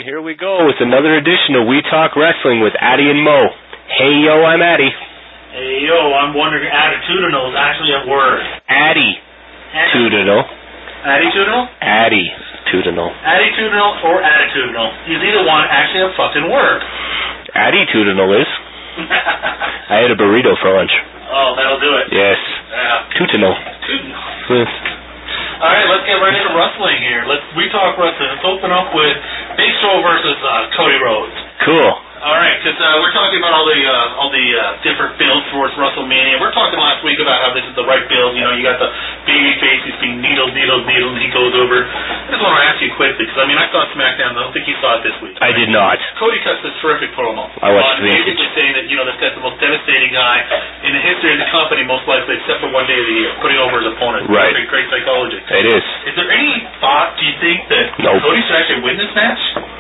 here we go with another edition of We Talk Wrestling with Addy and Mo. Hey, yo, I'm Addy. Hey, yo, I'm wondering if attitudinal is actually a word. Addy-tudinal. Attitudinal? Addy-tudinal. Attitudinal or attitudinal. Is either one actually a fucking word? Addy-tudinal is. I ate a burrito for lunch. Oh, that'll do it. Yes. Tutinal. Yes. All right, let's get right into wrestling here. We talk wrestling. Let's open up with Big Show versus Cody Rhodes. Cool. All right, because we're talking about all the different builds towards WrestleMania. We're talking last week about how this is the right build. You know, you got the baby face, he's being needled, and he goes over. I just want to ask you quickly, because I saw SmackDown. I don't think you saw it this week. I did not. Cody cuts this terrific promo. I watched the basically saying that, this guy's the most devastating guy in the history of the company, most likely, except for one day of the year, putting over his opponent. Right. Great psychology. It is. Is there any thought, do you think, that Cody should actually win this match?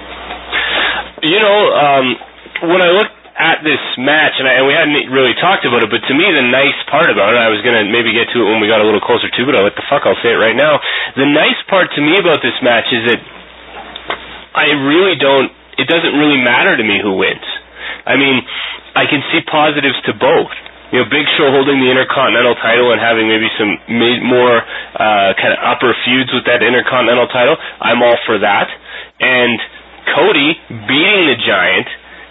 When I look at this match, and we hadn't really talked about it, but to me the nice part about it, I was going to maybe get to it when we got a little closer to it, but I'll say it right now. The nice part to me about this match is that it doesn't really matter to me who wins. I mean, I can see positives to both. Big Show holding the Intercontinental title and having maybe some more kind of upper feuds with that Intercontinental title, I'm all for that. And Cody beating the Giant,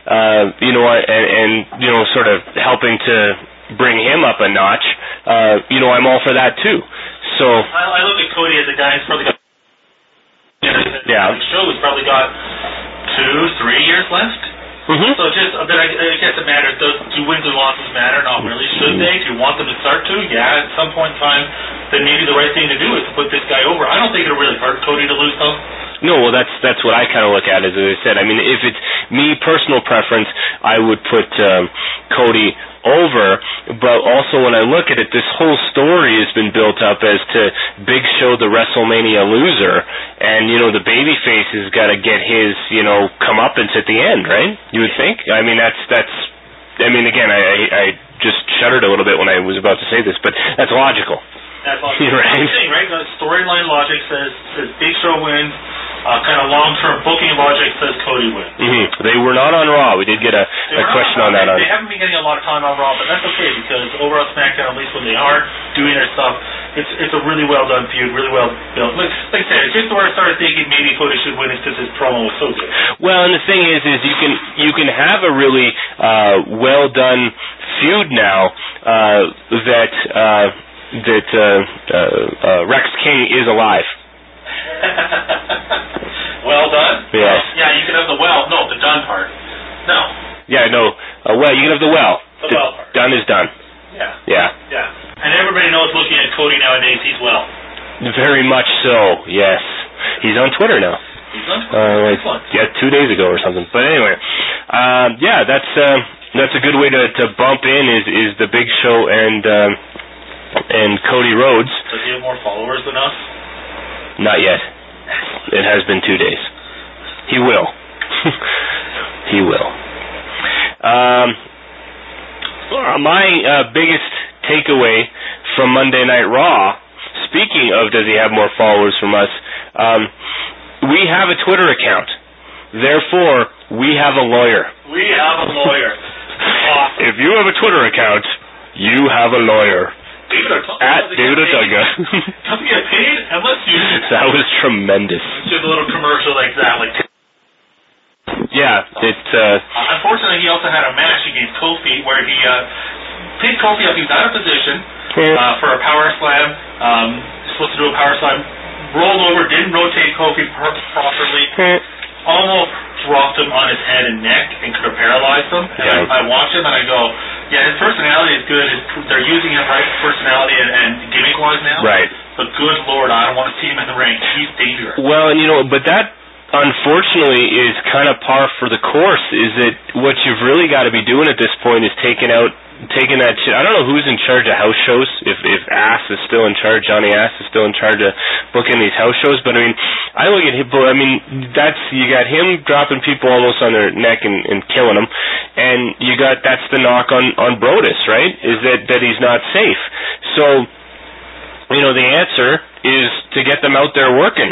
sort of helping to bring him up a notch, I'm all for that too. So I look at Cody as a guy who's probably got Big Show has probably got 2-3 years left. Mm-hmm. So I guess it matters. Do wins and losses matter? Not really. Should they? Do you want them to start to? Yeah, at some point in time, then maybe the right thing to do is to put this guy over. I don't think it'll really hurt Cody to lose, though. No, well, that's what I kind of look at, as I said. I mean, if it's me, personal preference, I would put Cody over, but also when I look at it, this whole story has been built up as to Big Show, the WrestleMania loser, and, the babyface has got to get his, comeuppance at the end, right? You would think? I mean, again, I just shuddered a little bit when I was about to say this, but that's logical. That's logical. Right? The storyline logic says Big Show wins. Kind of long-term booking logic says Cody wins. Mm-hmm. They were not on Raw. We did get a question on that. They haven't been getting a lot of time on Raw, but that's okay because over on SmackDown, at least when they are doing their stuff, it's a really well-done feud, really well built. Like I said, just where I started thinking maybe Cody should win is because his promo was so good. Well, and the thing is you can have a really well-done feud now that Rex King is alive. Well done? Yes. Yeah, you can have the done part. No. Yeah, no. You can have the well. The well part. Done is done. Yeah. And everybody knows looking at Cody nowadays, he's well. Very much so, yes. He's on Twitter now. He's on Twitter? 2 days ago or something. But anyway, that's a good way to bump in is the Big Show and Cody Rhodes. Does he have more followers than us? Not yet. It has been 2 days. He will. He will. My biggest takeaway from Monday Night Raw, speaking of does he have more followers from us, we have a Twitter account. Therefore, we have a lawyer. We have a lawyer. Awesome. If you have a Twitter account, you have a lawyer. David Otunga. Doesn't get paid unless you... That was tremendous. Just a little commercial like that. Yeah, unfortunately, he also had a match against Kofi where he picked Kofi up. He was out of position for a power slam. Supposed to do a power slam. Rolled over, didn't rotate Kofi properly. Almost dropped him on his head and neck and could have paralyzed him. And I watch him and I go, yeah, his personality is good. They're using him right personality and gimmick-wise now. Right. But good Lord, I don't want to see him in the ring. He's dangerous. Well, but that unfortunately is kind of par for the course, is that what you've really got to be doing at this point is taking that shit. I don't know who's in charge of house shows, if Ass is still in charge, Johnny Ass is still in charge of booking these house shows, but I look at him, you got him dropping people almost on their neck and killing them, and that's the knock on Brodus, right, is that he's not safe. So, the answer is to get them out there working.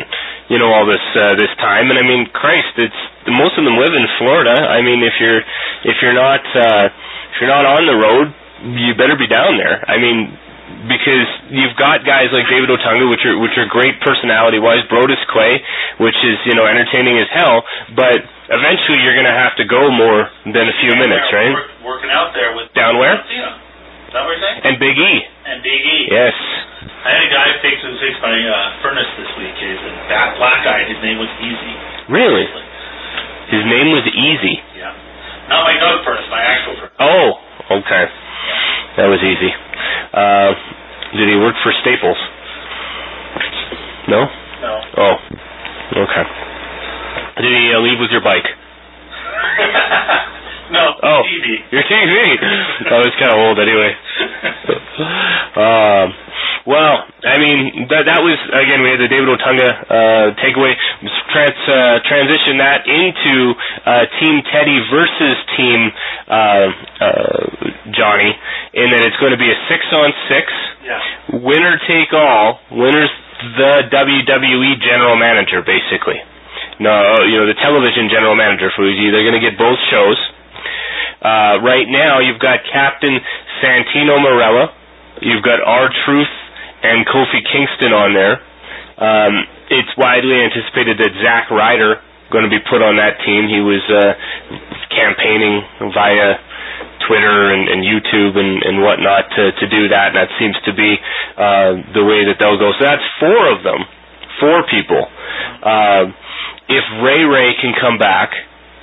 all this time. And I mean, Christ, most of them live in Florida. I mean, if you're not on the road, you better be down there. I mean, because you've got guys like David Otunga, which are great personality-wise, Brodus Clay, which is entertaining as hell, but eventually you're going to have to go more than a few minutes, right? Working out there with down where? Is that what you're saying? And Big E. Yes. I had a guy fixed by Furnace this week. He's a black guy. His name was Easy. Really? His name was Easy. Yeah. Not my dog Furnace, my actual Furnace. Oh, okay. That was easy. Did he work for Staples? No? No. Oh, okay. Did he leave with your bike? No, oh, TV. Your TV. I was kind of old anyway. Well, I mean, that was, again, we had the David Otunga takeaway. Transition that into Team Teddy versus Team Johnny, in that it's going to be a 6-on-6, winner take all. Winner's the WWE general manager, basically. No, the television general manager for Fuji. They're going to get both shows. Right now, you've got Captain Santino Marella, you've got R-Truth and Kofi Kingston on there. It's widely anticipated that Zack Ryder going to be put on that team. He was campaigning via Twitter and YouTube and whatnot to do that, and that seems to be the way that they'll go. So that's 4 of them, 4 people. If Ray can come back,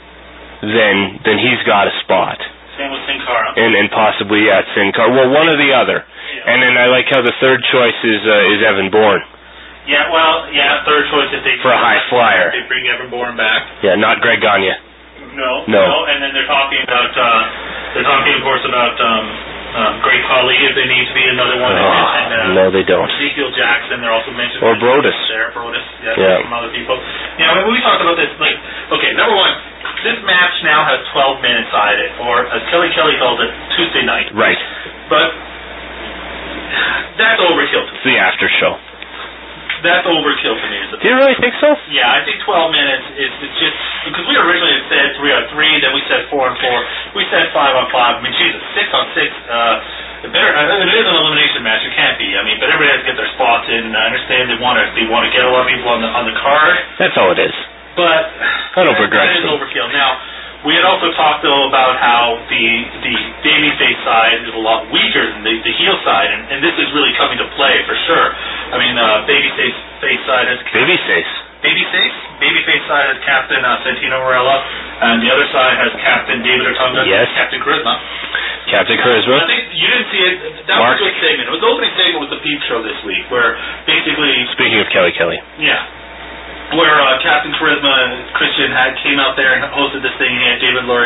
then he's got a spot. Same with Sin Cara. And possibly Sin Cara. Well, one or the other. Yeah. And then I like how the third choice is Evan Bourne. Yeah, third choice if they for a high flyer. They bring Evan Bourne back. Yeah, not Greg Gagne. No. And then they're talking about of course about Great Khali if they need to be another one. No, they don't. Ezekiel Jackson, they're also mentioned. Or Brodus. Brodus, some other people. Yeah, when we talked about this, okay, number one, this match now has 12 minutes on it, or as Kelly held it, Tuesday night. Right. But that's overkill. It's the after show. That's overkill to me. Do you really think so? Yeah, I think 12 minutes is just, because we originally had said 3-on-3, then we said 4-on-4, we said 5-on-5. I mean, Jesus, 6-on-6. It is an elimination match. It can't be. I mean, but everybody has to get their spots in, and I understand they want to get a lot of people on the card. That's all it is. But I don't begrudge that is overkill. Now, we had also talked, though, about how the babyface side is a lot weaker than the heel side, and this is really coming to play for sure. I mean, babyface side has babyface side has Captain Santino Marella, and the other side has Captain David Otunga. Yes. Captain Charisma. Captain Charisma. I think you didn't see it. That was a good segment. It was the opening segment with the Peep Show this week, where basically. Speaking of Kelly. Yeah. Where Captain Charisma and Christian came out there and hosted this thing. He had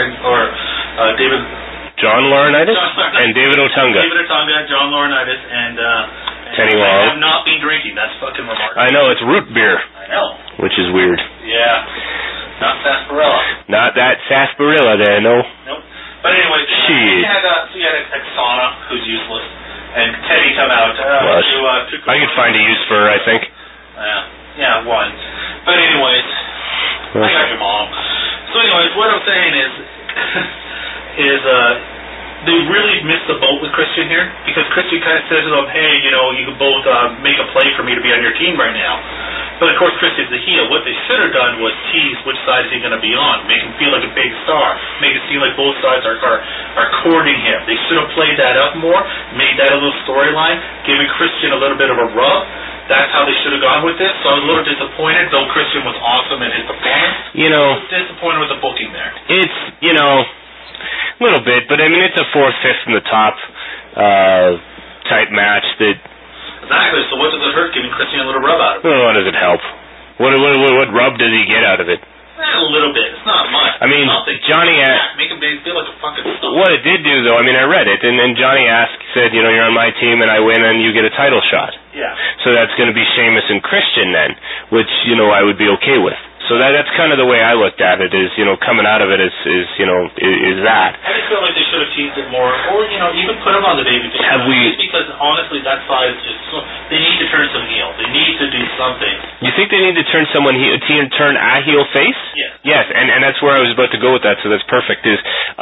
John Laurinaitis and David Otunga. John Laurinaitis, and Tenny Long. I have not been drinking. That's fucking remarkable. I know, it's root beer. I know. Which is weird. Yeah. Not sarsaparilla. Not that sarsaparilla there, no. Nope. But anyway, you had Oksana, who's useless, and Teddy come out. I could find a use for her, I think. Yeah, one. But anyways, I got your mom. So anyways, what I'm saying is they really missed the boat with Christian here, because Christian kind of says to them, hey, you can both make a play for me to be on your team right now. But of course, Christian's the heel. What they should have done was tease which side is he going to be on, make him feel like a big star, make it seem like both sides are courting him. They should have played that up more, made that a little storyline, giving Christian a little bit of a rub. That's how they should have gone with this. So I was a little disappointed, though Christian was awesome in his performance. I was disappointed with the booking there. It's, a little bit, but I mean, it's a 4th, 5th from the top type match that... Exactly, so what does it hurt giving Christian a little rub out of it? Well, what does it help? What rub does he get out of it? A little bit. It's not much. I mean, Johnny asked... Make him feel like a fucking star. What it did do, though, I mean, I read it, and then Johnny said, you're on my team and I win and you get a title shot. Yeah. So that's going to be Sheamus and Christian then, which, I would be okay with. So that's kind of the way I looked at it, is, coming out of it is that. I just feel like they should have teased it more, or even put him on the babyface. Have we? Because honestly, that side is just they need to turn some heel. They need to do something. You think they need to turn someone turn a heel face? Yes. Yes, and that's where I was about to go with that. So that's perfect. Is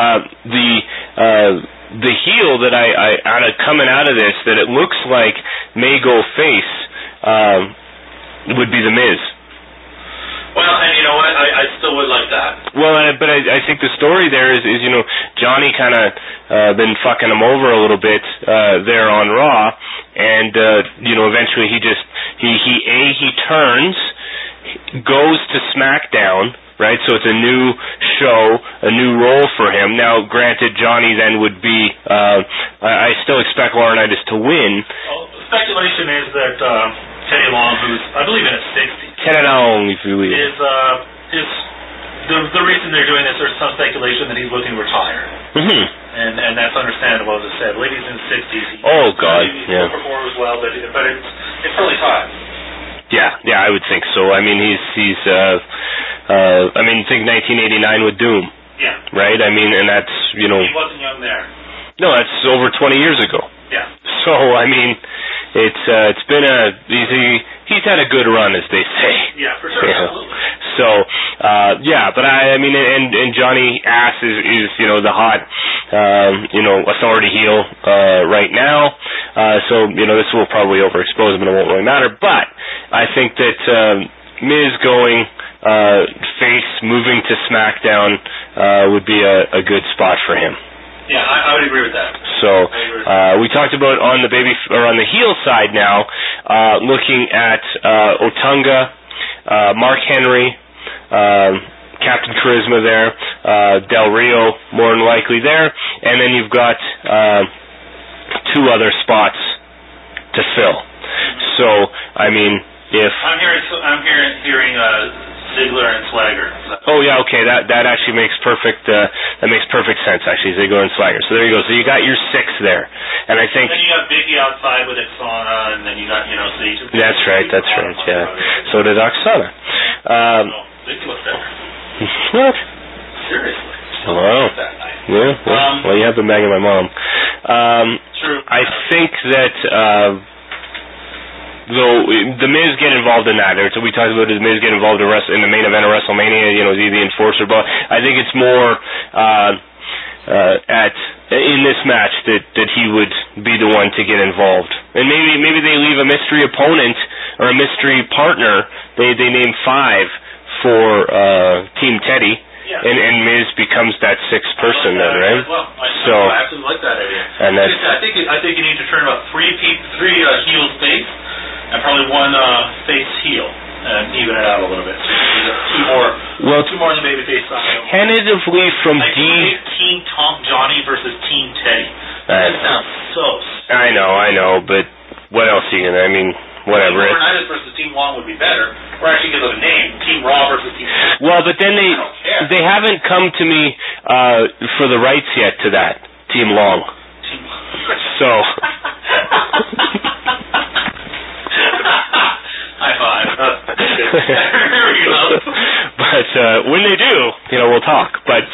the heel that I coming out of this that it looks like may go face would be The Miz. Well, and you know what? I still would like that. Well, but I think the story there is Johnny kind of been fucking him over a little bit there on Raw, and eventually he turns, goes to SmackDown, right? So it's a new show, a new role for him. Now, granted, Johnny then would be. I still expect Laurinaitis to win. Well, speculation is that Teddy Long, who's I believe in his 60s. Teddy Long, if you will. Is the reason they're doing this? There's some speculation that he's looking to retire. Mm-hmm. And that's understandable, as I said. Ladies in his 60s. Oh God, yeah. He'll perform as well, but it's probably time. Yeah, I would think so. I mean, he's I think 1989 with Doom. Yeah. Right. I mean, and that's He wasn't young there. No, that's over 20 years ago. Yeah. So I mean, it's been he's had a good run, as they say. Yeah, for sure. Yeah. Absolutely. So but I mean, and Johnny Ass is the hot authority heel right now. So this will probably overexpose him and it won't really matter. But I think that Miz going face, moving to SmackDown would be a good spot for him. Yeah, I would agree with that. So we talked about on the heel side now, looking at Otunga, Mark Henry, Captain Charisma there, Del Rio more than likely there, and then you've got two other spots to fill. So I mean, if I'm hearing Ziggler and Swagger. Oh yeah, okay. That actually makes perfect sense. Actually, Ziggler and Swagger. So there you go. So you got your 6 there, and I think. And then you got Biggie outside with Oksana, and then you got so you just. That's right. Yeah. So did Oksana. Biggie looked better. What? Seriously. Wow. Yeah. Well, you have been banging my mom. True. I think that. Though the Miz get involved in that, so we talked about the Miz get involved in the main event of WrestleMania. Is he the enforcer? But I think it's more in this match that he would be the one to get involved, and maybe they leave a mystery opponent or a mystery partner. They name 5 for Team Teddy. Yeah. And Miz becomes that 6th person then, right? Well, I actually like that idea. And that's, I think you need to turn about 3 heels face, and probably 1 face heel, and even it out a little bit. So 2 more on the babyface side. Tentatively from Team Johnny versus Team Teddy. That sounds so. I know, but what else are you gonna? I mean, whatever. Team Laurinaitis versus Team Long would be better. Or actually give it a name. Team Raw versus Team. Well, but then they haven't come to me for the rights yet to that Team Long. So. High five. But when they do, we'll talk. But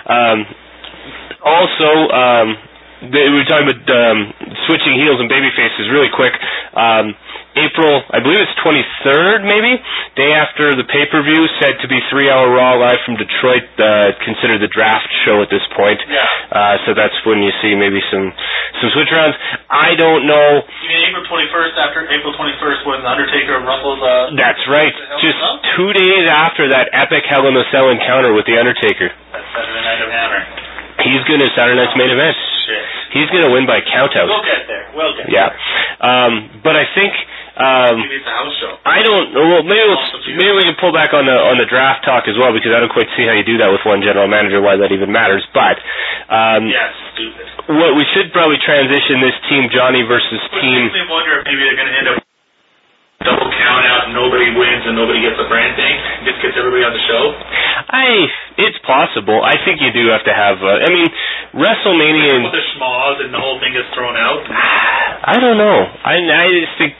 also, we were talking about switching heels and babyfaces really quick. April, I believe it's 23rd, maybe, day after the pay-per-view, said to be 3-hour Raw live from Detroit, considered the draft show at this point. Yeah. So that's when you see maybe some switch-arounds. I don't know. You mean April 21st, after April 21st when The Undertaker rumbles? That's right. Just 2 days after that epic Hell in a Cell encounter with The Undertaker. That's Saturday Night of Hammer. He's going to Saturday Night's main event. Shit. He's going to win by countout. We'll get there. Yeah. But I think. Maybe it's a house show. I don't know. Well, maybe we can pull back on the draft talk as well, because I don't quite see how you do that with one general manager, why that even matters. But yeah, stupid. What we should probably transition this Team Johnny versus Team. Makes me wonder if maybe they're going to end up double count out, and nobody wins and nobody gets a brand thing. Just gets everybody on the show. It's possible. I think you do have to have. I mean, WrestleMania. With the schmoz and the whole thing gets thrown out. I don't know. I just think.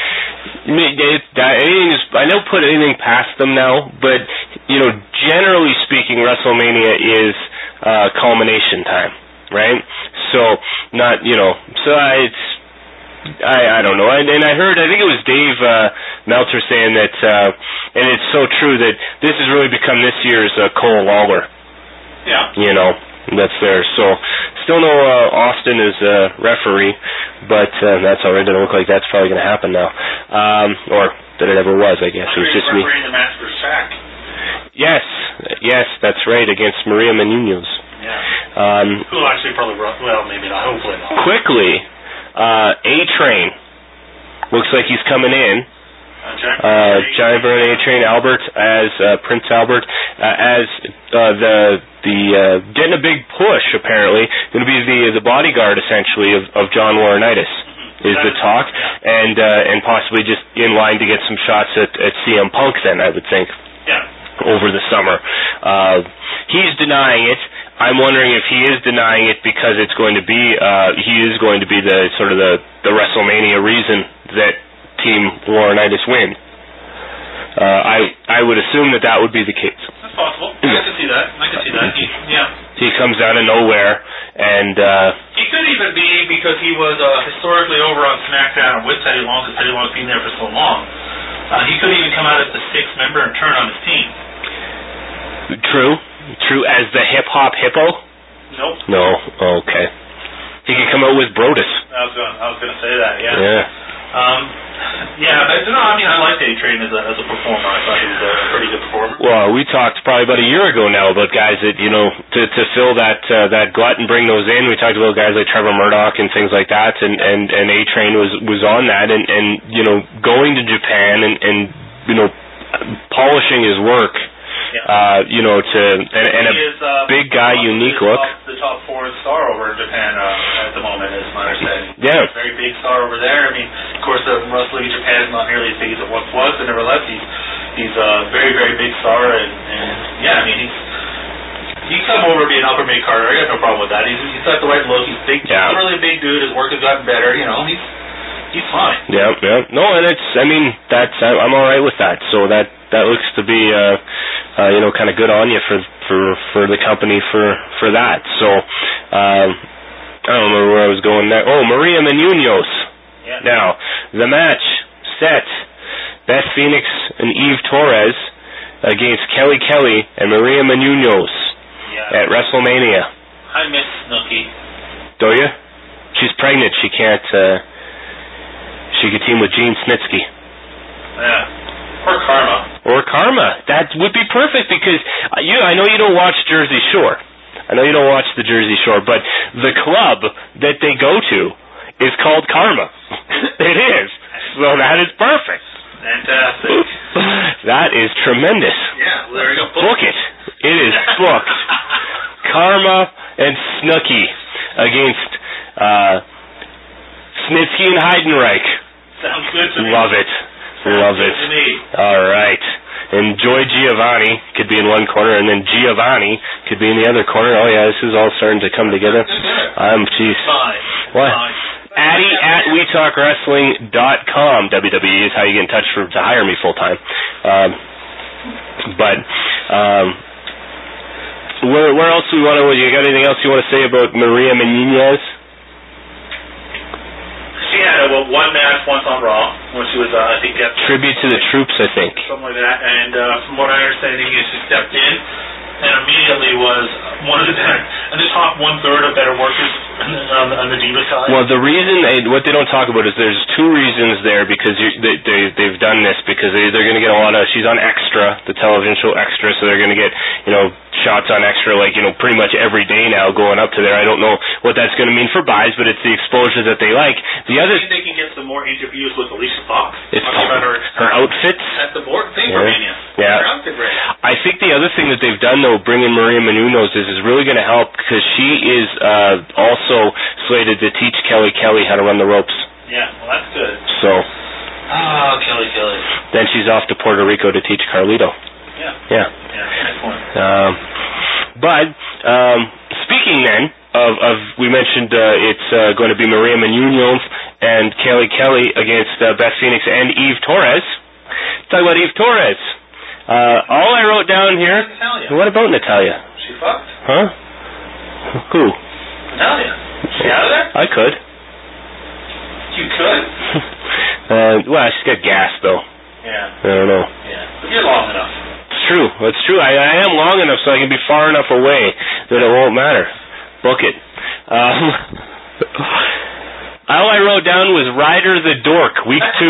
I don't put anything past them now, but generally speaking, WrestleMania is culmination time. right? So not, so I don't know. And I heard, I think it was Dave Meltzer saying that, and it's so true that this has really become this year's Cole Lawler. Yeah. That's there. So still no Austin as referee, but that's all right. It doesn't look like that's probably going to happen now, or that it ever was. I guess it was just me. Refereeing the match for Shaq. Yes, that's right, against Maria Menounos. Yeah. Who actually probably maybe not. Hopefully not. Quickly, A-Train looks like he's coming in. Giant Burn A-Train Albert as Prince Albert as the getting a big push, apparently going to be the bodyguard essentially of John Laurinaitis is the talk, and possibly just in line to get some shots at CM Punk then, I would think. Over the summer. He's denying it. I'm wondering if he is denying it because it's going to be he is going to be the sort of the WrestleMania reason that Team Laurinaitis win. I would assume that would be the case. That's possible. I can see that. He comes out of nowhere, and he could even be because he was historically over on SmackDown with Teddy Long, because Teddy Long's been there for so long. He could even come out as the sixth member and turn on his team. True. As the hip hop hippo. Nope. No. Okay. He could come out with Brodus. I was going to say that. Yeah. Yeah. But I liked A-Train as a performer. I thought he was a pretty good performer. Well, we talked probably about a year ago now about guys that to fill that glut and bring those in. We talked about guys like Trevor Murdoch and things like that, and A-Train was on that, and going to Japan and polishing his work. Yeah. And a big guy, unique look. The top foreign star over in Japan at the moment, is my understanding. Yeah. Very big star over there. I mean, of course, wrestling in Japan is not nearly as big as it once was. But nevertheless, he's a very, very big star, and yeah, I mean, he's come over to be an upper mid carder. I got no problem with that. He's got the right look. He's big. Yeah. He's really a big dude. His work has gotten better. He's fine. Yeah. No, and I'm all right with that. So that looks to be kind of good on you for the company for that. So I don't remember where I was going there. Oh, Maria Menounos. Yeah. Now the match set: Beth Phoenix and Eve Torres against Kelly Kelly and Maria Menounos at WrestleMania. I miss Snooki. Do you? She's pregnant. She can't. She could team with Gene Snitsky. Yeah. Or Karma. That would be perfect because I know you don't watch Jersey Shore. I know you don't watch the Jersey Shore, but the club that they go to is called Karma. It is. So that is perfect. Fantastic. That is tremendous. Yeah, there you go. Book it. It is booked. Karma and Snooki against Snitsky and Heidenreich. Sounds good to me. Love it. All right. And Joy Giovanni could be in one corner, and then Giovanni could be in the other corner. Oh, yeah, this is all starting to come together. Jeez. Fine. What? Addy at WeTalkWrestling.com. WWE is how you get in touch to hire me full-time. Where else do we want to... You got anything else you want to say about Maria Menounos? She had one match once on Raw when she was, I think, Tribute to the Troops, I think. Something like that. And from what I understand, she stepped in and immediately was one of the top 1/3 of better workers on the Diva side. Well, the reason what they don't talk about is there's two reasons there because they've done this because they're going to get a lot of. She's on Extra, the television show Extra, so they're going to get shots on Extra pretty much every day now going up to there. I don't know what that's going to mean for buys, but it's the exposure that they like. I think they can get some more interviews with Alicia Fox. It's about her outfits. That's the board thing for Mania. Yeah. Her outfit great. I think the other thing that they've done though, bringing Maria Menounos is really going to help because she is also slated to teach Kelly Kelly how to run the ropes. Yeah, well that's good. So. Oh, Kelly. Then she's off to Puerto Rico to teach Carlito. Yeah. Excellent. Speaking then of we mentioned it's going to be Maria Menounos and Kelly Kelly against Beth Phoenix and Eve Torres. Let's talk about Eve Torres. All I wrote down here. Natalya. What about Natalya? She fucked. Huh? Who? Hell yeah. Is she out of there? I could. You could? Well, she's got gas, though. Yeah. I don't know. Yeah. But you're long enough. It's true. It's true. I am long enough so I can be far enough away that it won't matter. Book it. All I wrote down was Ryder the Dork, week 2.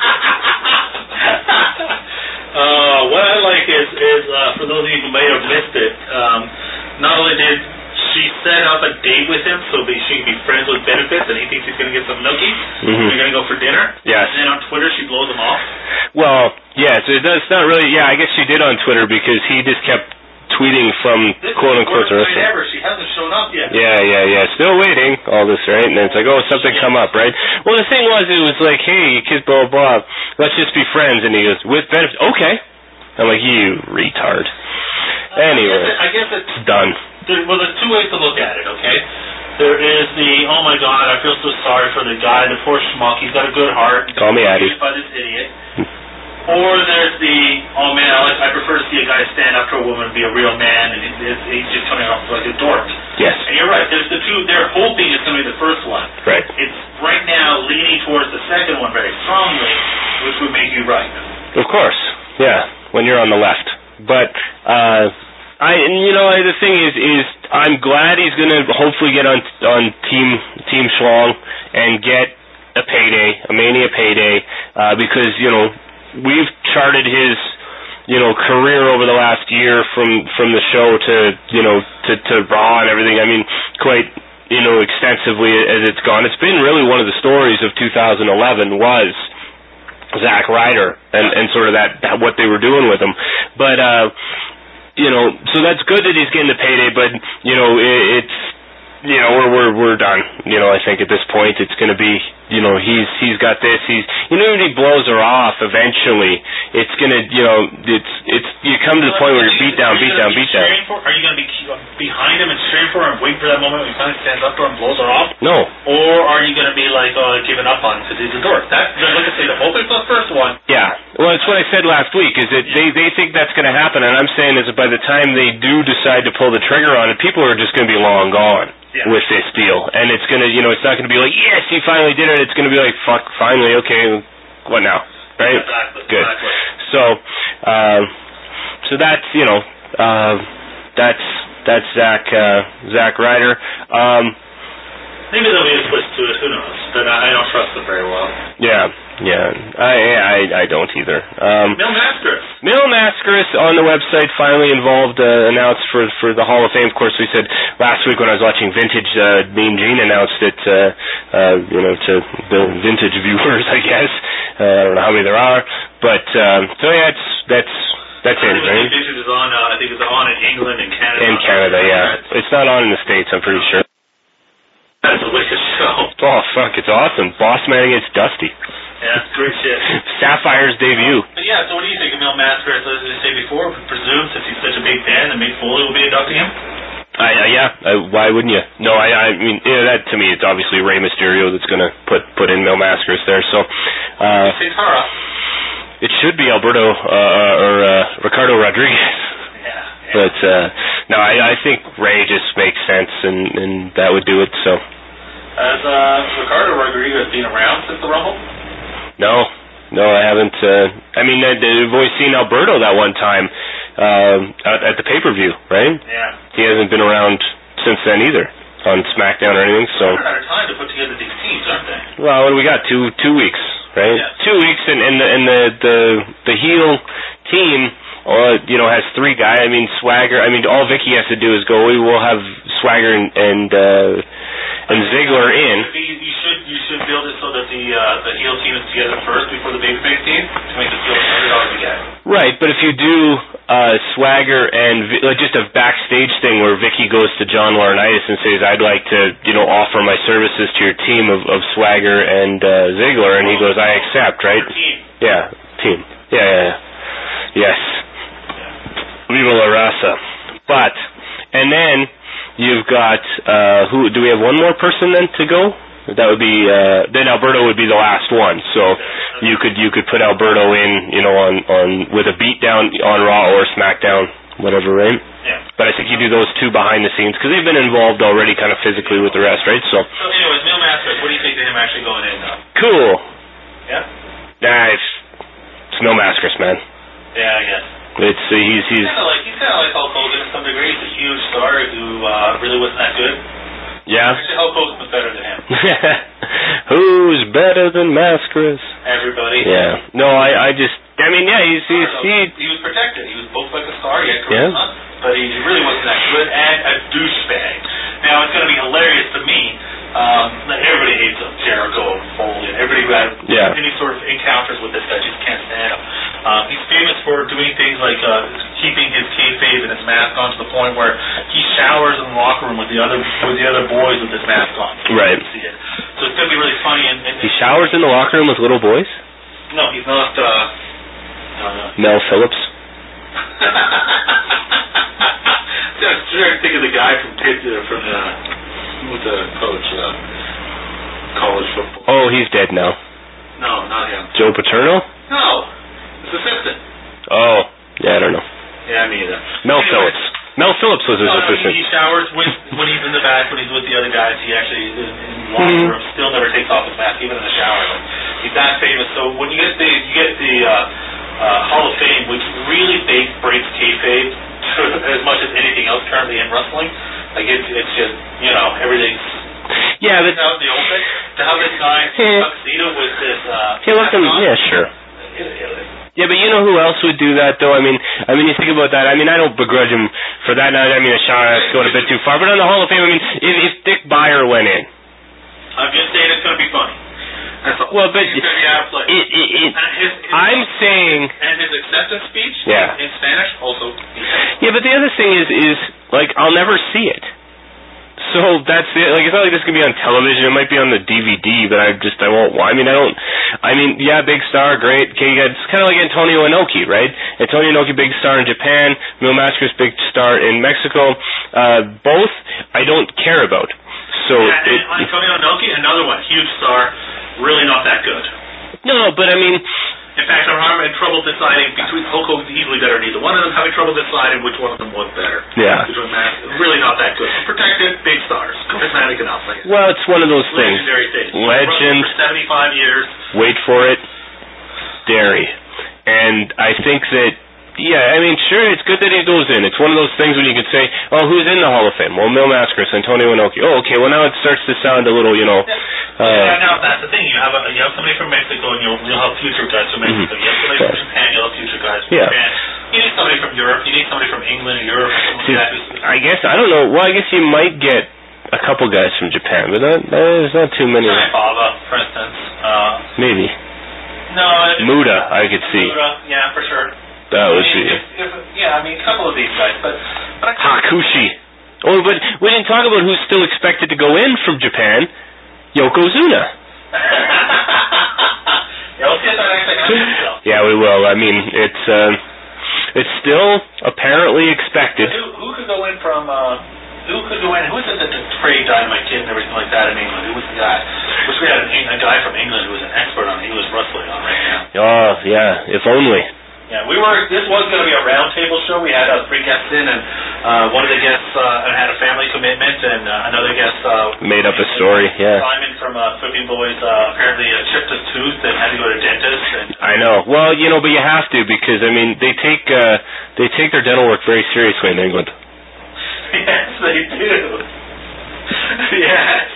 What I like is for those of you who may have missed it, not only did she set up a date with him so that she can be friends with benefits, and he thinks he's going to get some nookies. Mm-hmm. You're going to go for dinner. Yes. And then on Twitter she blows him off. Well, yes, it's not really. Yeah, I guess she did on Twitter because he just kept tweeting from quote unquote the restaurant. Ever. She hasn't shown up yet. Yeah. Still waiting. All this, right? And then it's like, oh, something come up, right? Well, the thing was, it was like, hey, kids, blah blah blah. Let's just be friends. And he goes, with benefits. Okay. I'm like, you retard. Anyway, I guess it's done. There's 2 ways to look at it, okay? There is the, oh my God, I feel so sorry for the guy, the poor schmuck, he's got a good heart. Call me Addy. By this idiot. Or there's the, oh man, I prefer to see a guy stand up to a woman and be a real man, and he's just coming off like a dork. Yes. And you're right, there's the two, they're hoping it's going to be the first one. Right. It's right now leaning towards the second one very strongly, which would make you right. Of course, yeah, when you're on the left. But, the thing is I'm glad he's going to hopefully get on Team Schlong and get a payday, a Mania payday, because, we've charted his, career over the last year from the show to Raw and everything. I mean, quite, extensively as it's gone. It's been really one of the stories of 2011 was Zack Ryder and sort of that what they were doing with him. But, so that's good that he's getting the payday, but, it's, we're done. I think at this point it's going to be, he's got this, even if he blows her off eventually, it's going to, it's you come to the point where you're beat down. Are you going to be behind him and cheering for her and wait for that moment when he finally stands up to her and blows her off? No. Or are you going to be like, giving up on him because he's a dork? Like I say, the hoping for the first one. Yeah. Well, it's what I said last week, is that they think that's going to happen, and I'm saying is that by the time they do decide to pull the trigger on it, people are just going to be long gone. Yeah. With this deal, and it's gonna, it's not gonna be like, yes, he finally did it. It's gonna be like, fuck, finally, okay, what now, right? Exactly. Good. Exactly. So that's that's Zack Ryder. Maybe there'll be a twist to it. Who knows? But I don't trust them very well. Yeah. I don't either. Mil Mascaras. Mil Mascaras on the website finally announced for the Hall of Fame. Of course, we said last week when I was watching Vintage, Mean Gene announced it, to the vintage viewers, I guess. I don't know how many there are, but so yeah, that's it, right? Vintage is on. I think it's on in England and Canada. In Canada, yeah. It's not on in the States, I'm pretty sure. That's a wicked show. Oh, fuck, it's awesome. Boss Man against Dusty. Yeah, it's great shit. Sapphire's debut. But yeah, so what do you think of Mil Mascaras? As I said before, presume since he's such a big fan that Mick Foley will be inducting him? Why wouldn't you? No, I mean, that to me, it's obviously Rey Mysterio that's going to put in Mil Mascaras there, so... it should be Alberto or Ricardo Rodriguez. Yeah. But, no, I think Rey just makes sense, and that would do it, so... Has Ricardo Rodriguez been around since the Rumble? No, I haven't. I mean, I've always seen Alberto that one time at the pay-per-view, right? Yeah. He hasn't been around since then either on SmackDown or anything. So. They're out of time to put together these teams, aren't they? Well, what do we got? 2 weeks, right? Yeah. 2 weeks, and the heel team. Has 3 guys. I mean, Swagger. I mean, all Vicky has to do is go. We will have Swagger and Ziggler in. You should build it so that the heel team is together first before the babyface team to make it feel $100 again. Right, but if you do Swagger and just a backstage thing where Vicky goes to John Laurinaitis and says, "I'd like to offer my services to your team of Swagger and Ziggler," and he goes, "I accept," right? Team. Yeah, team. Yeah. Yes. Viva la raza. But, and then you've got, who, do we have one more person then to go? That would be, then Alberto would be the last one. So you could put Alberto in, on with a beatdown on Raw or SmackDown, whatever, right? Yeah. But I think you do those two behind the scenes because they've been involved already kind of physically with the rest, right? So anyways, Mil Mascaras, what do you think of him actually going in, though? Cool. Yeah? Nah, it's Mil Mascaras, man. Yeah, I guess. He's kind of like Hulk Hogan to some degree. He's a huge star who really wasn't that good. Yeah. Actually, Hulk Hogan was better than him. Who's better than Mascaras? Everybody. Yeah. No, he was protected. He was both like a star. He had charisma, but he really wasn't that good and a douchebag. Now it's going to be hilarious to me. Everybody hates him. Jericho, Foley, and everybody who had any sort of encounters with this guy just can't stand him. He's famous for doing things like keeping his kayfabe and his mask on to the point where he showers in the locker room with the other boys with his mask on. Right. You see it. So it's going to be really funny. And he showers in the locker room with little boys? No, he's not. Mel Phillips. I'm trying to think of the guy from who's the coach, college football. Oh, he's dead now. No, not him. Joe Paterno? No, his assistant. Oh, yeah, I don't know. Yeah, me either. Mel Phillips. Mel Phillips was his assistant. He showers when he's in the back, when he's with the other guys. He actually, in the locker room, still never takes off his mask, even in the shower. He's that famous. So when you get the Hall of Fame, which really breaks kayfabe as much as anything else currently in wrestling, like it's just, everything's out in the open. To have this guy tuxedo with this sure. Yeah, but you know who else would do that, though? I mean, you think about that. I mean, I don't begrudge him for that. I mean, that's going a bit too far. But on the Hall of Fame, I mean, if Dick Beyer went in, I'm just saying it's going to be funny. That's all. Well, but it's going to be out of place. I'm saying, and his acceptance speech in Spanish also. Yeah, but the other thing is like I'll never see it. So that's it. Like, it's not like this can be on television. It might be on the DVD, but I won't. Big star, great. Okay, it's kind of like Antonio Inoki, right? Antonio Inoki, big star in Japan. Mil Mascaras, big star in Mexico. Both I don't care about. So Antonio Inoki, another one, huge star, really not that good. No, but I mean. In fact, I'm having trouble deciding between Hulk Hogan's easily better than either one of them. Having trouble deciding which one of them was better. Yeah. Really not that good. Protected, big stars, charismatic enough. Well, it's one of those things. Legendary things. Legend. For 75 years. Wait for it. Dairy. And I think that. Yeah, I mean, sure, it's good that he goes in. It's one of those things when you can say, oh, who's in the Hall of Fame? Well, Mil Mascaras, Antonio Inoki. Oh, okay, well, now it starts to sound a little, now that's the thing. You have somebody from Mexico, and you'll have future guys from Mexico. You have somebody from Japan, you'll have future guys from Japan. You need somebody from Europe. You need somebody from England or Europe. I guess, I don't know. Well, I guess you might get a couple guys from Japan, but there's not too many. Baba, for instance. Maybe. No. Muda, I could see. Muda, yeah, for sure. That would be. A couple of these guys, but Hakushi. Oh, but we didn't talk about who's still expected to go in from Japan. Yokozuna. We'll see if that actually happens. Yeah, we will. I mean, it's still apparently expected. Who could go in from? Who could go in? Who is it that Trey Dynamite Kid and everything like that in England? Who was the guy? Wish we had a guy from England who was an expert on English wrestling on right now. Oh yeah, if only. Yeah, this was going to be a roundtable show. We had 3 guests in, and one of the guests had a family commitment, and another guest made up a story. Yeah. Simon from Flipping Boys apparently chipped his tooth and had to go to dentist. And I know. Well, but you have to because I mean they take their dental work very seriously in England. Yes, they do. Yes.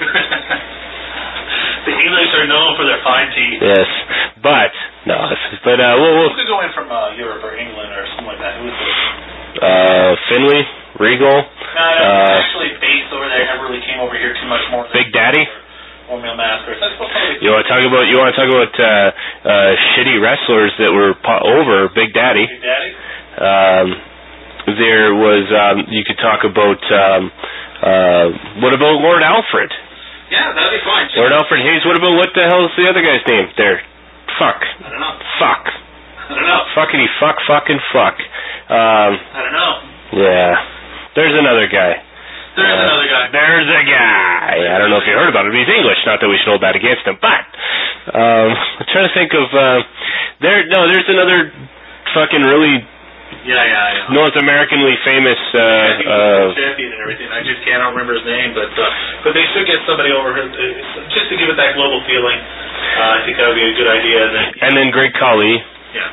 The English are known for their fine teeth. Yes, but we'll. Who could go in from Europe or England or something like that? Who was it? Finley, Regal. No, actually based over there. Never really came over here too much more. Big Daddy. Or Mil Mascaras. You want to talk about shitty wrestlers that were over Big Daddy? Big Daddy. There was. You could talk about. What about Lord Alfred? Yeah, that'd be fine. Lord Alfred Hayes. What the hell's the other guy's name there? Fuck. I don't know. Fuck. I don't know. Fuckity fuck fucking fuck. I don't know. Yeah. There's another guy. There's another guy. There's a guy. I don't know if you heard about him. He's English. Not that we should hold that against him, but I'm trying to think of. There's another fucking really Yeah. North Americanly famous. He was champion and everything. I just can't remember his name, but they should get somebody over just to give it that global feeling. I think that would be a good idea. And then Great Khali. Yeah.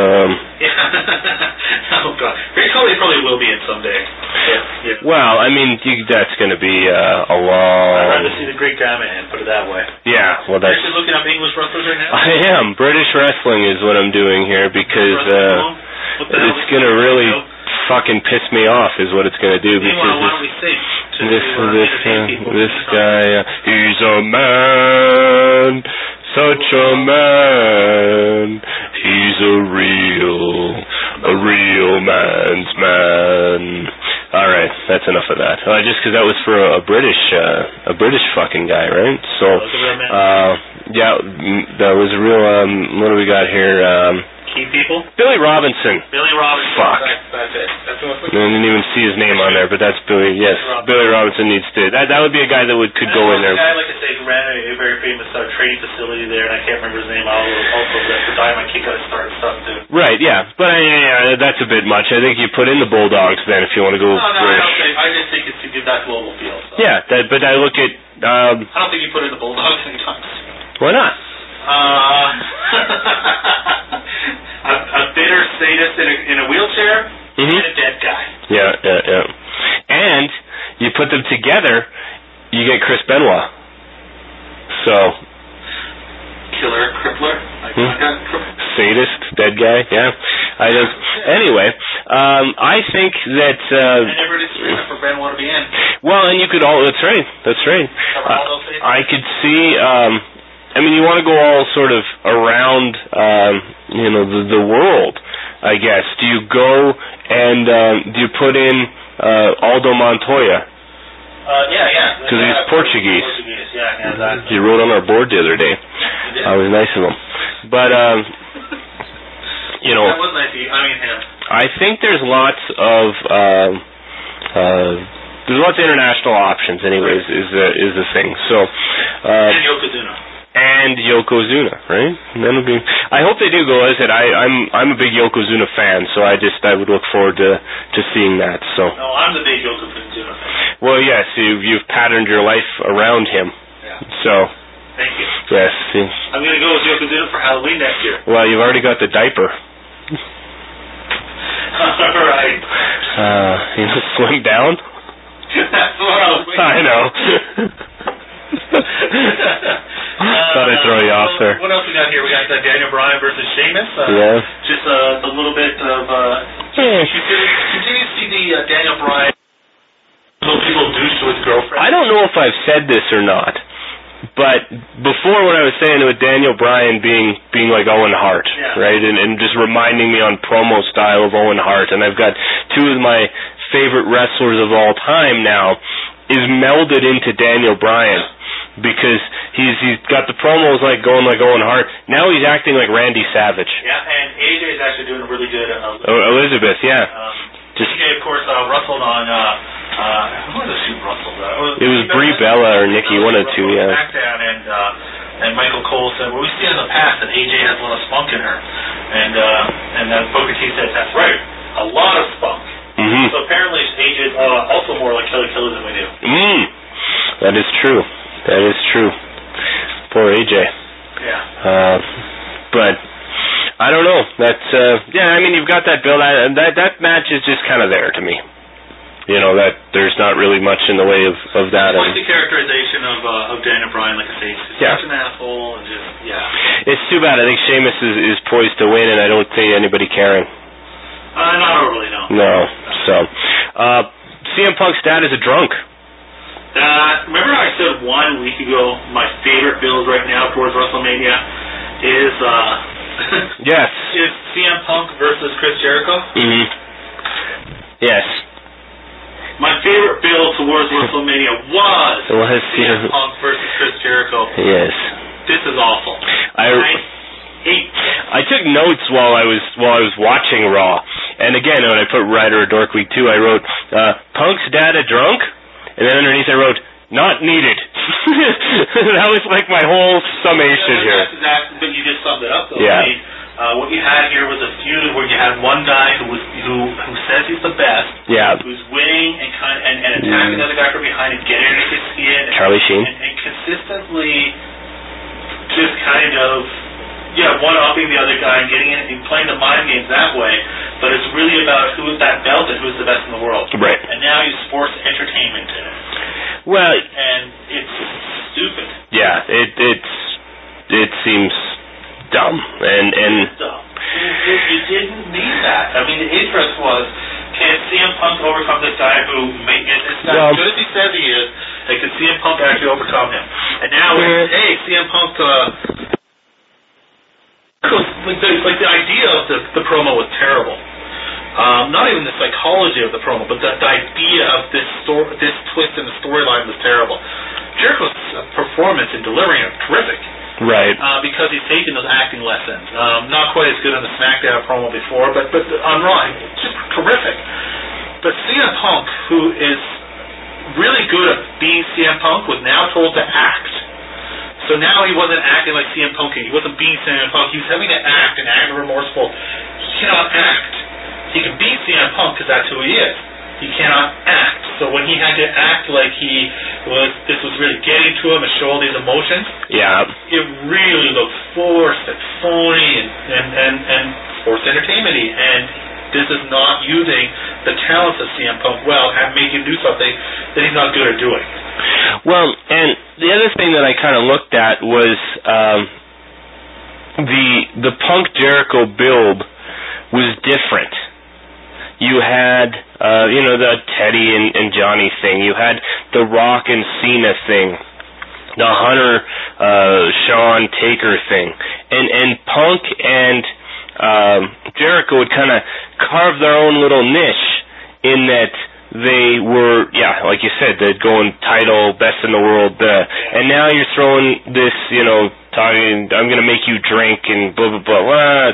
Oh God, Great Khali probably will be in someday. Yeah. Well, I mean, that's going to be a long. I'd rather see the Great Man, put it that way. Yeah, well, that's. You're actually looking up English wrestlers right now. I am. British wrestling is what I'm doing here because it's going to really fucking piss me off. Is what it's going to do because why don't we sing? This guy, he's a man. Such a man, he's a real man's man. All right, that's enough of that. Just because that was for a British fucking guy, right? So, yeah, that was a real. What do we got here? Key people. Billy Robinson. Fuck. That's it. I didn't even see his name on there, but that's Billy. Yes, Billy Robinson needs to. That would be a guy that could go in there. A guy, like I say, who ran a very famous training facility there, and I can't remember his name. Also, the Diamond King got started stuff too. Right. Yeah, but that's a bit much. I think you put in the Bulldogs then if you want to go. No, I just think it's to give that global feel. So. Yeah, but I look at. I don't think you put in the Bulldogs anytime. Why not? A bitter sadist in a wheelchair and a dead guy. Yeah. And you put them together, you get Chris Benoit. So. Killer, crippler. Sadist, dead guy. Yeah. Anyway, I think that. And everybody's screaming for Benoit to be in. Well, and you could all. That's right. I could see. I mean, you want to go all sort of around, the world, I guess. Do you go and do you put in Aldo Montoya? Yeah. Because he's Portuguese. Yeah. He wrote on our board the other day. I was nice of him. But, that was nice of you. I mean him. I think there's lots of international options. Anyways, is the thing. So. And Yokozuna. And Yokozuna, right? That'll be. I hope they do go. As I said, I'm a big Yokozuna fan, so I would look forward to seeing that. So. No, I'm the big Yokozuna fan. Well, yes, you've patterned your life around him. Yeah. So. Thank you. Yes. I'm going to go with Yokozuna for Halloween next year. Well, you've already got the diaper. All right. Slim down. That's what I was waiting. I know. Thought I'd throw you off there. What else we got here? We got Daniel Bryan versus Sheamus. Yeah. Just a little bit of. Continue to see the Daniel Bryan. Little people douche to his girlfriend. I don't know if I've said this or not, but before when I was saying with Daniel Bryan being like Owen Hart, right, and just reminding me on promo style of Owen Hart, and I've got two of my favorite wrestlers of all time now, is melded into Daniel Bryan. Because he's got the promos going like Owen Hart. Now he's acting like Randy Savage. Yeah, and AJ's actually doing a really good. Elizabeth, yeah. AJ, of course, wrestled on. Who was she wrestled? It was Brie Bella or Nikki, one of the two, yeah. SmackDown and Michael Cole said, well, we've seen in the past that AJ has a lot of spunk in her, and Booker T said, that's right, a lot of spunk. Mm-hmm. So apparently AJ is also more like Kelly Killer than we do. That is true. That is true. Poor AJ. Yeah. But I don't know. That's I mean, you've got that build, and that match is just kind of there to me. That there's not really much in the way of that. What's the characterization of Daniel Bryan? Like I say, he's such an asshole, and just It's too bad. I think Sheamus is poised to win, and I don't see anybody caring. Not overly, no. No. So, CM Punk's dad is a drunk. Remember I said 1 week ago my favorite build right now towards WrestleMania is yes. Is CM Punk versus Chris Jericho? Mm-hmm. Yes. My favorite build towards WrestleMania was CM Punk versus Chris Jericho. Yes. This is awful. I took notes while I was watching Raw, and again when I put Ryder or Dork Week 2, I wrote Punk's dad a drunk. And then underneath I wrote, not needed. That was like my whole summation here. But you just summed it up, though. Yeah. I mean, What you had here was a feud where you had one guy who says he's the best, who's winning and attacking the other guy from behind and getting under his skin. Charlie Sheen. And consistently just kind of, one-upping the other guy and getting in and playing the mind games that way. But it's really about who's that belt and who's the best in the world. Right. And now you force entertainment in it. Well, and it's stupid. Yeah, it seems dumb. And it's dumb. You didn't need that. I mean, the interest was, can CM Punk overcome this guy who it's not as good as he says he is, and can CM Punk actually overcome him? And now it's, hey, CM Punk, like the idea of the promo was terrible. Not even the psychology of the promo, but the idea of this twist in the storyline was terrible. Jericho's performance in delivering it was terrific. Right. Because he's taking those acting lessons. Not quite as good on the SmackDown promo before, but on Raw, just terrific. But CM Punk, who is really good at being CM Punk, was now told to act. So now he wasn't acting like CM Punk. He wasn't being CM Punk. He was having to act and act remorseful. He cannot act. He can be CM Punk because that's who he is. He cannot act. So when he had to act like this was really getting to him and show all these emotions, it really looked forced and phony and forced entertainment-y. And this is not using the talents of CM Punk well and making him do something that he's not good at doing. Well, and the other thing that I kind of looked at was the Punk Jericho build was different. You had the Teddy and Johnny thing. You had the Rock and Cena thing, the Hunter Shawn Taker thing, and Punk and Jericho would kind of carve their own little niche in that they were, like you said, they'd go in title, best in the world, and now you're throwing this, talking, I'm going to make you drink and blah, blah, blah. Well,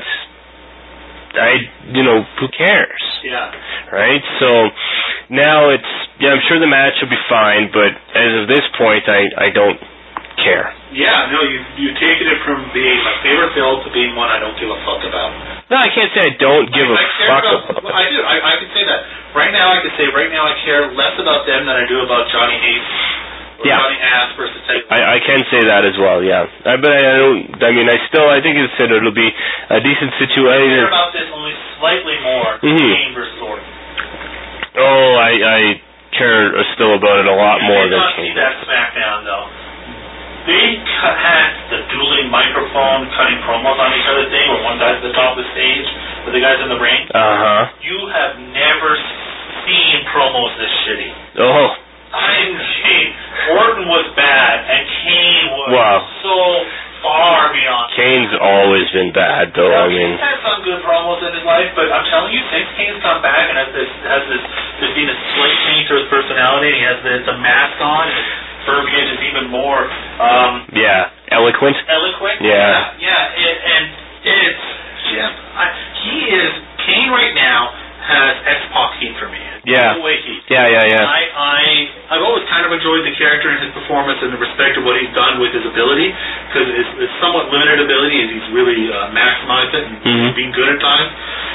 who cares? Yeah. Right? So now I'm sure the match will be fine, but as of this point, I don't care. Yeah, no, you've taken it from being my favorite build to being one I don't give a fuck about. No, I can't say I don't give a fuck about. Well, I do. I can say that. Right now, I care less about them than I do about Johnny Ace or Johnny Ass versus Teddy. I can say that as well, yeah. But I don't. I mean, I think it said it'll be a decent situation. I care about this only slightly more than Kane versus Orton. Oh, I care still about it a lot more than You did not see Kane. that SmackDown, though. They had the dueling microphone cutting promos on each other thing where one guy's at the top of the stage with the guys in the ring. You have never seen promos this shitty. Oh. Orton was bad and Kane was so far beyond. Kane's always been bad, though. Now, he's had some good promos in his life, but I'm telling you, since Kane's come back and has there's been a slight change to his personality, and he has the mask on. Verbiage is even more eloquent. Yeah, and it's just Kane right now has X-Pac heat for me. Yeah. No way heat. Yeah. I've always kind of enjoyed the character and his performance and the respect of what he's done with his ability, because it's somewhat limited ability, and he's really maximized it and being good at times.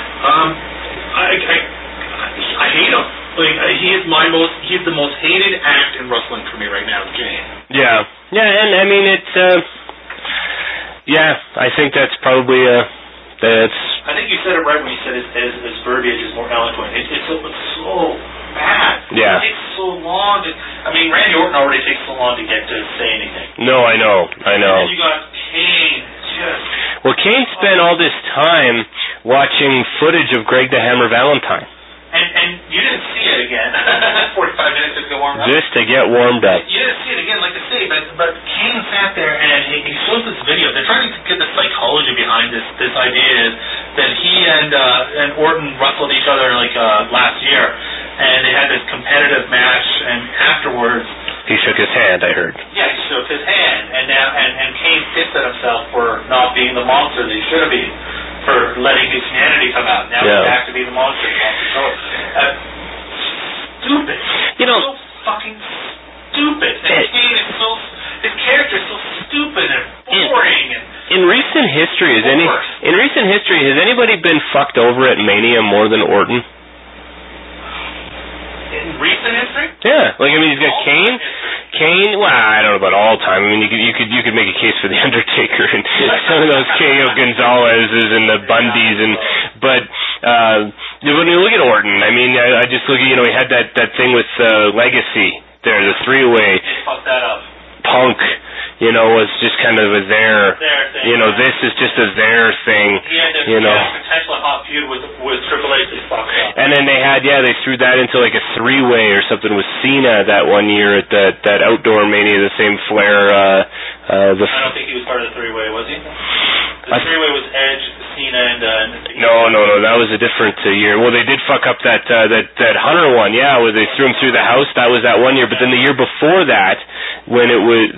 I hate him. He's the most hated act in wrestling for me right now, Kane. Yeah, and I mean it's I think that's probably I think you said it right when you said his verbiage is more eloquent. It's so bad. Yeah. It takes so long Randy Orton already takes so long to get to say anything. No, I know. And then you got Kane. Kane spent all this time watching footage of Greg the Hammer Valentine. And you didn't see it again. 45 minutes to get warmed up. Just to get warmed up. You didn't see it again, like I say, but Kane sat there and he shows this video. They're trying to get the psychology behind this idea is that he and Orton wrestled each other last year, and they had this competitive match, and afterwards he shook his hand, I heard. Yeah, he shook his hand, and Kane pissed at himself for not being the monster that he should have been, for letting his humanity come out. Now he's back to be the monster. So, stupid. So fucking stupid. And Kane is his character is so stupid and boring. In recent history, has In recent history, has anybody been fucked over at Mania more than Orton? In recent history? Yeah, like I mean, he's got Kane. Well, I don't know about all time. I mean, you could make a case for the Undertaker and some of those KO Gonzalez's and the Bundys, but when you look at Orton, I mean, I just look at he had that thing with Legacy there, the three-way. Fuck that up. Punk, was just kind of a their thing. This is just a their thing. He had potential hot feud with Triple H. They fucked up. And then they threw that into like a three-way or something with Cena that one year at that outdoor Mania, the same Flair. I don't think he was part of the three-way, was he? The three-way was Edge, Cena, and No, that was a different year. Well, they did fuck up that Hunter one, yeah, where they threw him through the house. That was that one year. But then the year before that, when it was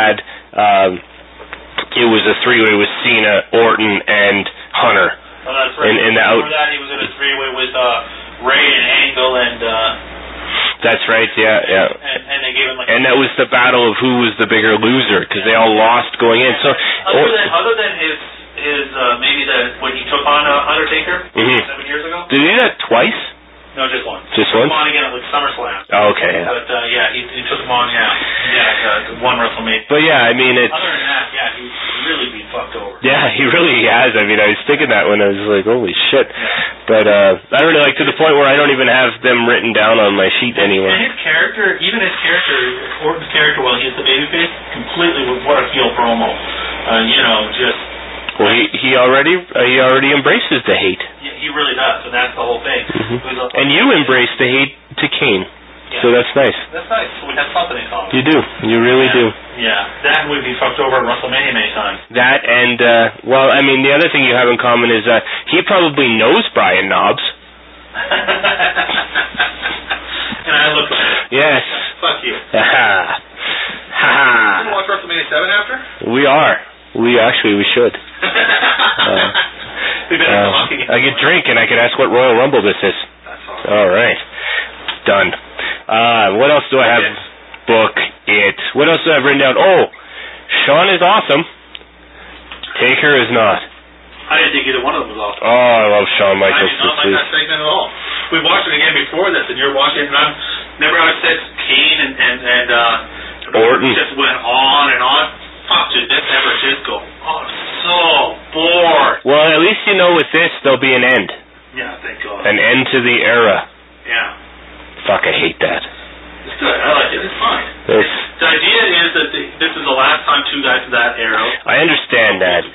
it was a three-way with Cena, Orton, and Hunter. Oh, that's right. In the before that, he was in a three-way with Ray and Angle and. That's right. Yeah. And they gave him and that was the battle of who was the bigger loser because they all lost going in. So other than his maybe when he took on Undertaker 7 years ago. Did he do that twice? No, just once. Just once? He took him on again at SummerSlam. Oh, okay. Yeah. But he took him on. One WrestleMania. But yeah, I mean it's. Other than that, he's really been fucked over. Yeah, he really has. I mean, I was thinking that when I was like, holy shit. Yeah. But I don't know, like to the point where I don't even have them written down on my sheet anywhere. And his character, Orton's character, while he's the babyface, completely what a heel promo. Just. Well, he already embraces the hate. Yeah, he really does, and that's the whole thing. Mm-hmm. And you embrace the hate to Kane, so that's nice. That's nice. So we have something in common. You do. You really do. Yeah, that would be fucked over at WrestleMania many times. That and I mean, the other thing you have in common is he probably knows Brian Knobbs. And I look at it. Yes. Fuck you. Ha ha. You watch WrestleMania 7 after? We are. We should. I could drink and I could ask what Royal Rumble this is. That's awesome. All right. Done. What else do I have? Book it. What else do I have written down? Oh, Shawn is awesome. Taker is not. I didn't think either one of them was awesome. Oh, I love Shawn Michaels. I did not like that segment at all. We watched it again before this, and you're watching it, and I'm never upset Kane and Orton just went on and on. Fuck, dude, this never just go. Oh, I'm so bored. Well, at least you know with this there'll be an end. Yeah, thank God. An end to the era. Yeah. Fuck, I hate that. It's good. I like it. It's fine. The idea is that this is the last time two guys in that era. I understand that.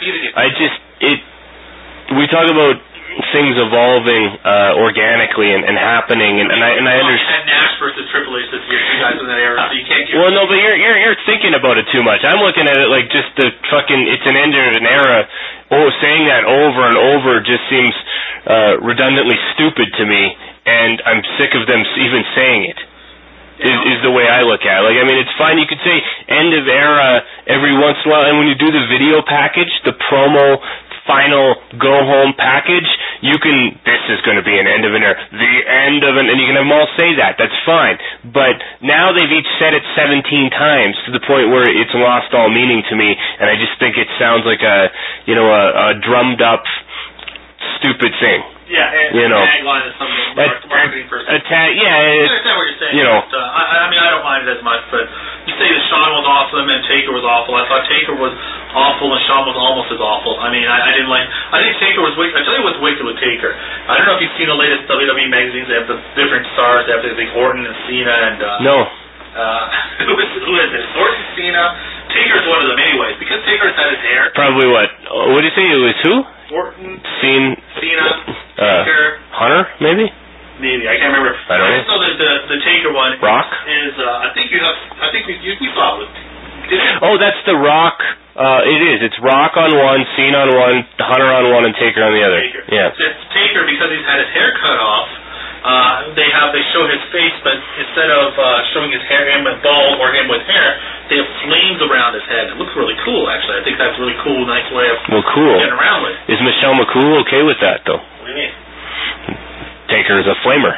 We talk about things evolving organically and happening, and I understand. Nash versus Triple H this year, two guys in that era, so you can't get. Well, no, but you're thinking about it too much. I'm looking at it like just the fucking. It's an end of an era. Oh, saying that over and over just seems redundantly stupid to me, and I'm sick of them even saying it. Is the way I look at it. Like, I mean, it's fine. You could say end of era every once in a while, and when you do the video package, the promo final go-home package, this is going to be an end of an era, the end of and you can have them all say that. That's fine. But now they've each said it 17 times to the point where it's lost all meaning to me, and I just think it sounds like a drummed-up, stupid thing. Yeah, and tagline is something marketing person. I understand what you're saying. I mean, I don't mind it as much, but you say that Shawn was awesome and Taker was awful. I thought Taker was awful and Shawn was almost as awful. I mean, I didn't like. I think Taker was wicked. I tell you what's wicked with Taker. I don't know if you've seen the latest WWE magazines. They have the different stars. They have like Orton and Cena and. No. Who is it? Orton, Cena. Taker's one of them, anyways, because Taker's had his hair. Probably what? What did you say? It was who? Orton, Cena, Taker, Hunter, maybe. Maybe I can't remember. I don't know. So the Taker one. Rock is. I think we saw it. Oh, that's the Rock. It is. It's Rock on one, Cena on one, Hunter on one, and Taker on the other. Taker. Yeah. It's Taker because he's had his hair cut off. They show his face, but instead of showing his hair, him with bald or him with hair, they have flames around his head. It looks really cool, actually. I think that's a really cool, nice way of getting around with. Is Michelle McCool okay with that, though? What do you mean? Taker is a flamer.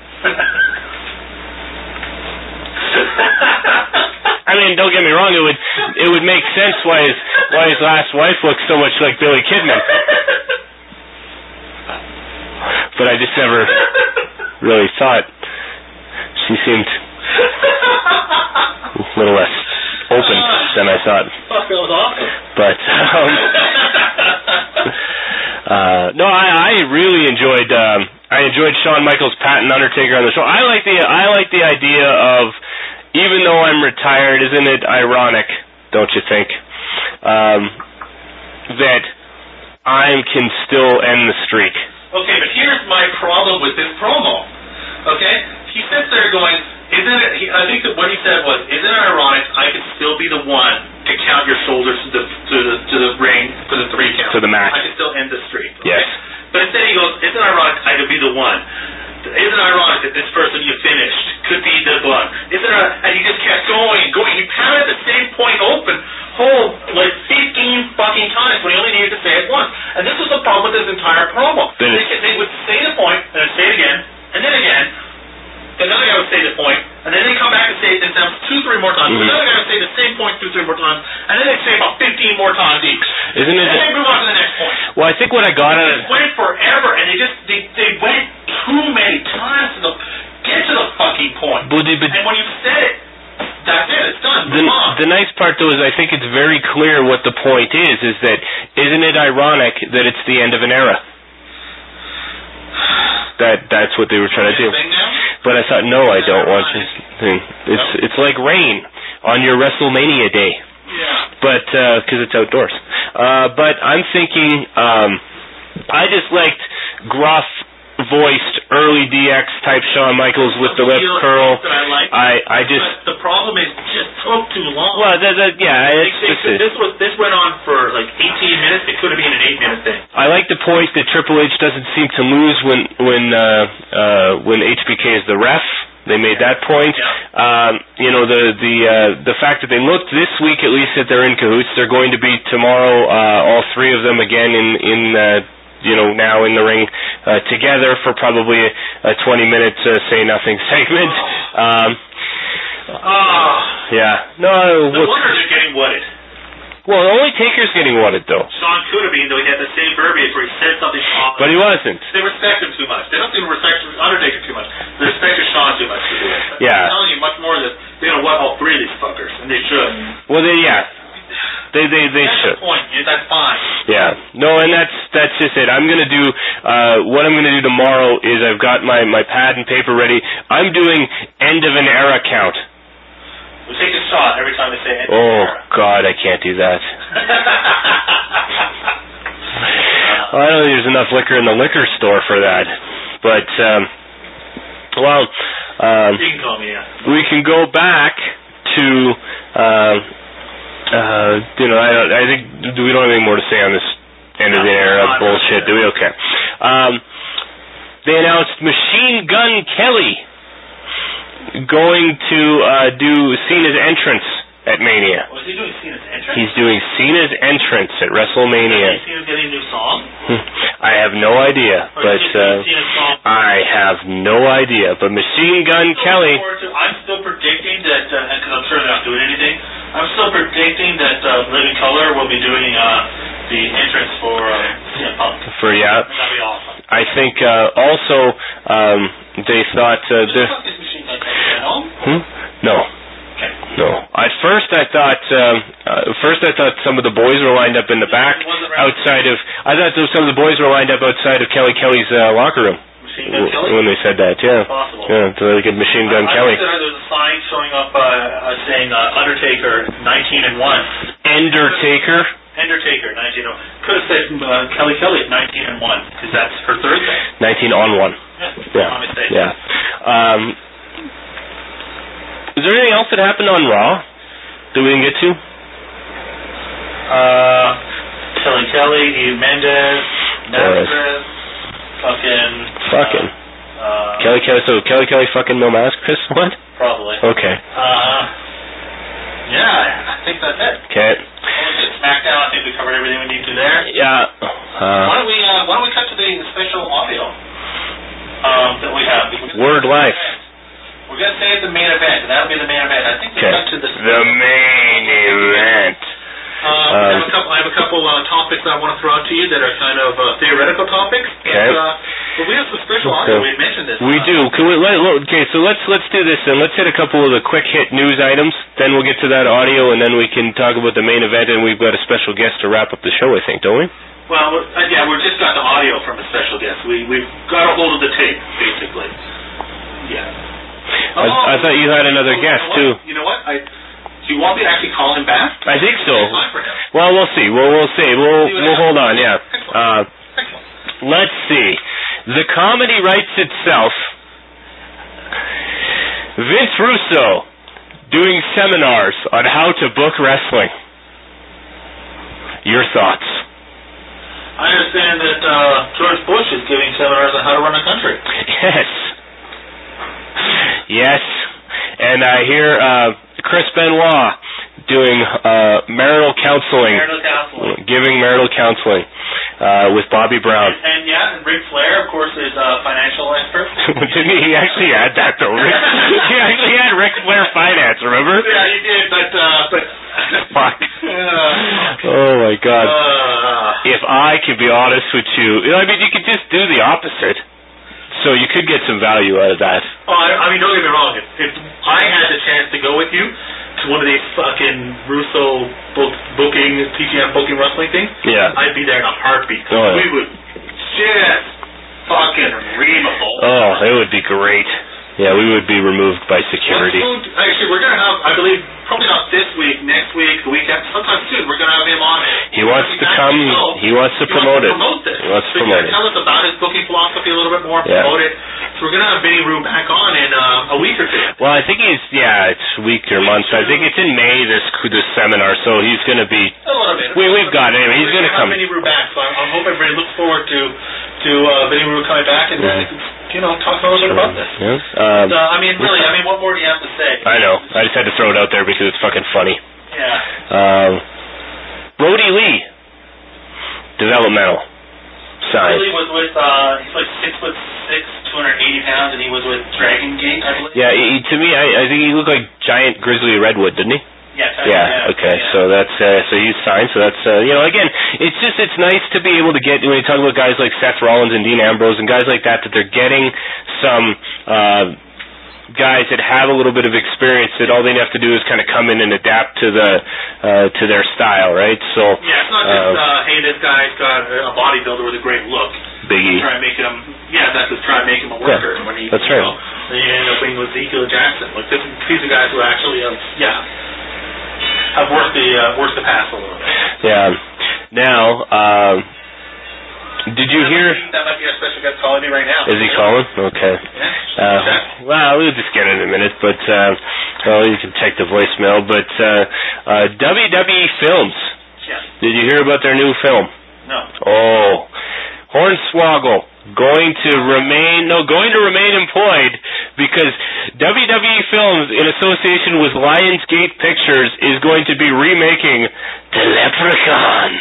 I mean, don't get me wrong. It would make sense why his last wife looks so much like Billy Kidman. but I just never really thought. She seemed a little less open than I thought. Fuck, that was awesome. But no, I really enjoyed Shawn Michaels, Pat, and Undertaker on the show. I like the idea of, even though I'm retired, isn't it ironic, don't you think, that I can still end the streak? Okay, but here's my problem with this promo. Okay, he sits there going, I think that what he said was, isn't it ironic I could still be the one to count your shoulders to the ring for the 3 count? To the match. I could still end the streak. Okay? Yes. But instead he goes, isn't it ironic I could be the one? Isn't it ironic that this person you finished could be the one? And he just kept going. He pounded the same point open home like 15 fucking times when he only needed to say it once. And this was the problem with this entire promo. They would say the point, and then say it again, and then again. Another guy would say the point, and then they come back and say it themselves 2-3 more times. Mm-hmm. Another guy would say the same point 2-3 more times, and then they'd say about 15 more times each. Isn't it? And then they move on to the next point. Well, I think what I got out of it went forever, and they went too many times to get to the fucking point. But and when you said it, that's it. It's done. The nice part, though, is I think it's very clear what the point is that isn't it ironic that it's the end of an era? That's what they were trying to do. But I thought, no, I don't want to. It's like rain on your WrestleMania day. Yeah. But because it's outdoors. But I'm thinking, I just liked gruff-voiced early DX type Shawn Michaels with the lip curl. I just. But the problem is, it just took too long. Well, this went on for like 18 minutes. It could have been an 8-minute thing. I like the point that Triple H doesn't seem to lose when HBK is the ref. They made that point. Yeah. The fact that they looked this week at least that they're in cahoots. They're going to be tomorrow, all 3 of them again now in the ring together for probably a 20-minute say nothing segment. Yeah. No wonder they're getting whatted. Well, only Taker's getting wanted, though. Shawn could have been, though he had the same verbiage where he said something wrong. But he wasn't. They respect him too much. They don't seem to respect Undertaker too much. They respect Shawn too much to do it. Yeah. I'm telling you much more that they don't want all 3 of these fuckers, and they should. Well, They that's should. The point. That's fine. Yeah. No, and that's just it. I'm gonna do what I'm gonna do tomorrow is I've got my pad and paper ready. I'm doing end of an era count. We'll take a shot every time they say end of an era. era. God, I can't do that. I don't think there's enough liquor in the liquor store for that. But you can call me, yeah. We can go back to I think we don't have any more to say on this end of the era bullshit, do we? Okay. They announced Machine Gun Kelly going to do Cena's entrance at Mania. Was he doing Cena's entrance? He's doing Cena's entrance at WrestleMania. Is Cena getting a new song? I have no idea, I have no idea. But Machine Gun Kelly. I'm still predicting that, because I'm sure they're not doing anything. I'm still predicting that Living Color will be doing the entrance for CM Punk. That'd be awesome. I think also they thought. Is Machine Gun Kelly at home? No. No. At first I thought some of the boys were lined up in the back outside of. I thought some of the boys were lined up outside of Kelly's locker room. Machine Gun Kelly? When they said that, yeah. Possible. Yeah, so they could Machine Gun Kelly. There was a sign showing up saying Undertaker 19-1. Endertaker? Endertaker 19-1. Could have said Kelly at 19-1 because that's her Thursday. 19-on-1. Yeah. Is there anything else that happened on Raw that we didn't get to? Kelly, Mendez, Nazareth, fucking. Kelly fucking no mask, Chris? What? Probably. Okay. Yeah, I think that's it. Okay. SmackDown, I think we covered everything we need to there. Yeah. Why don't we cut to the special audio that we have? Word Life. We're going to say the main event, and that'll be the main event. I think we cut to the main event. I have a couple topics I want to throw out to you that are kind of theoretical topics. Okay. But, But we have some special audio. We had mentioned this. We do. Can we? Okay, so let's do this, and let's hit a couple of the quick hit news items. Then we'll get to that audio, and then we can talk about the main event. And we've got a special guest to wrap up the show, I think, don't we? Well, yeah, we've just got the audio from a special guest. We've got a hold of the tape, basically. Yeah. I thought you had another guest too. You know what? Do you want me to actually call him back? I think so. Well, we'll see. We'll see. We'll hold on. Yeah. Let's see. The comedy writes itself. Vince Russo doing seminars on how to book wrestling. Your thoughts? I understand that George Bush is giving seminars on how to run a country. Yes. And I hear Chris Benoit doing marital counseling. Giving marital counseling with Bobby Brown. And Ric Flair, of course, is a financial expert. Didn't he actually add that, though? He actually had Ric Flair finance, remember? Yeah, he did, but fuck. Oh, my God. If I could be honest with you, I mean, you could just do the opposite. So you could get some value out of that. Oh, I mean, don't get me wrong. If I had the chance to go with you to one of these fucking Russo booking, TGM booking wrestling things, I'd be there in a heartbeat. We would just fucking reamable. Oh, it would be great. Yeah, we would be removed by security. Actually, we're going to have, I believe, probably not this week, next week, the week after, sometime soon, we're going to have him on. He wants to come, he wants to promote it. He wants to promote it. Tell us about his booking philosophy a little bit more, promote it. So we're going to have Vinny Rue back on in a week or two. Well, I think it's a week or months. I think it's in May, this seminar, so he's going to be... A little bit. We've got it. He's going to come. Vinny Rue back, so I hope everybody looks forward to Vinny Rue coming back and talk a little bit about this. Yeah. I mean, what more do you have to say? I know. I just had to throw it out there because it's fucking funny. Yeah. Brody Lee, developmental side. Brody was with, he's like 6'6", 280 pounds, and he was with Dragon Gate, I believe. Yeah, to me, I think he looked like giant grizzly redwood, didn't he? Yeah. Okay. Yeah. So that's so he's signed. So that's again, it's nice to be able to get when you talk about guys like Seth Rollins and Dean Ambrose and guys like that they're getting some guys that have a little bit of experience that all they have to do is kind of come in and adapt to to their style, right? So it's not just hey, this guy's got a bodybuilder with a great look. Biggie. Try and make him try and make him a worker. Yeah, when he, that's right. Then you end up being with Ezekiel Jackson. Like these are guys who actually have worked the path a little bit. Yeah. Now, did you hear? That might be our special guest calling me right now. Is he calling? Okay. Yeah. Well, we'll just get it in a minute, but you can check the voicemail. But WWE Films. Yes. Did you hear about their new film? No. Oh, Hornswoggle going to remain employed because WWE Films, in association with Lionsgate Pictures, is going to be remaking The Leprechaun.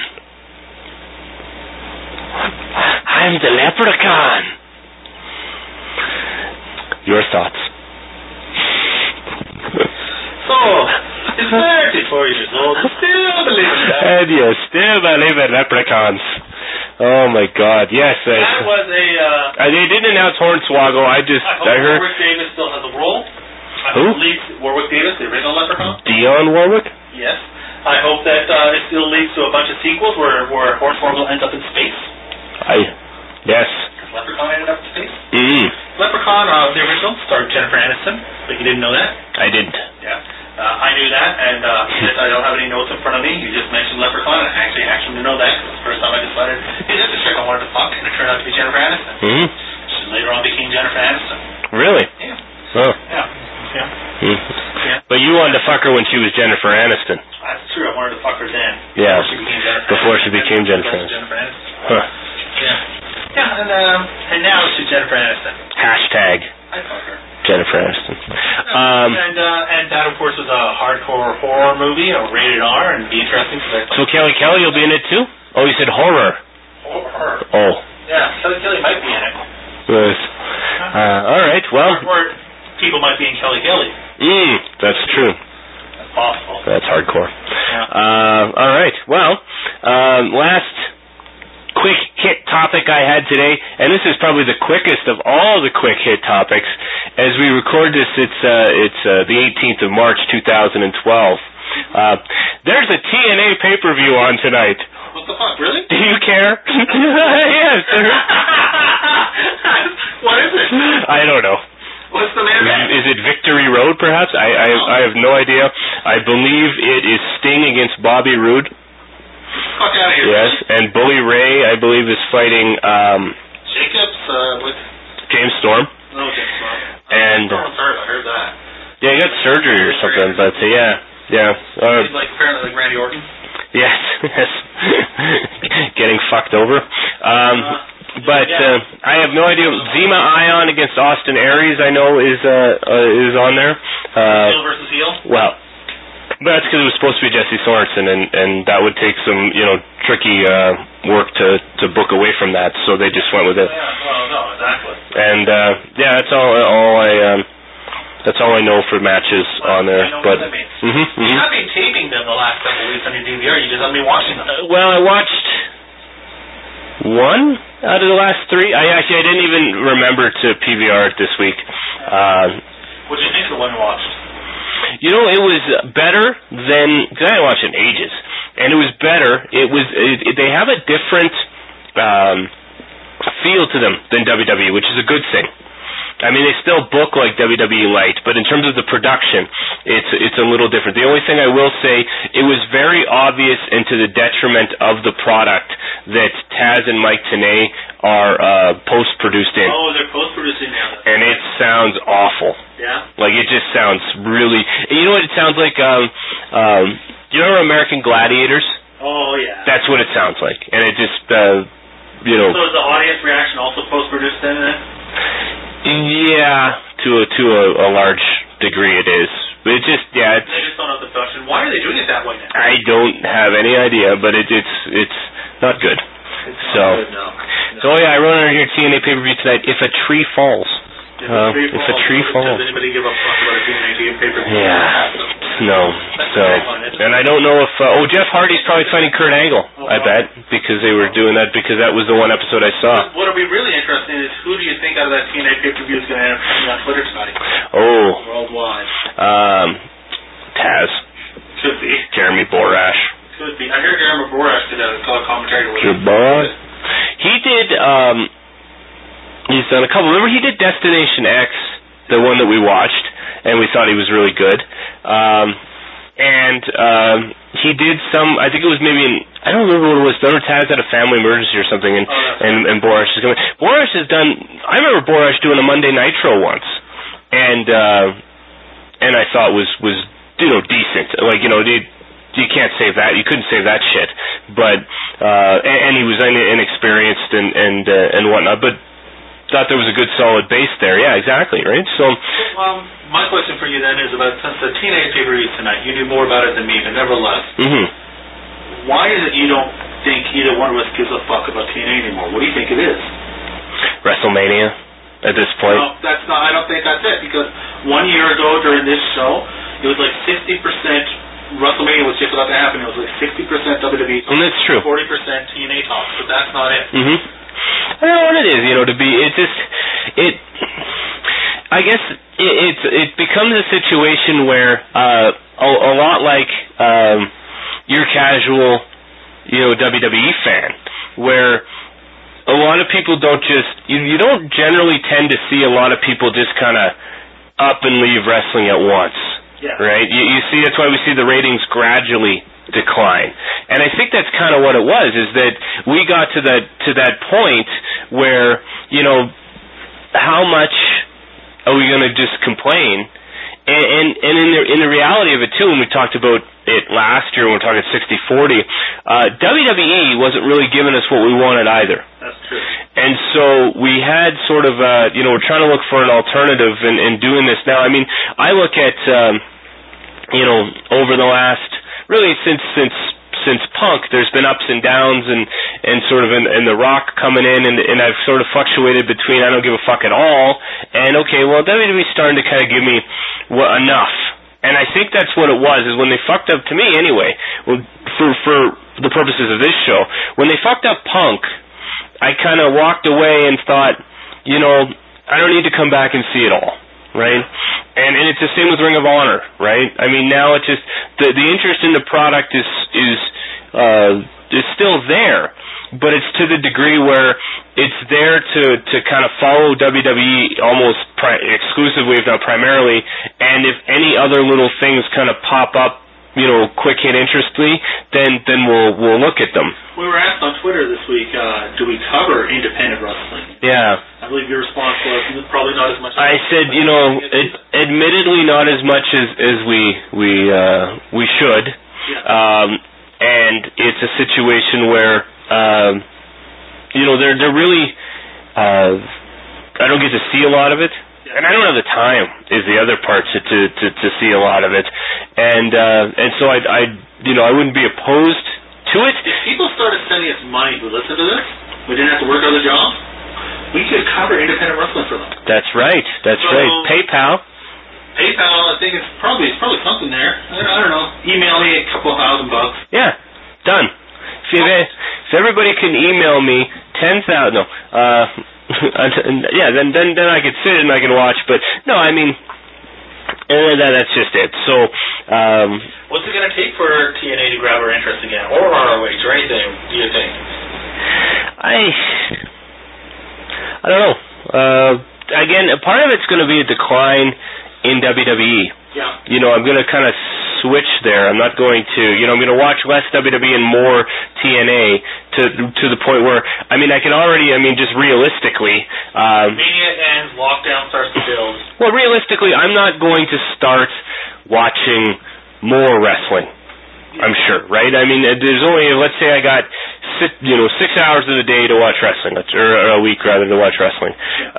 I'm the Leprechaun. Your thoughts? So, he's 34 years old. Still believe in that. And you still believe in leprechauns. Oh my God! Yes, that was a. They didn't announce Hornswoggle. I heard. Warwick Davis still has a role. Who? Warwick Davis, the original Leprechaun. Dionne Warwick. Yes. I hope that it still leads to a bunch of sequels where Hornswoggle ends up in space. Yes. Leprechaun ended up in space. Leprechaun, the original, starred Jennifer Aniston, but you didn't know that. I didn't. Yeah. I knew that, and since I don't have any notes in front of me, you just mentioned Leprechaun, and I actually to know that, because it's the first time I decided, hey, that's a chick I wanted to fuck, and it turned out to be Jennifer Aniston. She later on became Jennifer Aniston. Really? Yeah. Oh. Yeah. But you wanted to fuck her when she was Jennifer Aniston. That's true, I wanted to fuck her then. Yeah. Before she became Jennifer Aniston. Huh. Yeah. And now she's Jennifer Aniston. Hashtag. I fuck her. Jennifer Aniston. And that, of course, was a hardcore horror movie, a rated R, and be interesting. So Kelly will be in it too? Oh, you said horror. Horror. Oh. Yeah, Kelly might be in it. Yes. All right. Well. Or people might be in Kelly. That's true. That's possible. That's hardcore. Yeah. All right. Well, last quick hit topic I had today, and this is probably the quickest of all the quick hit topics. As we record this, it's the 18th of March, 2012. There's a TNA pay-per-view on tonight. What the fuck, really? Do you care? Yes. What is it? I don't know. What's the name? Is it Victory Road, perhaps? I have no idea. I believe it is Sting against Bobby Roode. Fuck out of here. Yes, and Bully Ray, I believe, is fighting Jacobs with James Storm. Oh, James Storm. And I heard that. Yeah, he got surgery or something, but yeah. He's apparently like Randy Orton. Yes. Getting fucked over. I have no idea. Zema Ion against Austin Aries, I know, is on there. Heel versus heel? Well, but that's because it was supposed to be Jesse Sorensen, and that would take some, tricky work to book away from that, so they just went with it. Yeah, well, no, exactly. And that's all I know for matches on there. You know but what that means. You haven't been taping them the last couple of weeks on your DVR. You just haven't been watching them. Well, I watched one out of the last three. I didn't even remember to PVR it this week. What did you think of the one you watched? It was better than, because I hadn't watched it in ages, and it was better. They have a different feel to them than WWE, which is a good thing. I mean, they still book like WWE Light, but in terms of the production, it's a little different. The only thing I will say, it was very obvious and to the detriment of the product that Taz and Mike Tenay are post-produced in. Oh, they're post-producing now. And it sounds awful. Yeah? Like, it just sounds really... You know what it sounds like? Do you remember American Gladiators? Oh, yeah. That's what it sounds like. And it just, So is the audience reaction also post-produced then? Yeah, to a large degree it is. But it just, They just don't have the production. Why are they doing it that way now? I don't have any idea, but it's not good. It's not good, no. So yeah, I wrote on here TNA pay-per-view tonight, If a Tree Falls. If a tree falls. Does anybody give a fuck about a TNA pay-per-view? Yeah. No. So, and I don't know if Jeff Hardy's probably fighting Kurt Angle. I bet, because they were doing that, because that was the one episode I saw. What'll be really interesting is who do you think out of that TNA pay-per-view is going to end up coming on Twitter tonight? Oh. Worldwide. Taz. Could be. Jeremy Borash. Could be. I heard Jeremy Borash did a color commentary with him. He did. He's done a couple. Remember, he did Destination X, the one that we watched, and we thought he was really good. He did some. I think it was maybe I don't remember what it was. Remember, Taz had a family emergency or something, and Borash is coming. Borash has done. I remember Borash doing a Monday Nitro once, and I thought was decent. Like you can't save that. You couldn't save that shit. But and he was inexperienced and whatnot. But thought there was a good solid base there. Yeah, exactly. Right. So. My question for you then is about, since the TNA pay-per-view tonight, you knew more about it than me, but nevertheless, why is it you don't think either one of us gives a fuck about TNA anymore? What do you think it is? WrestleMania at this point. No, that's not. I don't think that's it, because 1 year ago during this show, it was like 60%. WrestleMania was just about to happen. It was like 60% WWE talk, and that's true. 40% TNA talk, but that's not it. I don't know what it is. To be. I guess it becomes a situation where a lot like your casual, WWE fan, where a lot of people don't just you don't generally tend to see a lot of people just kind of up and leave wrestling at once, right? You see, that's why we see the ratings gradually decline, and I think that's kind of what it was. Is that we got to that point where how much are we going to just complain? And in the reality of it too, and we talked about it last year when we were talking 60-40, WWE wasn't really giving us what we wanted either. That's true. And so we had sort of we're trying to look for an alternative in doing this now. I mean, I look at over the last really since Punk, there's been ups and downs and sort of in The Rock coming in, and I've sort of fluctuated between I don't give a fuck at all and okay, well, WWE's starting to kind of give me enough. And I think that's what it was, is when they fucked up, to me anyway, well, for the purposes of this show, when they fucked up Punk, I kind of walked away and thought, I don't need to come back and see it all, right? And it's the same with Ring of Honor, right? I mean, now it's just the interest in the product is still there, but it's to the degree where it's there to kind of follow WWE almost exclusively, if not primarily, and if any other little things kind of pop up, quick hit interestly, then we'll look at them. We were asked on Twitter this week, do we cover independent wrestling? Yeah. I believe your response was probably not as much. I said, admittedly not as much as we should. Yeah. And it's a situation where they're really I don't get to see a lot of it. And I don't have the time is the other part to see a lot of it, and so I wouldn't be opposed to it. If people started sending us money to listen to this, we didn't have to work other jobs. We could cover independent wrestling for them. That's right. PayPal. I think it's probably something there. I don't know. Email me $2,000. Yeah, done. If everybody can email me 10,000, no. Yeah, then I could sit and I can watch, but no, I mean, that's just it. So, what's it going to take for TNA to grab our interest again, or ROH, or anything? Do you think? I don't know. Again, part of it's going to be a decline in WWE. Yeah. I'm going to kind of switch there. I'm not going to, I'm going to watch less WWE and more TNA to the point where, I can already, just realistically. Mania ends, lockdown starts to build. Well, realistically, I'm not going to start watching more wrestling. I'm sure, right? There's only, let's say I got 6 hours in a day to watch wrestling, or a week rather to watch wrestling.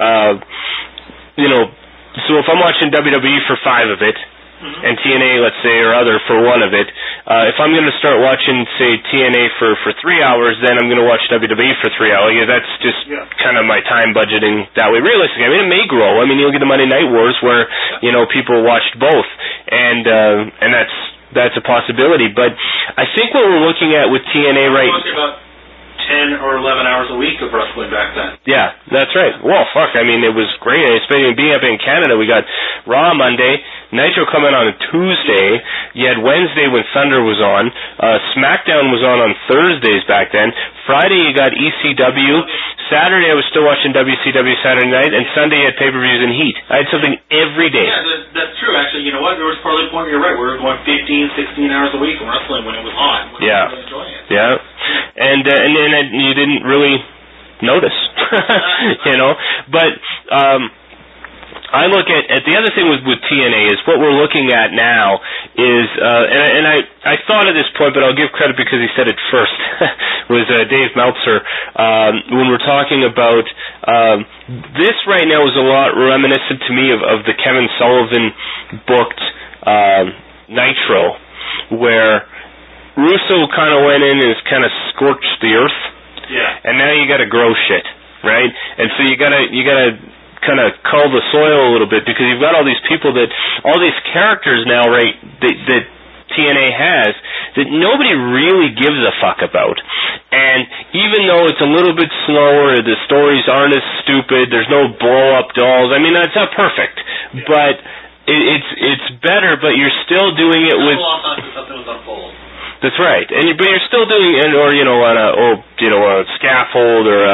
So if I'm watching WWE for 5 of it, and TNA, let's say, or other for 1 of it, if I'm going to start watching, say, TNA for 3 hours, then I'm going to watch WWE for 3 hours. Yeah, that's just kind of my time budgeting that way. Realistically, it may grow. You'll get the Monday Night Wars where, people watched both, and that's a possibility. But I think what we're looking at with TNA right now, 10 or 11 hours a week of wrestling back then. Yeah, that's right. Well, fuck, it was great. Especially being up in Canada, we got Raw Monday, Nitro coming on a Tuesday, you had Wednesday when Thunder was on, SmackDown was on Thursdays back then, Friday you got ECW, Saturday I was still watching WCW Saturday night, and Sunday you had pay-per-views and Heat. I had something every day. Yeah, that's true, actually. You know what? There was probably a point, you're right, we were going 15, 16 hours a week of wrestling when it was on. Yeah. Really enjoying it. Yeah. And then you didn't really notice, But I look at the other thing with TNA is what we're looking at now is, and I thought at this point, but I'll give credit because he said it first, was Dave Meltzer, when we're talking about this right now is a lot reminiscent to me of the Kevin Sullivan booked Nitro, where Russo kind of went in and kind of scorched the earth. Yeah. And now you got to grow shit, right? And so you got to kind of cull the soil a little bit because you've got all these people all these characters now, right? That TNA has that nobody really gives a fuck about. And even though it's a little bit slower, the stories aren't as stupid. There's no blow up dolls. It's not perfect, but it's better. But you're still doing it with. Something was unfold. That's right, but you're still doing it, or on a scaffold, or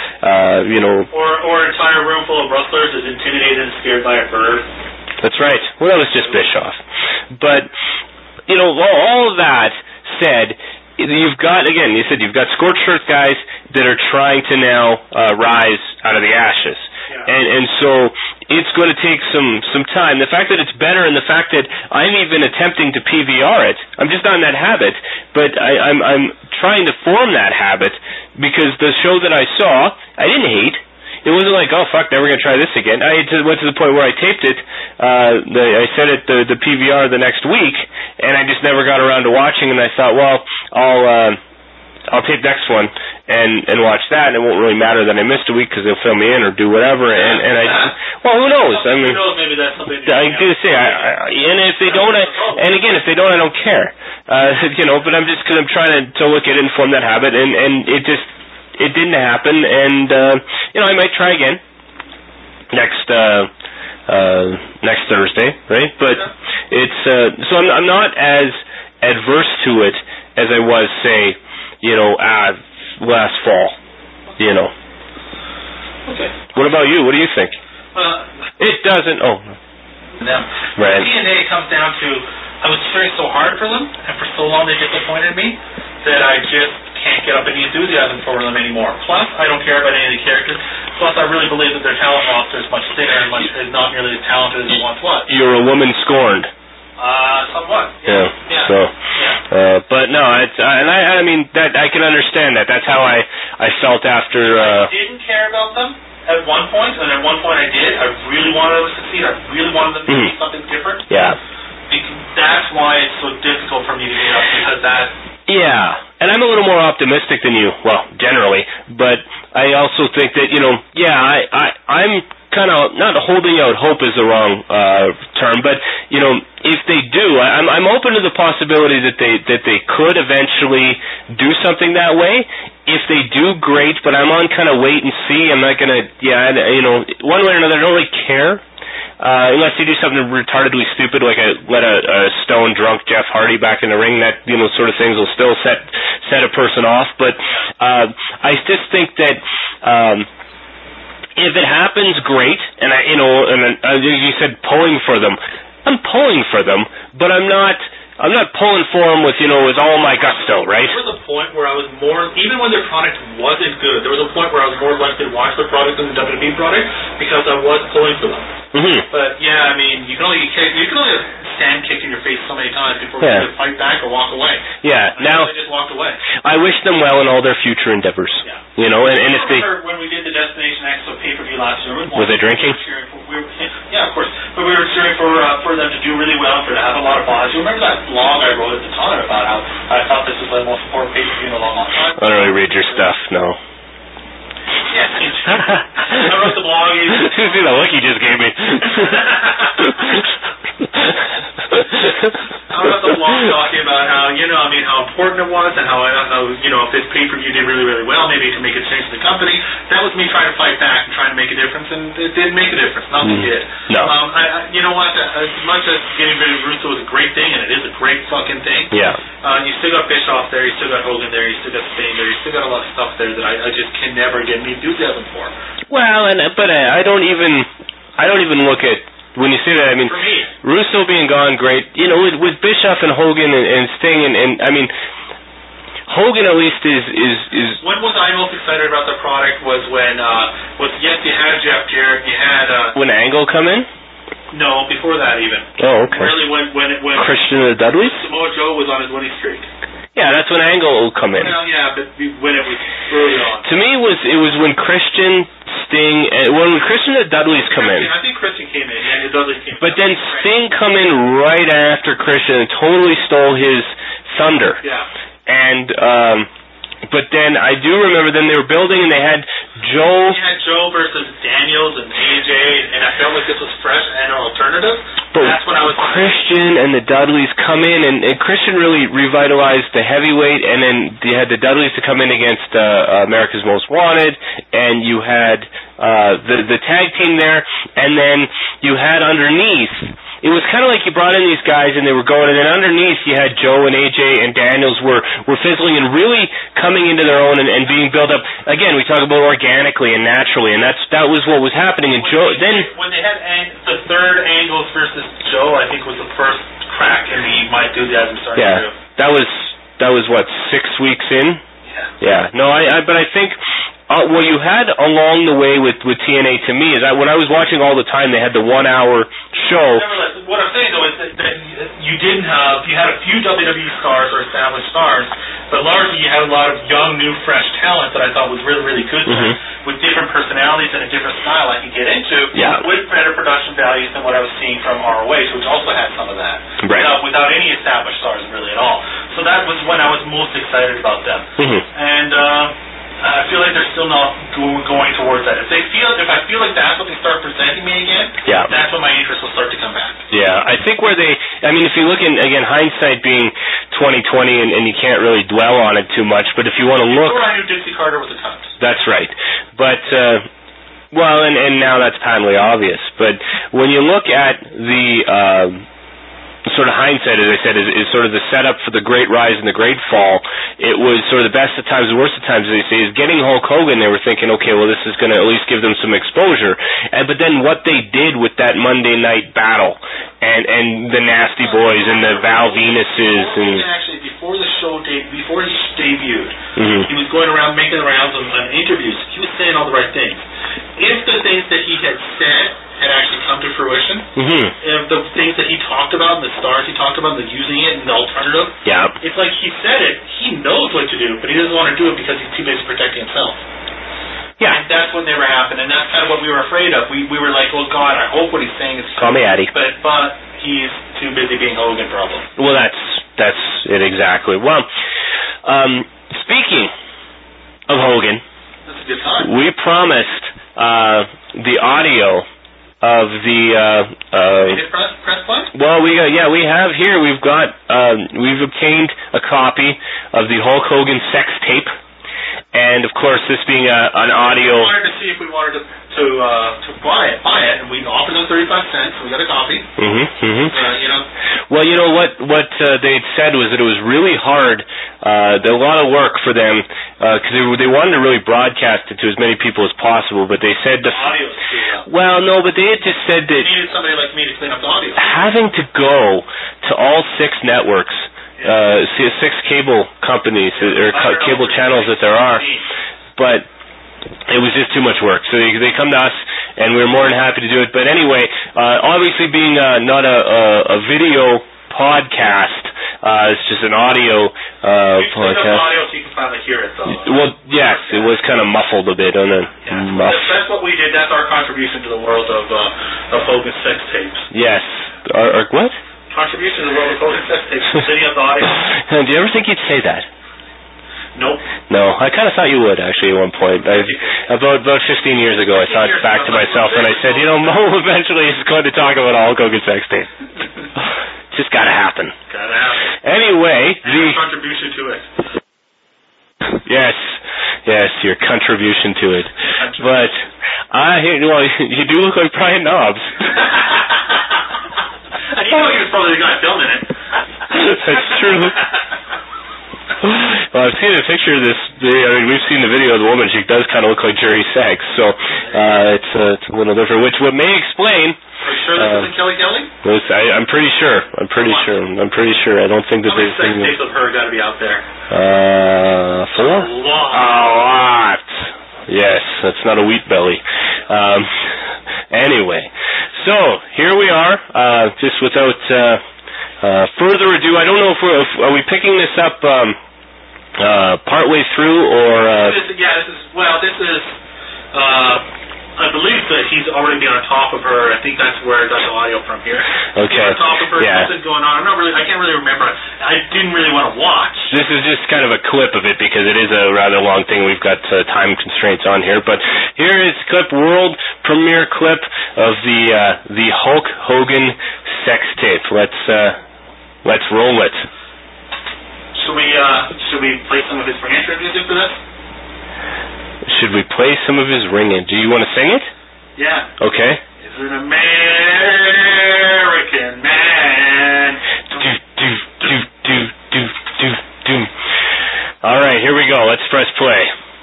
or an entire room full of wrestlers is intimidated and scared by a bird. That's right. Well, that was just Bischoff, but all of that said, you've got scorched earth guys that are trying to now rise out of the ashes. Yeah. And so it's going to take some time. The fact that it's better and the fact that I'm even attempting to PVR it, I'm just not in that habit, but I'm trying to form that habit because the show that I saw, I didn't hate. It wasn't like, oh, fuck, now we're going to try this again. I went to the point where I taped it. I set it the PVR the next week, and I just never got around to watching, and I thought, well, I'll tape next one and watch that, and it won't really matter that I missed a week because they'll fill me in or do whatever. And who knows? Who knows? Maybe that's something. I'm gonna say, and if they don't, if they don't, I don't care. But I'm just because I'm trying to look at it and form that habit, and it just it didn't happen, and I might try again next Thursday, right? But it's so I'm not as adverse to it as I was, say, last fall. Okay. What about you? What do you think? It doesn't. Oh. Them. Right. TNA comes down to I was cheering so hard for them, and for so long they disappointed me that I just can't get up any enthusiasm for them anymore. Plus, I don't care about any of the characters. Plus, I really believe that their talent roster is much thinner and is not nearly as talented as it once was. You're a woman scorned. Somewhat. Yeah. So. Yeah. But no, it's I mean that I can understand that. That's how I felt after. I didn't care about them at one point, and at one point I did. I really wanted them to succeed. I really wanted them to do something different. Yeah. That's why it's so difficult for me to get up, because that... Yeah, and I'm a little more optimistic than you, well, generally, but I also think that, I'm kind of, not holding out hope is the wrong term, but, if they do, I'm open to the possibility that they could eventually do something that way. If they do, great, but I'm on kind of wait and see. I'm not going to, one way or another, I don't really care. Unless you do something retardedly stupid, like let a stone drunk Jeff Hardy back in the ring, that sort of things will still set a person off. But I just think that if it happens, great. And you said pulling for them. I'm pulling for them, but I'm not pulling for them with with all my gusto, right? There was a point where I was more, even when their product wasn't good, there was a point where I was more likely to watch their product than the WWE product because I was pulling for them. Mm-hmm. But yeah, I mean, you can only stand kicked in your face so many times before you can fight back or walk away. Yeah. Now I just walked away. I wish them well in all their future endeavors. Yeah. And if they when we did the Destination X pay-per-view last year, were they drinking? Yeah, of course. But we were cheering for them to do really well, for to have a lot of buzz. You remember that blog I wrote at the time about how I thought this was the most important pay-per-view in a long time? I don't really read your stuff, no. Yeah, I wrote the blog. See the look he just gave me. I wrote the blog talking about how how important it was, and how if this pay-per-view did really, really well, maybe it could make a change to the company. That was me trying to fight back and trying to make a difference, and it did make a difference. Nothing did. No. You know what? As much as getting rid of Russo is a great thing, and it is a great fucking thing. Yeah. You still got Bischoff there. You still got Hogan there. You still got Sting there. You still got a lot of stuff there that I just can never get any enthusiasm for. Well, but I don't even look at. When you say that, I mean, for me, Russo being gone, great. With Bischoff and Hogan and Sting, and I mean, Hogan at least is. When was I most excited about the product was when yes, you had Jeff Jarrett, you had when Angle come in. No, before that even. Oh, okay. Really, when Christian and the Dudleys. Samoa Joe was on his winning streak. Yeah, that's when Angle will come in. Well, yeah, but when it was early on. To me, it was when Christian, Sting, when Christian and the Dudleys come in. I think Christian came in, and the Dudleys came in. But then Sting come in right after Christian and totally stole his thunder. Yeah. And but then I do remember then they were building and they had Joe. You had Joe versus Daniels and AJ, and I felt like this was fresh and an alternative. But that's when I was Christian and the Dudleys come in, and Christian really revitalized the heavyweight, and then you had the Dudleys to come in against America's Most Wanted, and you had the tag team there, and then you had underneath. It was kind of like you brought in these guys and they were going, and then underneath you had Joe and AJ and Daniels were fizzling and really coming into their own and being built up. Again, we talk about organically and naturally, and that was what was happening. And Joe when they had the third Angles versus Joe, I think was the first crack in my enthusiasm started. Yeah, that was what, 6 weeks in. Yeah. No, but I think. What you had along the way with TNA to me is that when I was watching all the time, they had the 1 hour show. Nevertheless, what I'm saying though is that you had a few WWE stars or established stars, but largely you had a lot of young, new, fresh talent that I thought was really, really good with different personalities and a different style I could get into with better production values than what I was seeing from ROH, which also had some of that without any established stars really at all. So that was when I was most excited about them. And I feel like they're still not going towards that. If I feel like that's what they start presenting me again, that's when my interest will start to come back. Yeah, I think if you look again, hindsight being 2020, and you can't really dwell on it too much, but if you want to look... Before I knew Dixie Carter was a cunt. That's right. But, and now that's patently obvious, but when you look at the... sort of hindsight, as I said, is sort of the setup for the great rise and the great fall. It was sort of the best of times, the worst of times, as they say, is getting Hulk Hogan. They were thinking, okay, well, this is going to at least give them some exposure. But then what they did with that Monday night battle, and the Nasty Boys and the Val Venuses, and actually before the show before he debuted, he was going around making the rounds on interviews. He was saying all the right things. If the things that he had said had actually come to fruition, if the things that he talked about, and the stars he talked about, and using it and the alternative, it's like he said it, he knows what to do, but he doesn't want to do it because he's too busy protecting himself. Yeah. And that's what never happened, and that's kind of what we were afraid of. We were like, oh God, I hope what he's saying is true. Call me Addy. But he's too busy being Hogan, probably. Well, that's it exactly. Well, speaking of Hogan, that's a good time. We promised the audio of the press play? Well, we have here. We've obtained a copy of the Hulk Hogan sex tape, and of course, this being an audio. We wanted to see if we wanted to buy it, and we offered them 35 cents. So we got a copy. Well, you know what they had said was that it was really hard. A lot of work for them because they wanted to really broadcast it to as many people as possible, but they said the audio is too loud. Well, no, but they had just said that they needed somebody like me to clean up the audio. Having to go to all 6 networks, 6 cable companies or cable channels that there are, but it was just too much work. So they come to us, and we were more than happy to do it. But anyway, obviously being not a video podcast, it's just an audio podcast. Audio so you can finally hear it, though. Well, yes, it was kind of muffled a bit on the muff. That's what we did. That's our contribution to the world of Hogan's sex tapes. Yes. Or what? Contribution to the world of Hogan's sex tapes. Sitting up the audio. Do you ever think you'd say that? Nope. No, I kind of thought you would, actually, at one point. About 15 years ago, I thought back to myself, and I said, Mo eventually is going to talk about Hulk Hogan sex tape. Just gotta happen. Gotta happen. Anyway, the contribution to it. Yes, your contribution to it. But you do look like Brian Knobs. And you know he was probably the guy filming it. That's true. Well, I've seen a picture of this. We've seen the video of the woman. She does kind of look like Jerry Sachs, so it's a little different. Which may explain. Are you sure this isn't Kelly Kelly? I'm pretty sure. I'm pretty sure. I don't think that there's. How many sex tapes of her got to be out there? 4? A lot. Yes, that's not a wheat belly. Anyway, so here we are. Just without further ado, I don't know if are we picking this up partway through or. This is. I believe that he's already been on top of her. I think that's where I got the audio from here. Okay. He's on top of her. Something's going on. I can't really remember. I didn't really want to watch. This is just kind of a clip of it because it is a rather long thing. We've got time constraints on here, but here is world premiere clip of the Hulk Hogan sex tape. Let's roll it. Should we play some of his ring intro music for this? Should we play some of his ring in? Do you want to sing it? Yeah. Okay. He's an American man. Do. All right, here we go. Let's press play.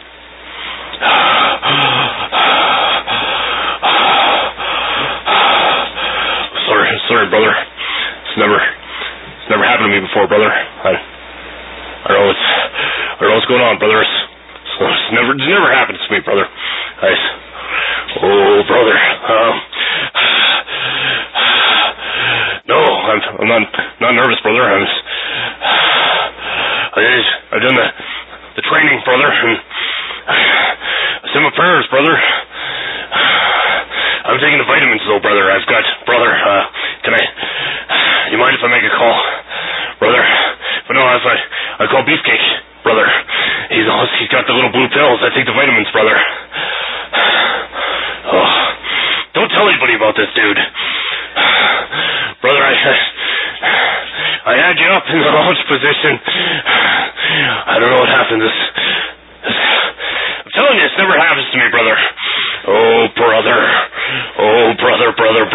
Sorry, brother. It's never happened to me before, brother. I don't know what's going on, brother. It's never happened to me, brother. Oh, brother. No, I'm not nervous, brother. I've done the training, brother, and I said my prayers, brother. I'm taking the vitamins, though, brother. Brother, you mind if I make a call, brother? But no, I call Beefcake, brother. He's got the little blue pills. I take the vitamins, brother. Oh, don't tell anybody about this, dude. Brother. in the launch position. I don't know what happened. I'm telling you, this never happens to me, brother. Oh, brother. Oh, brother.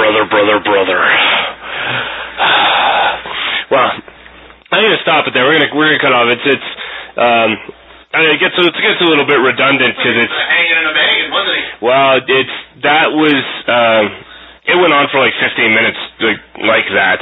Well, I'm going to stop it there. We're gonna cut off. It gets a little bit redundant because it's hanging in a wagon, wasn't he? Well, it went on for like 15 minutes like that.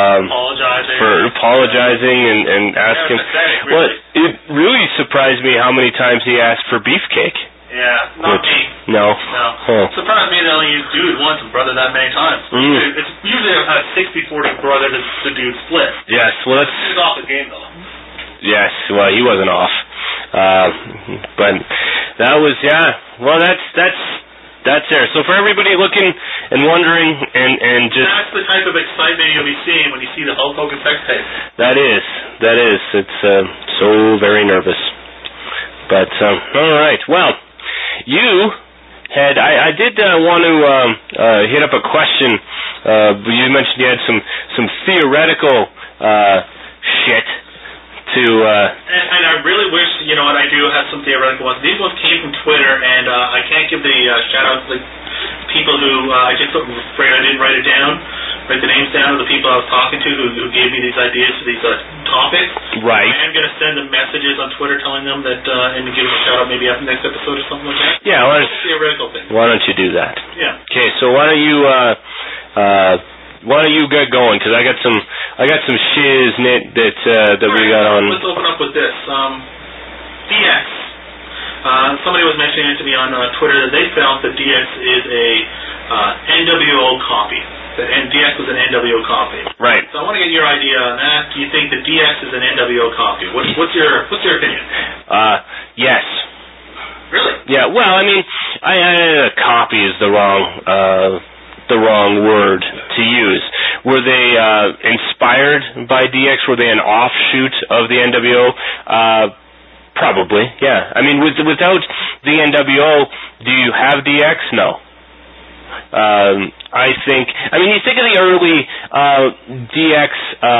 Apologizing and asking. Pathetic, really. Well, it really surprised me how many times he asked for beefcake. Yeah, not me. No. Huh. Surprised me that only used dude once and brother that many times. It's usually a 60-40 brother to dude split. Yes, well that's... He's off the game though. Yes, well he wasn't off. But that was, well that's there. So for everybody looking and wondering and just... That's the type of excitement you'll be seeing when you see the Hulk Hogan sex tape. That is. It's so very nervous. But, all right. Well, you had... I did want to hit up a question. You mentioned you had some theoretical shit to... And I really wish, you know what, I do have some theoretical ones. These ones came from Twitter, and I can't give the shout-outs to the people who... I just afraid I didn't write it down, write the names down of the people I was talking to who gave me these ideas for these topics. Right. I am going to send them messages on Twitter telling them that, and give them a shout-out maybe after the next episode or something like that. Yeah, theoretical thing. Why don't you do that? Yeah. Okay, so why don't you get going? Because I got some shiznit that we got on. Let's open up with this. DX. Somebody was mentioning it to me on Twitter that they felt that DX is a NWO copy. And DX was an NWO copy. Right. So I want to get your idea on that. Do you think that DX is an NWO copy? What's your opinion? Yes. Really? Yeah. Well, I mean, copy is the wrong word to use. Were they inspired by DX? Were they an offshoot of the NWO? Probably. Yeah. I mean, without the NWO, do you have DX? No. I think. I mean, you think of the early DX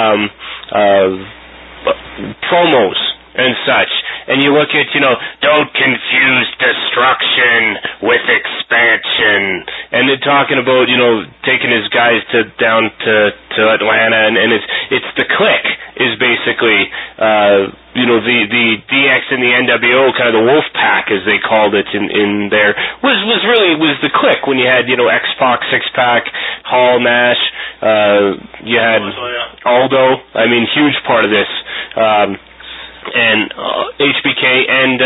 promos and such, and you look at, don't confuse destruction with expansion, and they're talking about, taking his guys down to Atlanta, and it's the Click is basically, the DX and the NWO, kind of the Wolf Pack as they called it in there, was the Click when you had, X-Pac, Six-Pack, Hall, Nash, you had Aldo, I mean, huge part of this, and HBK and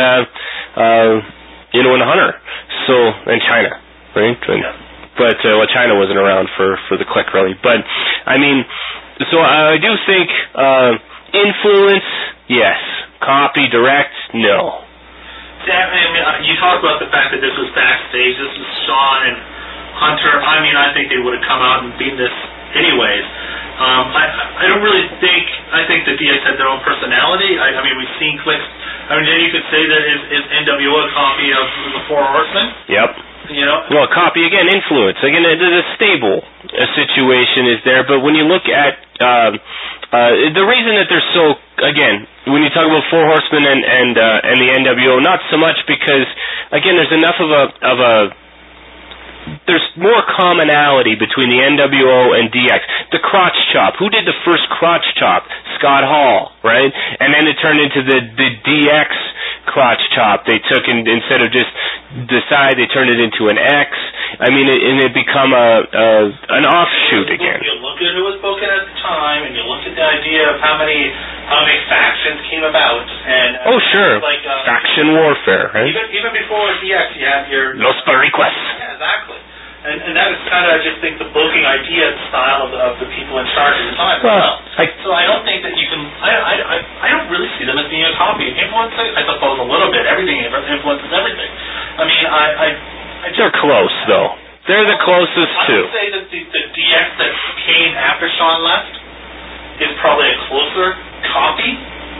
and Hunter, so, and China, right? But China wasn't around for the Click really. But I mean, so I do think influence, yes. Copy, direct, no. I mean, you talk about the fact that this was backstage. This was Shawn and Hunter. I mean, I think they would have come out and beaten this anyways. I don't really think. I think the DX had their own personality. I mean, we've seen Clicks. I mean, then you could say that is NWO a copy of the Four Horsemen? Yep. Well, copy again, influence again. The stable situation is there, but when you look at the reason that they're so, again, when you talk about Four Horsemen and the NWO, not so much because again, there's enough of a there's more commonality between the NWO and DX. The crotch chop. Who did the first crotch chop? Scott Hall, right? And then it turned into the DX crotch chop. They took, instead of just the side, they turned it into an X. I mean, it become an offshoot again. You look at who was spoken at the time, and you look at the idea of how many factions came about. And oh, sure. Like, faction warfare, right? Even before DX, you had your... Los Boricuas. Yeah, exactly. And that is kind of, I just think, the booking idea and style of the people in charge at the time. So I don't think that you can... I don't really see them as being a copy. Influence, I suppose, a little bit. Everything influences everything. I mean, they're close, though. They're the closest, too. I would say that the DX that came after Shawn left is probably a closer copy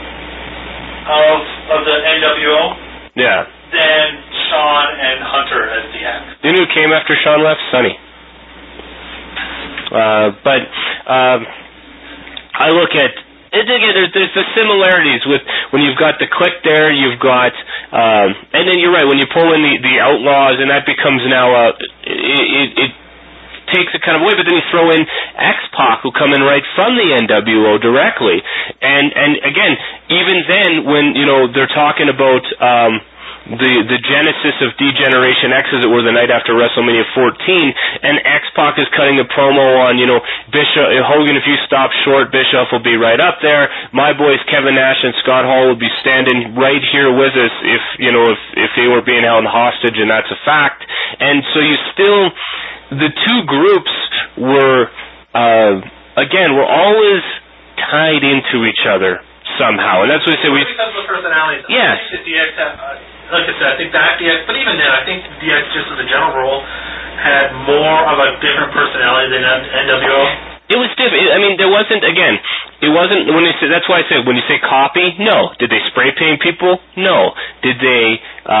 of the NWO. Yeah. Than Shawn and Hunter as DX. You know who came after Shawn left? Sonny. But I look at again, there's the similarities with when you've got the Clique there, you've got, and then you're right, when you pull in the Outlaws, and that becomes now it takes it kind of away, but then you throw in X-Pac, who come in right from the NWO directly, and again, even then, when, you know, they're talking about, the genesis of D-Generation X, as it were, the night after WrestleMania 14, and X-Pac is cutting a promo on, you know, Hogan, if you stop short, Bischoff will be right up there. My boys Kevin Nash and Scott Hall will be standing right here with us if, you know, if they were being held hostage, and that's a fact. And so you still, the two groups were, again, were always tied into each other somehow, and that's what I said. Because of the personalities. Yes. I think the DX, like I said, I think that DX, but even then, I think DX, just as a general rule, had more of a different personality than NWO. It was different. I mean, there wasn't, again, it wasn't, when they say, that's why I said, when you say copy, no. Did they spray paint people? No. Did they,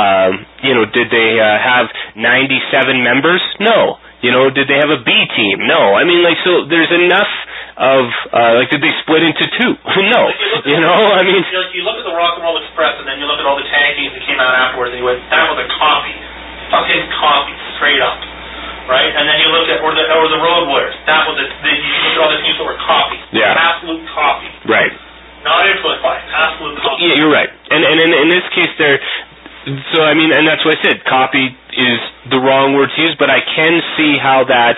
have 97 members? No. You know, did they have a B team? No. I mean, like, so there's enough of, did they split into two? No. You know, I mean... You look at the Rock and Roll Express, and then you look at all the tag teams that came out afterwards, and you went, that was a copy. Fucking copy, straight up. Right? And then you look at, or the Road Warriors, that was you look at all the teams that were copies. Yeah. Absolute copy. Right. Not influenced by it. Absolute copy. Yeah, you're right. And in this case, so, I mean, and that's what I said, copy is the wrong word to use, but I can see how that,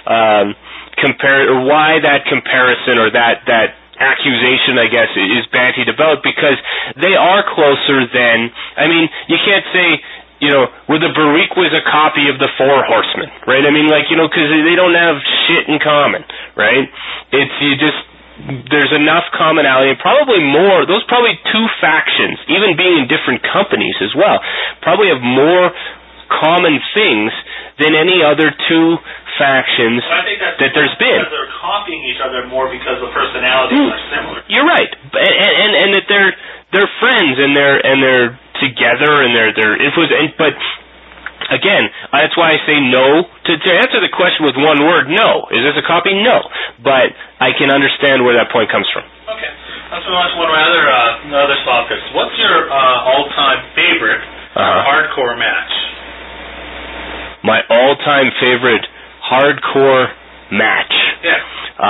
why that comparison or that accusation, I guess, is bantied about, because they are closer than, I mean, you can't say, you know, where the Bariquas a copy of the Four Horsemen, right? I mean, like, you know, because they don't have shit in common, right? There's enough commonality, and probably more, those probably two factions, even being in different companies as well, probably have more common things than any other two factions that there's been. Because they're copying each other more because the personalities are similar. You're right, and that they're friends, and they're together, and they're influenced. But again, that's why I say no to answer the question with one word. No, is this a copy? No, but I can understand where that point comes from. Okay, let's move on to one of my other topics. What's your all-time favorite hardcore match? My all-time favorite hardcore match. Yeah.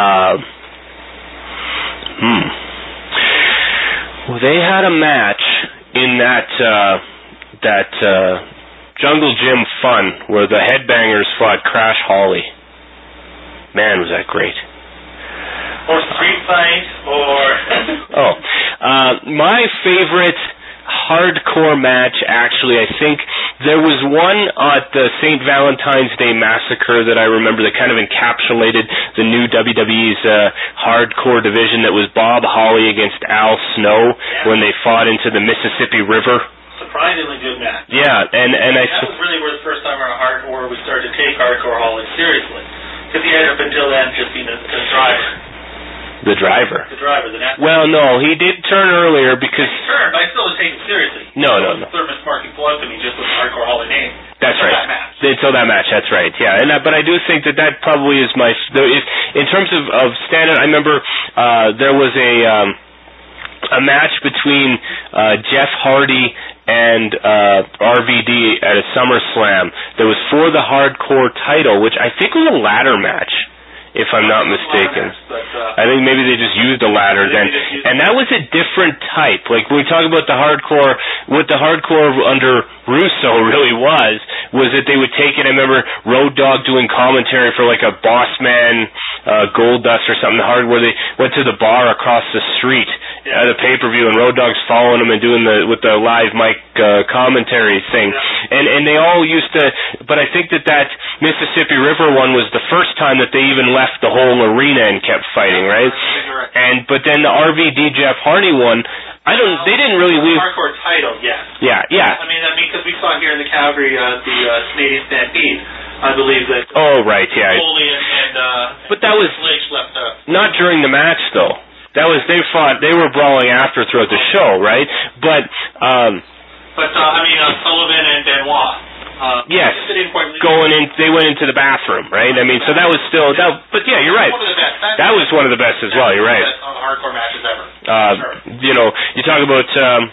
Well, they had a match in that Jungle Gym Fun where the Headbangers fought Crash Holly. Man, was that great. Or Street Fight, or... my favorite hardcore match, actually, I think there was one at the St. Valentine's Day Massacre that I remember that kind of encapsulated the new WWE's hardcore division. That was Bob Holly against Al Snow when they fought into the Mississippi River. Surprisingly good match. Yeah, and that was really where the first time where we started to take hardcore Holly seriously, because he had up until then just been a driver. The driver. Well, no, he did turn earlier because... He turned, but I still was taken seriously. No. Thermos Sparking Plug to me just with the hardcore Hall of Name. That's right. Until that match, that's right. Yeah, but I do think that probably is my... In terms of standard, I remember there was a match between Jeff Hardy and RVD at a SummerSlam that was for the hardcore title, which I think was a ladder match, if I'm not mistaken. I think maybe they just used a ladder then. And that was a different type. Like, when we talk about the hardcore, what the hardcore under Russo really was that they would take it. I remember Road Dogg doing commentary for like a Bossman Goldust or something hard, where they went to the bar across the street at a pay-per-view, and Road Dogg's following them and doing with the live mic commentary thing. And they all used to, but I think that Mississippi River one was the first time that they even left the whole arena and kept fighting, right? But then the RVD Jeff Hardy one, they didn't really leave. Hardcore title, yes. Yeah. I mean, because we saw here in the Calgary, the Canadian Stampede, I believe that. Oh, right, yeah. Foley and but that was left not during the match, though. That was, they were brawling after throughout the show, right? But I mean, Sullivan and Benoit. Yes, they went into the bathroom, right? I mean, so that was still but yeah, you're right. That was one of the best as well. You're right. One of the best hardcore matches ever. Sure. You know, you talk about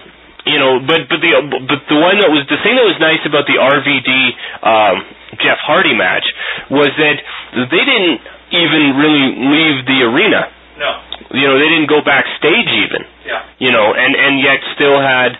but the thing that was nice about the RVD Jeff Hardy match was that they didn't even really leave the arena. No. You know, they didn't go backstage even. Yeah. You know, and yet still had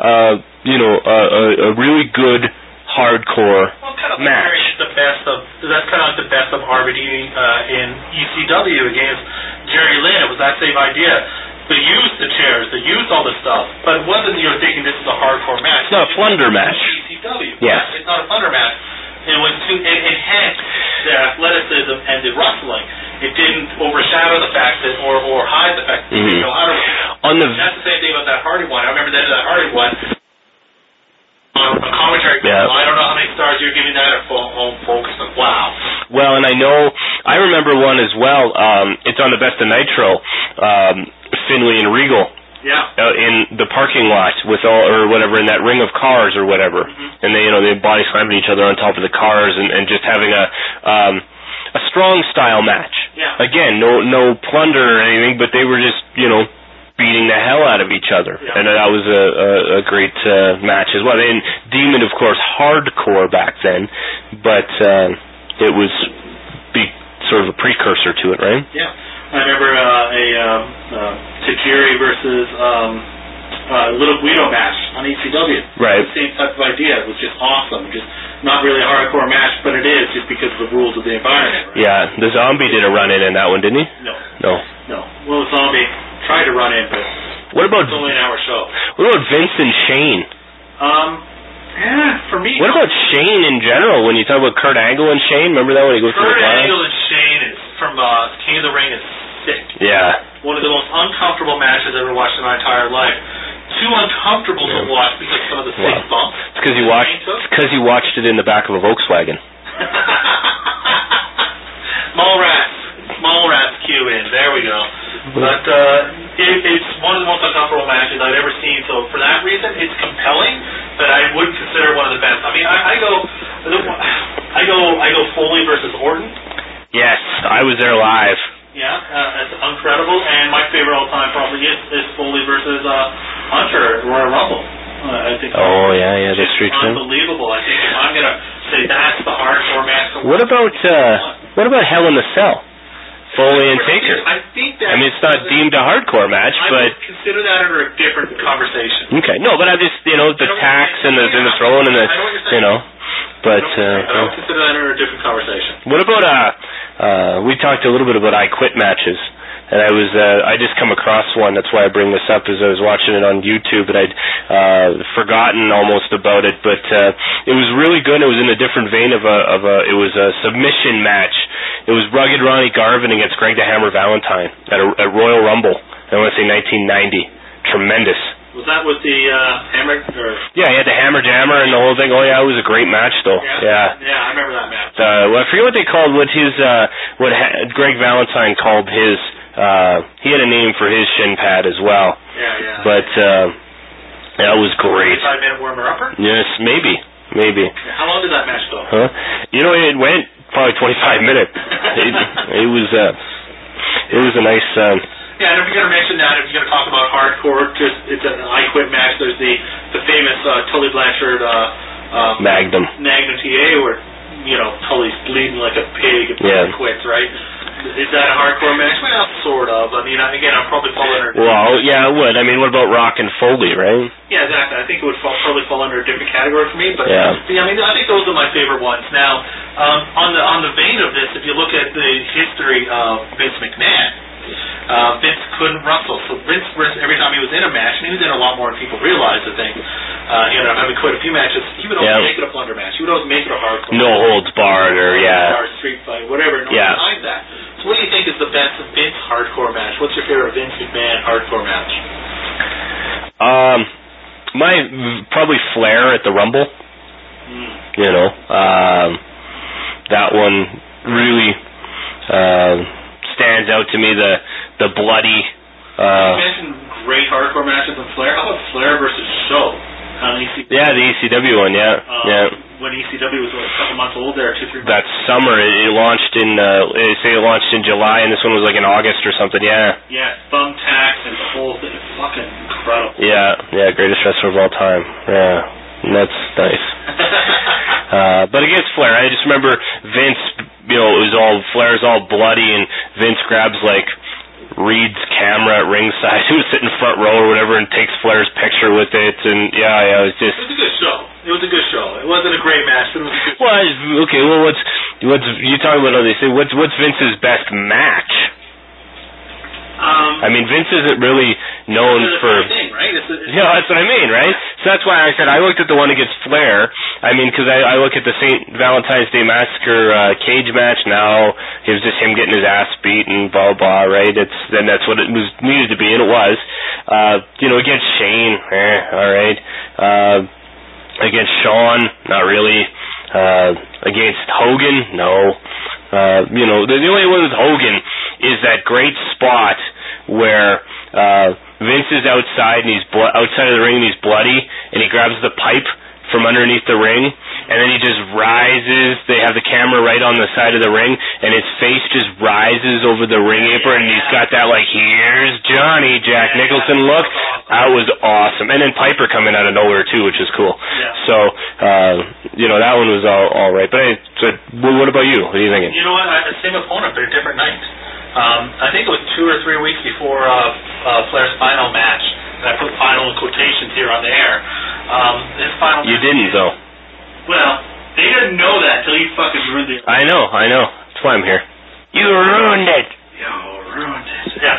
a really good hardcore match. That's kind of like the best of RVD in ECW against Jerry Lynn. It was that same idea. They used the chairs, they used all this stuff, but it wasn't thinking this is a hardcore match. It's not a plunder match. ECW. Yeah. It's not a plunder match. It was to enhance the athleticism and the wrestling. It didn't overshadow the fact that, or hide the fact that you know how to wrestle. That's the same thing about that Hardy one. I remember that Hardy one. A commentary. Yeah. I don't know how many stars you're giving that at home, folks. But wow. Well, and I remember one as well. It's on the Best of Nitro. Finley and Regal. Yeah. In the parking lot with or whatever, in that ring of cars or whatever, and they body slamming each other on top of the cars and just having a strong style match. Yeah. Again, no plunder or anything, but they were just beating the hell out of each other, and that was a great match as well. And Demon, of course, hardcore back then, but it was sort of a precursor to it, right? Yeah. I remember a Tajiri versus Little Guido match on ECW. Right. The same type of idea. It was just awesome. Just not really a hardcore match, but it is just because of the rules of the environment. Right? Yeah. The Zombie did a run-in in that one, didn't he? No. Well, the Zombie tried to run in, but it's only an hour show. What about Vince and Shane? Yeah, for me. What about Shane in general? When you talk about Kurt Angle and Shane, remember that when he goes through the Kurt Angle and Shane is from King of the Ring is sick. Yeah. One of the most uncomfortable matches I've ever watched in my entire life. Too uncomfortable to watch because of some of the sick bumps. It's because you watched it in the back of a Volkswagen. Mallrats cue in. There we go. But it's one of the most uncomfortable matches I've ever seen. So for that reason, it's compelling, but I wouldn't consider it one of the best. I mean, I go Foley versus Orton. Yes, I was there live. Yeah, it's incredible. And my favorite all time probably is Foley versus Hunter at Royal Rumble. I think. Oh yeah, the Street Fight. Unbelievable. I think if I'm gonna say that's the hardcore match. What about Hell in a Cell? Foley and Taker. I think that. I mean, it's not deemed a hardcore match, I would consider that under a different conversation. Okay, no, but I just the tax and the throwing and the but I don't consider that under a different conversation. What about we talked a little bit about I Quit matches. And I just come across one. That's why I bring this up, as I was watching it on YouTube, and I'd forgotten almost about it. But it was really good. It was in a different vein it was a submission match. It was Rugged Ronnie Garvin against Greg the Hammer Valentine at Royal Rumble. I want to say 1990. Tremendous. Was that with the hammer? Yeah, he had the hammer jammer and the whole thing. Oh yeah, it was a great match though. Yeah, I remember that match. Well, I forget what they called Greg Valentine called his. He had a name for his shin pad as well. Yeah. But that was great. 5-minute warmer-upper? Yes, maybe. Yeah, how long did that match go? Huh? It went probably 25 minutes. It was a nice. Yeah, and if you're going to mention that, if you're going to talk about hardcore, it's an I Quit match. There's the famous Tully Blanchard Magnum TA where Tully's bleeding like a pig and quits, right? Is that a hardcore match? Well, sort of. I mean, again, I'm probably falling under. Well, yeah, it would. I mean, what about Rock and Foley, right? Yeah, exactly. I think it would probably fall under a different category for me. But yeah, I mean, I think those are my favorite ones. Now, on the vein of this, if you look at the history of Vince McMahon. Vince couldn't wrestle, so Vince, every time he was in a match, and he was in a lot more than people realized, I think, he ended up having quite a few matches, he would always make it a plunder match, he would always make it a hardcore no holds barred, or street fight, whatever, behind that. So what do you think is the best Vince hardcore match? What's your favorite Vince McMahon hardcore match? Probably Flair at the Rumble. That one really stands out to me, the bloody. You mentioned great hardcore matches on Flair. How about Flair versus Show on ECW? Yeah, the ECW one. Yeah. when ECW was a couple months old there, 2-3 months. That summer, it launched in, it launched in July, and this one was like in August or something, yeah. Yeah, thumbtacks and the whole thing. It's fucking incredible. Yeah, greatest wrestler of all time. Yeah, that's nice. But against Flair, I just remember Vince, Flair's all bloody, and Vince grabs, like, Reed's camera at ringside, who was sitting front row or whatever, and takes Flair's picture with it, and it was just... It was a good show. It was a good show. It wasn't a great match, but it was a good show. Well, okay, well, what's you talking about all these things, what's Vince's best match? I mean, Vince isn't really known for... Thing, right? That's what I mean, right? So that's why I said I looked at the one against Flair. I mean, because I look at the St. Valentine's Day Massacre cage match now. It was just him getting his ass beat and blah, blah, right? Then that's what it was needed to be, and it was. Against Shane, all right. Against Shawn, not really. Against Hogan, no. The only one with Hogan is that great spot where Vince is outside and he's outside of the ring and he's bloody, and he grabs the pipe from underneath the ring, and then he just rises. They have the camera right on the side of the ring, and his face just rises over the ring apron, and he's got that, like, here's Johnny, Jack Nicholson look. That was awesome. And then Piper coming out of nowhere, too, which is cool. Yeah. So, that one was all right. But what about you? What are you thinking? You know what? I had the same opponent, but a different night. I think it was 2 or 3 weeks before Flair's final match, and I put final in quotations here on the air. His final You didn't, though. Well, they didn't know that until you fucking ruined it. I know. That's why I'm here. You ruined it. You ruined it. Yeah.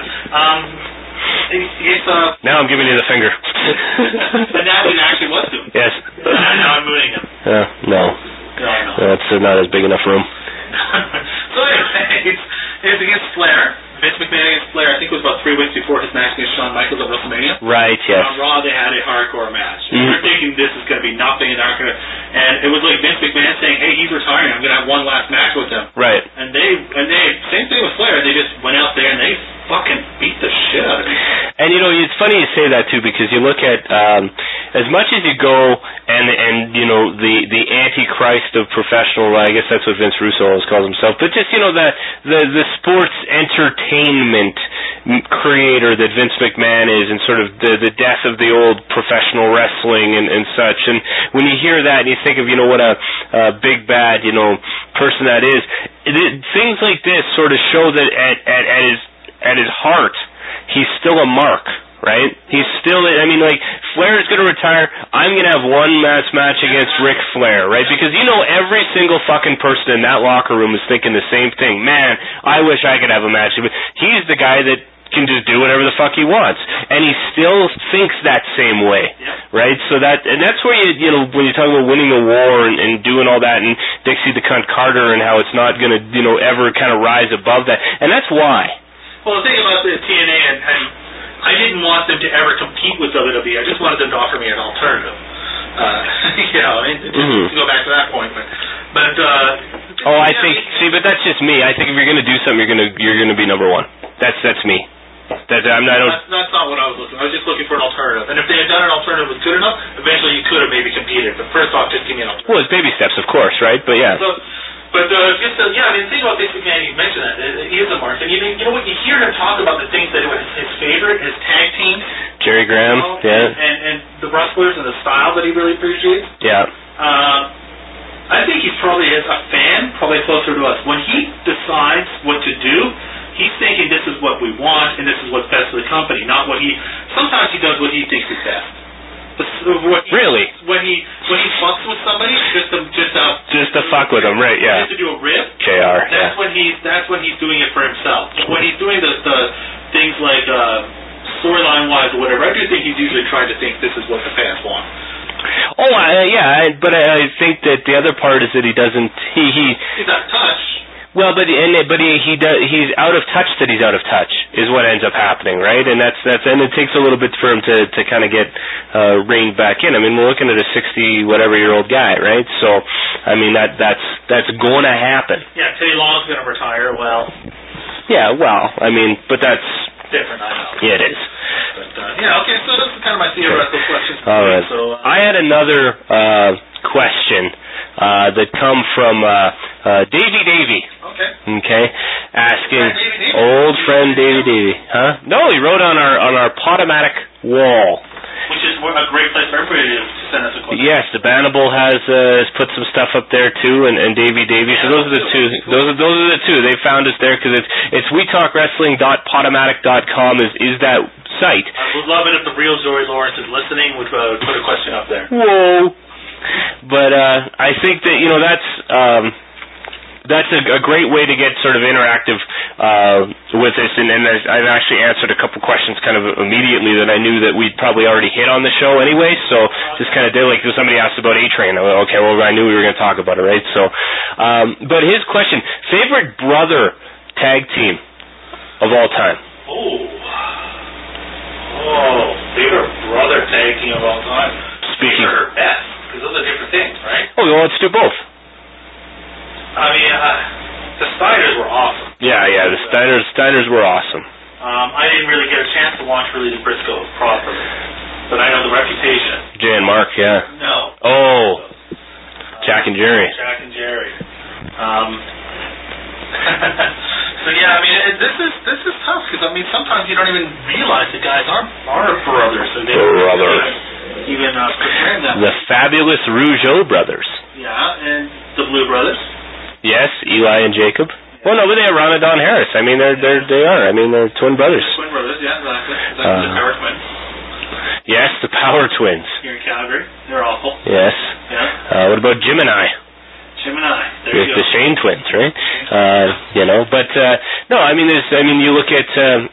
Now I'm giving you the finger. But now he actually was doing it. Yes. Now I'm mooning him. No. No. That's not as big enough room. So anyways, it's against Flair. Vince McMahon against Flair. I think it was about 3 weeks before his match against Shawn Michaels at WrestleMania. Right, yes. On Raw, they had a hardcore match. Mm-hmm. We're thinking this is going to be nothing, and it was like Vince McMahon saying, "Hey, he's retiring. I'm going to have one last match with him." Right. And they same thing with Flair. They just went out there and they fucking beat the shit out of him. And it's funny you say that too, because you look at as much as you go and the Antichrist of professional, I guess that's what Vince Russo always calls himself, but just the sports entertainment creator that Vince McMahon is, and sort of the death of the old professional wrestling and such. And when you hear that and you think of what a big bad person that is, things like this sort of show that at his heart he's still a mark. Right? He's still, Flair is going to retire. I'm going to have one last match against Ric Flair, right? Because every single fucking person in that locker room is thinking the same thing. Man, I wish I could have a match. But he's the guy that can just do whatever the fuck he wants. And he still thinks that same way, right? So that's where when you talk about winning the war and doing all that, and Dixie the Cunt Carter and how it's not going to, ever kind of rise above that. And that's why. Well, the thing about the TNA and I didn't want them to ever compete with WWE. I just wanted them to offer me an alternative. To go back to that point. But but that's just me. I think if you're going to do something, you're going to be number one. That's me. That's not what I was looking for. I was just looking for an alternative. And if they had done an alternative that was good enough, eventually you could have maybe competed. But first off, just give me an alternative. Well, it's baby steps, of course, right? But yeah. The thing about Vince McMahon, you mentioned that, he is a mark. And you know what, you hear him talk about the things that were his favorite, his tag team. Jerry Graham, And the wrestlers and the style that he really appreciates. Yeah. I think he's probably, as a fan, probably closer to us. When he decides what to do, he's thinking this is what we want and this is what's best for the company, not what sometimes he does what he thinks is best. Really? When he fucks with somebody, just to fuck with them, right? Yeah. Just to do a rip. JR. That's when he's doing it for himself. When he's doing the things like storyline wise or whatever, I do think he's usually trying to think this is what the fans want. Oh, but I think that the other part is that he doesn't. He's out of touch. Well, but he's out of touch. That he's out of touch is what ends up happening, right? And that's and it takes a little bit for him to kind of get reined back in. I mean, we're looking at a 60-whatever-year-old guy, right? So, I mean, that's going to happen. Yeah, Teddy Long's going to retire. Well. Yeah, well, I mean, but that's different. I know. Yeah, it is. But okay. So that's kind of my theoretical questions. All right. So I had another question that come from Davey. Okay, asking old friend Davey. Huh? No, he wrote on our Podomatic wall. Which is a great place for everybody to send us a question. Yes, the Banable has put some stuff up there too, and Davey. So those are the two. Those are the two. They found us there because it's wetalkwrestling.podomatic.com is that site. I would love it if the real Joey Lawrence is listening. Would put a question up there. Whoa! But I think that that's a great way to get sort of interactive with this, and I've actually answered a couple questions kind of immediately that I knew that we'd probably already hit on the show anyway, so just kind of did, like somebody asked about A-Train. Okay, well, I knew we were going to talk about it, right? So, but his question, favorite brother tag team of all time? Oh, favorite brother tag team of all time? Speaking or best, because those are different things, right? Oh, well, let's do both. I mean, the Steiners were awesome. Yeah, the Steiners were awesome. I didn't really get a chance to watch really the Briscoes properly, but I know the Reputation. Jay and Mark, yeah. No. Oh, Jack and Jerry. Jack and Jerry. So yeah, I mean, this is tough because I mean sometimes you don't even realize the guys are brothers. So they even preparing them. The fabulous Rougeau brothers. Yeah, and the Blue brothers. Yes, Eli and Jacob. Well, no, but they are Ron and Don Harris. I mean, they are. I mean, they're twin brothers. Twin brothers, yeah, exactly. The Power Twins. Yes, the Power Twins. Here in Calgary, they're awful. Yes. Yeah. What about Jim and I? Jim and I. There you go. The Shane twins, right? But no, I mean, you look at.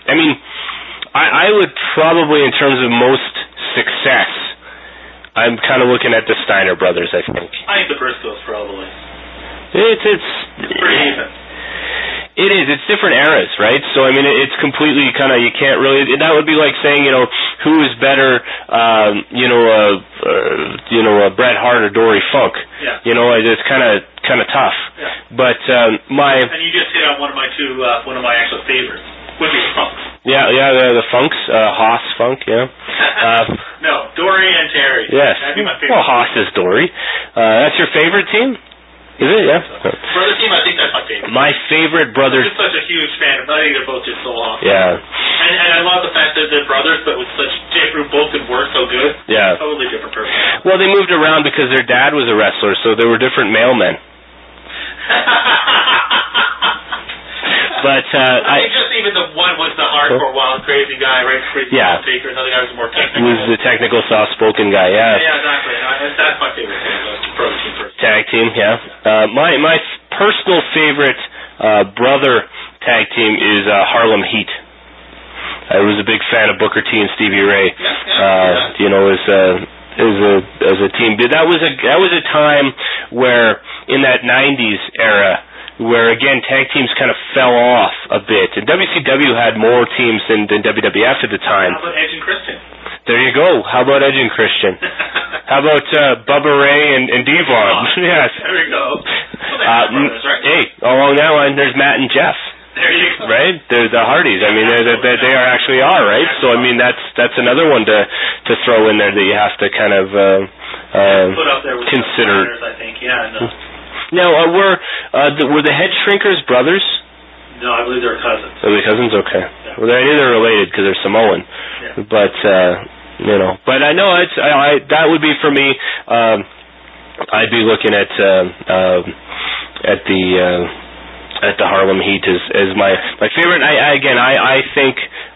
I would probably, in terms of most success, I'm kind of looking at the Steiner brothers. I think. I think the Briscoes probably. It's pretty even. It is. It's different eras, right? So I mean, it's completely kind of you can't really. That would be like saying who is better, Bret Hart or Dory Funk. Yeah. It's kind of tough. Yeah. But and you just hit on one of my actual favorites. Would be the Funks. Yeah, the Funks, Haas Funk, yeah. No, Dory and Terry. Yes. That'd be my favorite. Well, Haas is Dory. That's your favorite team? Is it? Yeah. Brother team, I think that's my favorite. My favorite brother. I'm just such a huge fan of them. I think they're both just so awesome. Yeah. And I love the fact that they're brothers, but with such different, both could work so good. Yeah. Totally different person. Well, they moved around because their dad was a wrestler, so they were different mailmen. But I think just even the one was the hardcore, wild, crazy guy, right? Crazy Taker. Another guy was more technical. He was the technical, soft-spoken guy. Yeah. Yeah, exactly. That's my favorite team. Tag team, yeah. My personal favorite brother tag team is Harlem Heat. I was a big fan of Booker T and Stevie Ray. As a team. That was a time where in that '90s era, where again tag teams kind of fell off a bit, and WCW had more teams than WWF at the time. How about Edge and Christian? There you go. How about Edge and Christian? How about Bubba Ray and Devon? Yes. There we go. Well, brothers, right? Hey, along that line, there's Matt and Jeff. There you go. Right? They're the Hardys. I mean, they are actually are, right? So I mean, that's another one to throw in there that you have to kind of put up there with consider. The I think, yeah. No. Now, were the Head Shrinkers brothers? No, I believe they're cousins. Are they cousins? Okay. Yeah. Well, I knew they're related because they're Samoan. Yeah. But but I know that would be for me. I'd be looking at the Harlem Heat as my favorite. I think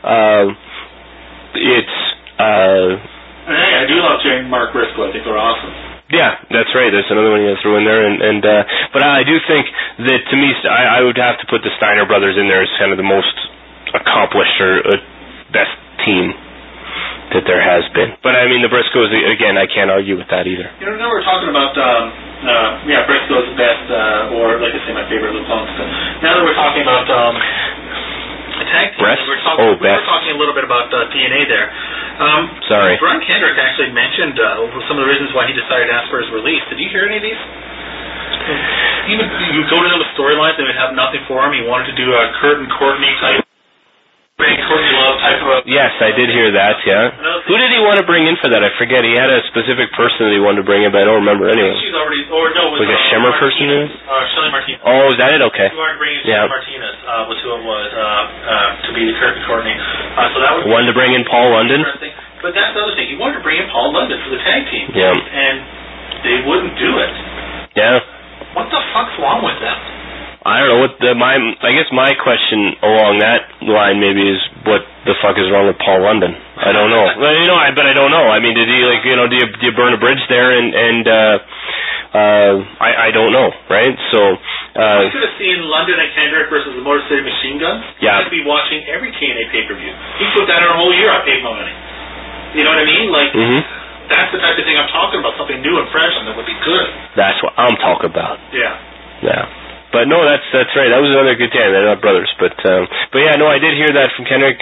it's. Hey, I do love Jay and Mark Briscoe. I think they're awesome. Yeah, that's right. That's another one you threw in there, but I do think that to me, I would have to put the Steiner brothers in there as kind of the most accomplished or best team that there has been. But I mean, the Briscoes again, I can't argue with that either. You know, we're talking about Briscoes best, or like I say, my favorite Luke Lumsden. Now that we're talking about tag team, we're talking a little bit about TNA there. Sorry. Brian Kendrick actually mentioned some of the reasons why he decided to ask for his release. Did you hear any of these? He would go to the storylines and would have nothing for him. He wanted to do a Kurt and Courtney type, Courtney Love type of. Yes, I did hear that. Yeah. Who did he want to bring in for that? I forget. He had a specific person that he wanted to bring in, but I don't remember anyway. She's already, or no, like a shimmer person? Shelly Martinez. Oh, is that it? Okay. You wanted to bring in Shelly Martinez, was who it was, to be the Kirk and Courtney. So that would wanted to bring in Paul London. But that's the other thing. He wanted to bring in Paul London for the tag team. Yeah. And they wouldn't do it. Yeah. What the fuck's wrong with them? I don't know what I guess my question along that line maybe is what the fuck is wrong with Paul London? I don't know. But I don't know. I mean, did he do you burn a bridge there and I don't know, right? So you could have seen London and Kendrick versus the Motor City Machine Guns. Yeah. You'd be watching every TNA pay-per-view. You put that in a whole year, I paid money. You know what I mean? Like that's the type of thing I'm talking about, something new and fresh and that would be good. That's what I'm talking about. Yeah. Yeah. But no, that's right. That was another good time. They're not brothers, but yeah, no, I did hear that from Kendrick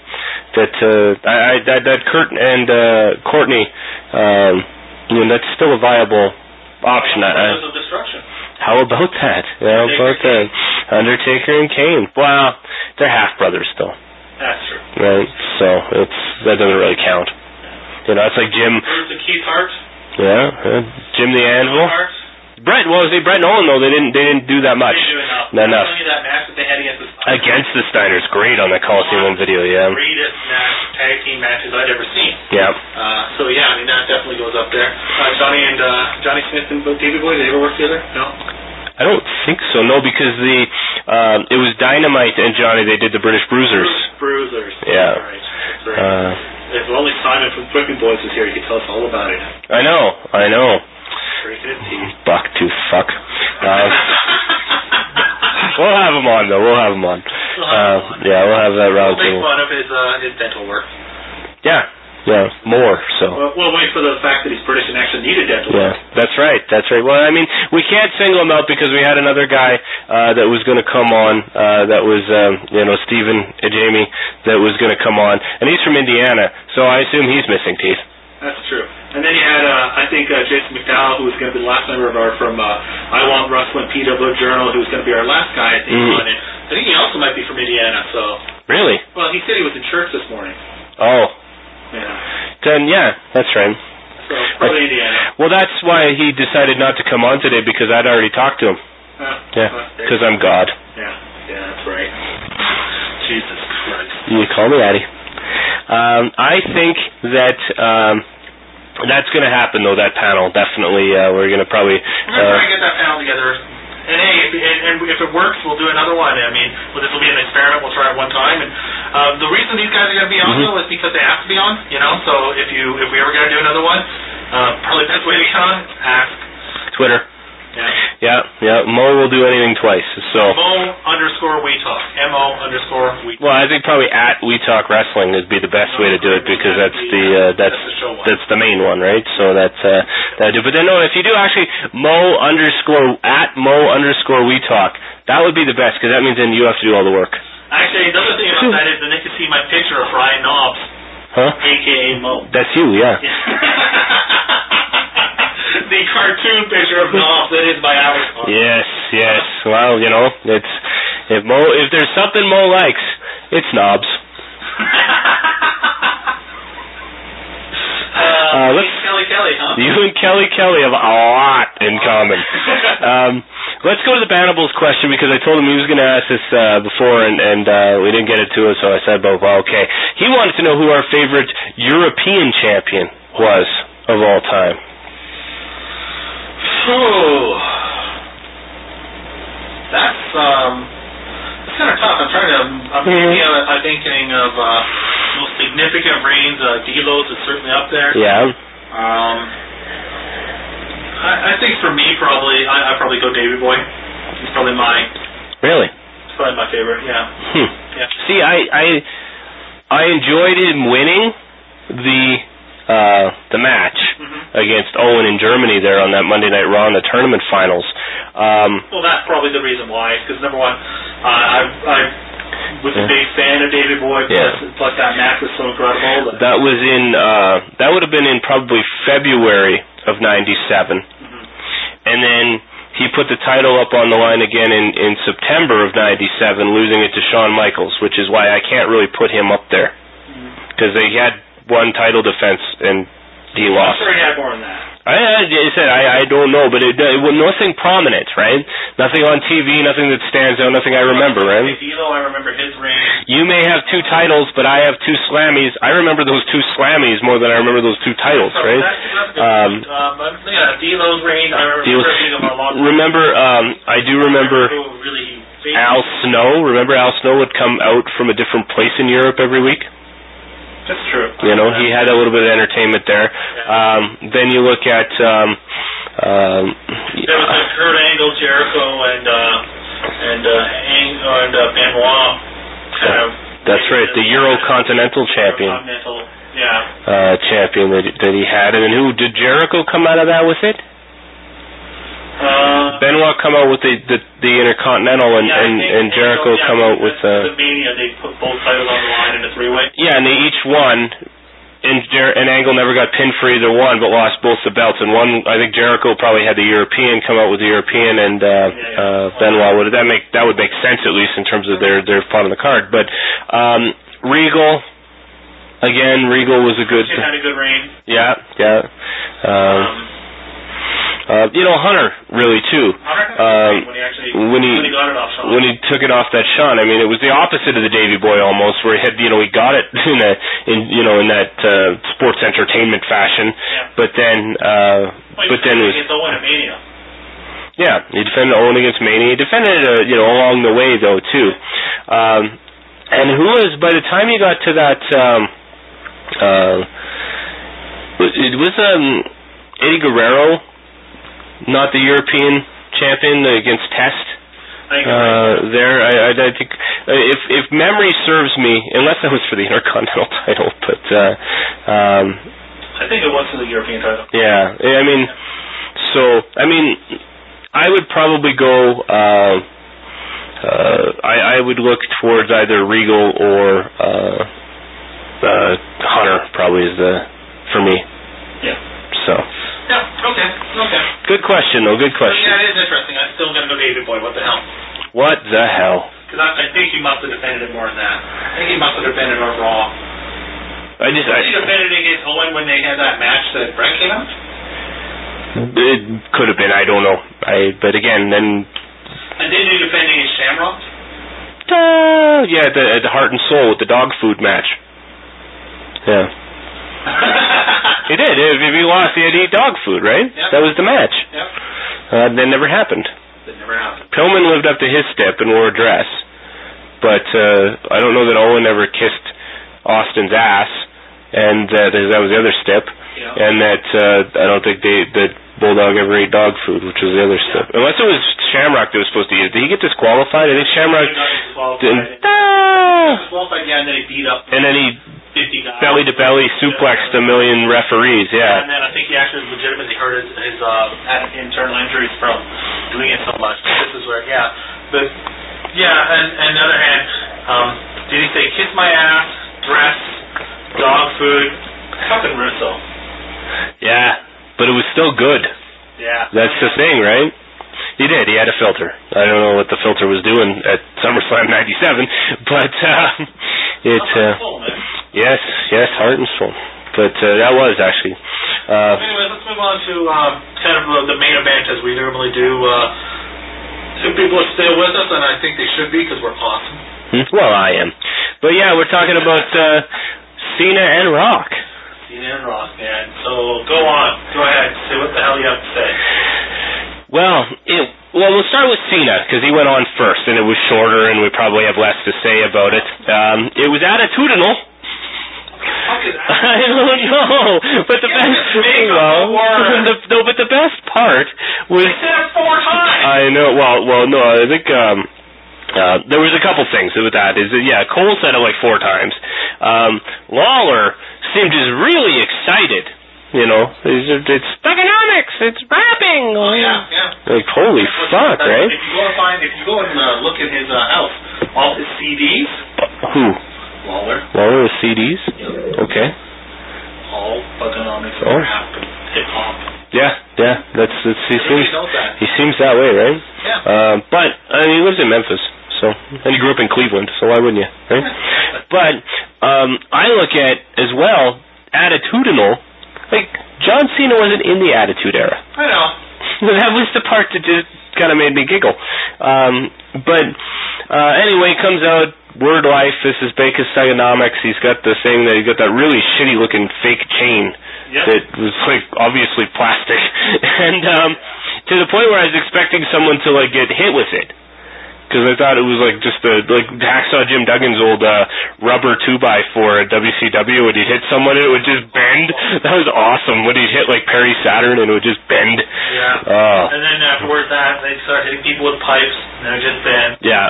that Kurt and Courtney, that's still a viable option. Brothers of Destruction. How about that? How about that? Undertaker and Kane. Well, they're half brothers still. That's true. Right. So that doesn't really count. It's like Jim. Bruce and Keith Hart. Yeah. Jim the Anvil. Brett Nolan though they didn't do that much. They didn't do enough. Not enough. That match that they had against the Steiners, great on that Coliseum video, yeah. Greatest tag team matches I'd ever seen. Yeah. So yeah, I mean that definitely goes up there. Johnny Smith and Davey Boy, did they ever work together? No. I don't think so. No, because it was Dynamite and Johnny. They did the British Bruisers. Bruisers. Yeah. That's right. If only Simon from Quicken Boys was here, he could tell us all about it. I know. Bucktooth fuck. We'll have him on though. We'll have him on. Yeah, we'll have that round too. We'll make fun of his dental work. Yeah, more so. We'll wait for the fact that he's British and actually needed dental work. Yeah, that's right. Well, I mean, we can't single him out because we had another guy that was going to come on. That was Stephen Jamie that was going to come on, and he's from Indiana, so I assume he's missing teeth. That's true. And then you had, I think, Jason McDowell, who was going to be the last member of from I Want Wrestling PW Journal, who was going to be our last guy, I think, on it. I think he also might be from Indiana, so... Really? Well, he said he was in church this morning. Oh. Yeah. Then, yeah, that's right. So, probably Indiana. Well, that's why he decided not to come on today, because I'd already talked to him. Because I'm God. Yeah, that's right. Jesus Christ. You call me Daddy. I think that that's going to happen, though, that panel. Definitely. We're going to probably... We're going to try and get that panel together. And, hey, if it works, we'll do another one. I mean, this will be an experiment. We'll try it one time. And the reason these guys are going to be on, though, is because they have to be on, So if we ever going to do another one, probably the best way to get on, ask. Twitter. Yeah. Mo will do anything twice. So Mo_WeTalk. MO_WeTalk. Well, I think probably at We Talk Wrestling would be the best way to do it because that's the main one, right? So that's that. But then no, if you do actually Mo_WeTalk, that would be the best because that means then you have to do all the work. Actually, the other thing about that is then they can see my picture of Brian Knobs, a.k.a. Mo. That's you, yeah. The cartoon picture of Knobs, that is my avatar. Yes. Well, it's if there's something Mo likes, it's Knobs. Kelly, huh? You and Kelly have a lot in common. Let's go to the Banables question because I told him he was going to ask this before, and we didn't get it to him, so I said, well, okay. He wanted to know who our favorite European champion was of all time. That's kind of tough. I'm thinking of most significant reigns. D'Lo's is certainly up there. Yeah. I think for me, I'd probably go Davey Boy. He's probably my... Really? He's probably my favorite, yeah. Yeah. See, I enjoyed him winning the match against Owen in Germany there on that Monday Night Raw in the tournament finals. Well, that's probably the reason why. Because number one, I was a big fan of Davey Boy. Plus that match was so incredible. That was that would have been in probably February of '97, and then he put the title up on the line again in September of '97, losing it to Shawn Michaels, which is why I can't really put him up there because they had one title defense and he lost. I'm sure he had more than that. I don't know, but nothing prominent, right? Nothing on TV, nothing that stands out, nothing I remember, right? D'Lo, I remember his reign. You may have 2 titles, but I have 2 Slammies. I remember those 2 Slammies more than I remember those 2 titles, right? D'Lo's reign, I remember. I do remember Al Snow. Remember Al Snow would come out from a different place in Europe every week? That's true. You know, he had a little bit of entertainment there. Yeah. Then you look at there was like Kurt Angle, Jericho, and Benoit. That's right, the Eurocontinental champion. Champion that he had, and then who did Jericho come out of that with it? Benoit come out with the Intercontinental, and Jericho come out with the Mania. They put both titles on the line in a 3-way. Yeah, and they each won. And Angle never got pinned for either one, but lost both the belts. And one, I think Jericho probably had the European come out with the European, and Benoit would. That would make sense at least in terms of their spot on the card. But Regal. Again, Regal was a good. He had a good reign. Yeah. Hunter really too. When he got it off Shawn. When he took it off that Shawn, I mean, it was the opposite of the Davey Boy almost, where he had, he got it in that sports entertainment fashion, but then it was against Owen at Mania. Yeah, he defended Owen against Mania. He defended it, along the way though too. And who was, by the time he got to that, it was Eddie Guerrero. Not the European champion against Test. I think if memory serves me, unless that was for the Intercontinental title, but I think it was for the European title. Yeah, I would probably go. I would look towards either Regal or Hunter. Probably is for me. Yeah. So. Yeah, okay. Good question, though. Good question. Yeah, it is interesting. I'm still going to go David Boy. What the hell? What the hell? Because I think he must have defended it more than that. I think he must have defended it on Raw. He defended it against Owen when they had that match that Brett came out? It could have been. I don't know. But again, then... And didn't he defend against Shamrock? Yeah, the Heart and Soul with the dog food match. Yeah. He did. If he lost, he had to eat dog food, right? Yep. That was the match. Yep. That never happened. Pillman lived up to his step and wore a dress, but I don't know that Owen ever kissed Austin's ass, and that was the other step, and that I don't think that Bulldog ever ate dog food, which was the other step. Unless it was Shamrock that was supposed to eat it. Did he get disqualified? I think Shamrock didn't. Disqualified, yeah, and then he beat up. And then he 50 guys. Belly to belly suplexed a million referees, yeah. And then I think he actually legitimately hurt his internal injuries from doing it so much. But this is where, But, and the other hand, did he say kiss my ass, dress, dog food? Fucking Russo. Yeah, but it was still good. Yeah. That's the thing, right? He did. He had a filter. I don't know what the filter was doing at SummerSlam '97, but Yes, Heart and Soul. But that was actually. Anyway, let's move on to kind of the main event as we normally do. Some people are still with us, and I think they should be because we're awesome. Well, I am. But yeah, we're talking about Cena and Rock. Cena and Rock, man. So go on. Go ahead. Say what the hell you have to say. Well, we'll start with Cena, because he went on first, and it was shorter, and we probably have less to say about it. It was attitudinal. I don't know, but the but the best part was... They said it 4 times! I know, well, no, I think... there was a couple things with that. Cole said it like 4 times. Lawler seemed just really excited. It's economics, it's rapping. Oh, yeah. Like, holy fuck, right? If you go and look at his house, all his CDs. Who? Lawler with CDs? Yep. Okay. All economics, rap, hip-hop. Yeah, he seems that way, right? Yeah. But, he lives in Memphis, and he grew up in Cleveland, so why wouldn't you, right? But, I look at, as well, attitudinal, Like, John Cena wasn't in the Attitude Era. I know. That was the part that just kind of made me giggle. But anyway, it comes out, Word Life, this is Bacus Psychonomics. He's got the thing that, he got that really shitty-looking fake chain that was, like, obviously plastic. And to the point where I was expecting someone to, like, get hit with it. Because I thought it was like just like Hacksaw Jim Duggan's old rubber 2x4 at WCW. When he'd hit someone, it would just bend. That was awesome. When he'd hit like Perry Saturn, and it would just bend. Yeah. And then afterwards, they start hitting people with pipes, and it would just bend. Yeah.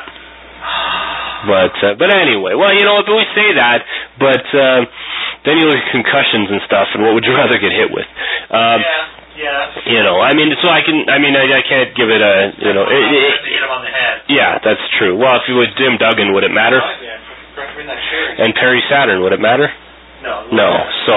But anyway, well, you know, we say that, but then you look at concussions and stuff, and what would you rather get hit with? Yeah. You know, I mean, so I can't give it a, you know. Hit him on the head. Yeah, that's true. Well, if it was Jim Duggan, would it matter? And Perry Saturn, would it matter? No. So,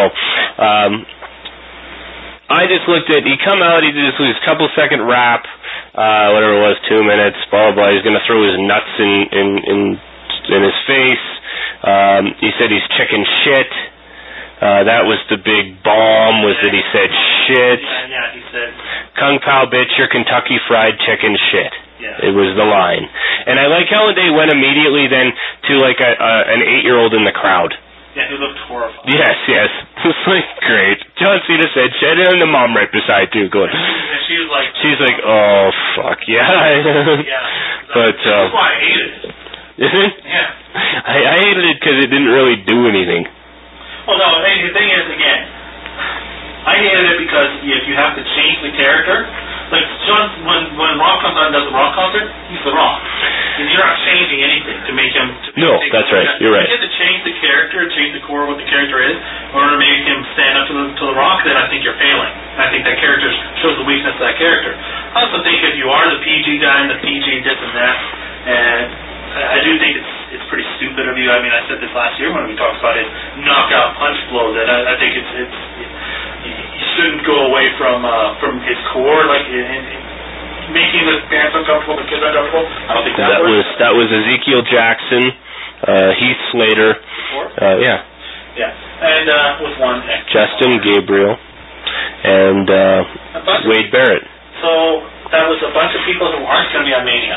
I just looked at, he come out, he did this couple-second rap, whatever it was, 2 minutes, blah, blah, he's going to throw his nuts in his face. He said he's chicken shit. That was the big bomb, was that he said shit. Yeah, he said. Kung Pao bitch, your Kentucky Fried Chicken shit. Yeah. It was the line. And I like how they went immediately then to like an 8-year-old in the crowd. Yeah, he looked horrified. Yes. It's like, great. John Cena said shit, and the mom right beside too, going. And she's like, oh, fuck, yeah. But, that's why I hated it. Is it? Yeah. I hated it because it didn't really do anything. Well, no, the thing is, again, I hated it because if you have to change the character, like John, when Rock comes out and does the Rock concert, he's the Rock. And you're not changing anything to make him... No, that's right. You're right. If you have to change the character, change the core of what the character is, in order to make him stand up to the Rock, then I think you're failing. I think that character shows the weakness of that character. I also think if you are the PG guy and the PG this and that, and I do think it's pretty stupid of you. I mean, I said this last year when we talked about his knockout punch blow, that I think it's you shouldn't go away from his core, like making the fans uncomfortable, the kids uncomfortable. I don't think that works. That was Ezekiel Jackson, Heath Slater, yeah, and with one Justin Gabriel, and Wade Barrett. So that was a bunch of people who aren't going to be on Mania.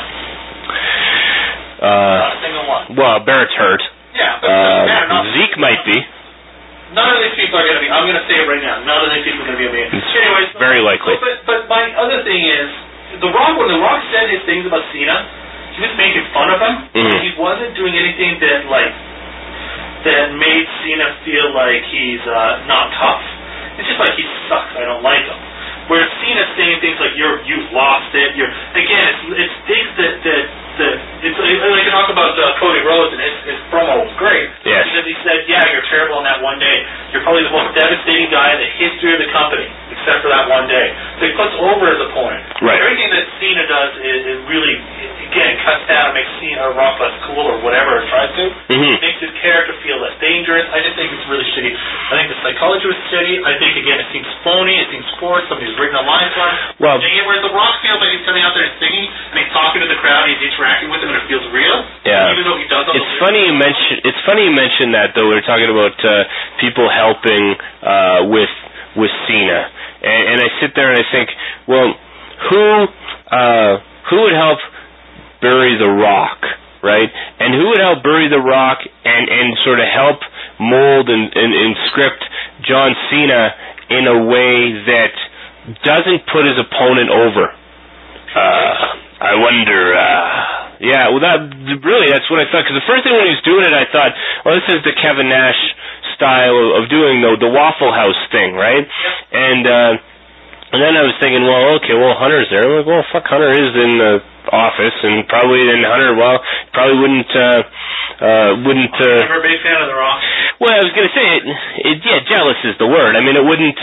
Not a single one. Well, Barrett's hurt. Yeah, but Zeke might be. None of these people are going to be. I'm going to say it right now. None of these people are going to be on Mania. Anyways, very likely. But my other thing is, The Rock. When The Rock said his things about Cena, he was making fun of him. Mm-hmm. He wasn't doing anything that made Cena feel like he's not tough. It's just like he sucks. I don't like him. Whereas Cena's saying things like you've lost it. It's things that it's like you talk about Cody Rhodes, and his promo was great. Yes. Because he said, you're terrible on that one day. You're probably the most devastating guy in the history of the company, except for that one day. So he puts over his opponent. Right. Everything that Cena does is really, again, cuts down, makes Cena or Rock less cool or whatever it tries to. Mm-hmm. Makes his character feel less dangerous. I just think it's really shitty. I think the psychology was shitty. I think, again, it seems phony. It seems forced. Somebody's written a line for him. Well, whereas The Rock feels like he's coming out there and singing, and he's talking to the crowd, he's interacting with them, and it feels real. Yeah. Even though he does. It's funny you mention that, though. We were talking about people helping with Cena, and I sit there and I think, well, who would help bury The Rock, right? And who would help bury The Rock and sort of help mold and script John Cena in a way that doesn't put his opponent over? I wonder. Yeah, well, that's what I thought. Because the first thing when he was doing it, I thought, well, this is the Kevin Nash style of doing the Waffle House thing, right? And then I was thinking, well, okay, Hunter's there. I'm like, well, fuck, Hunter is in the office, and probably then Hunter, probably wouldn't. I'm never a big fan of The Rock. Well, I was gonna say jealous is the word. I mean, it wouldn't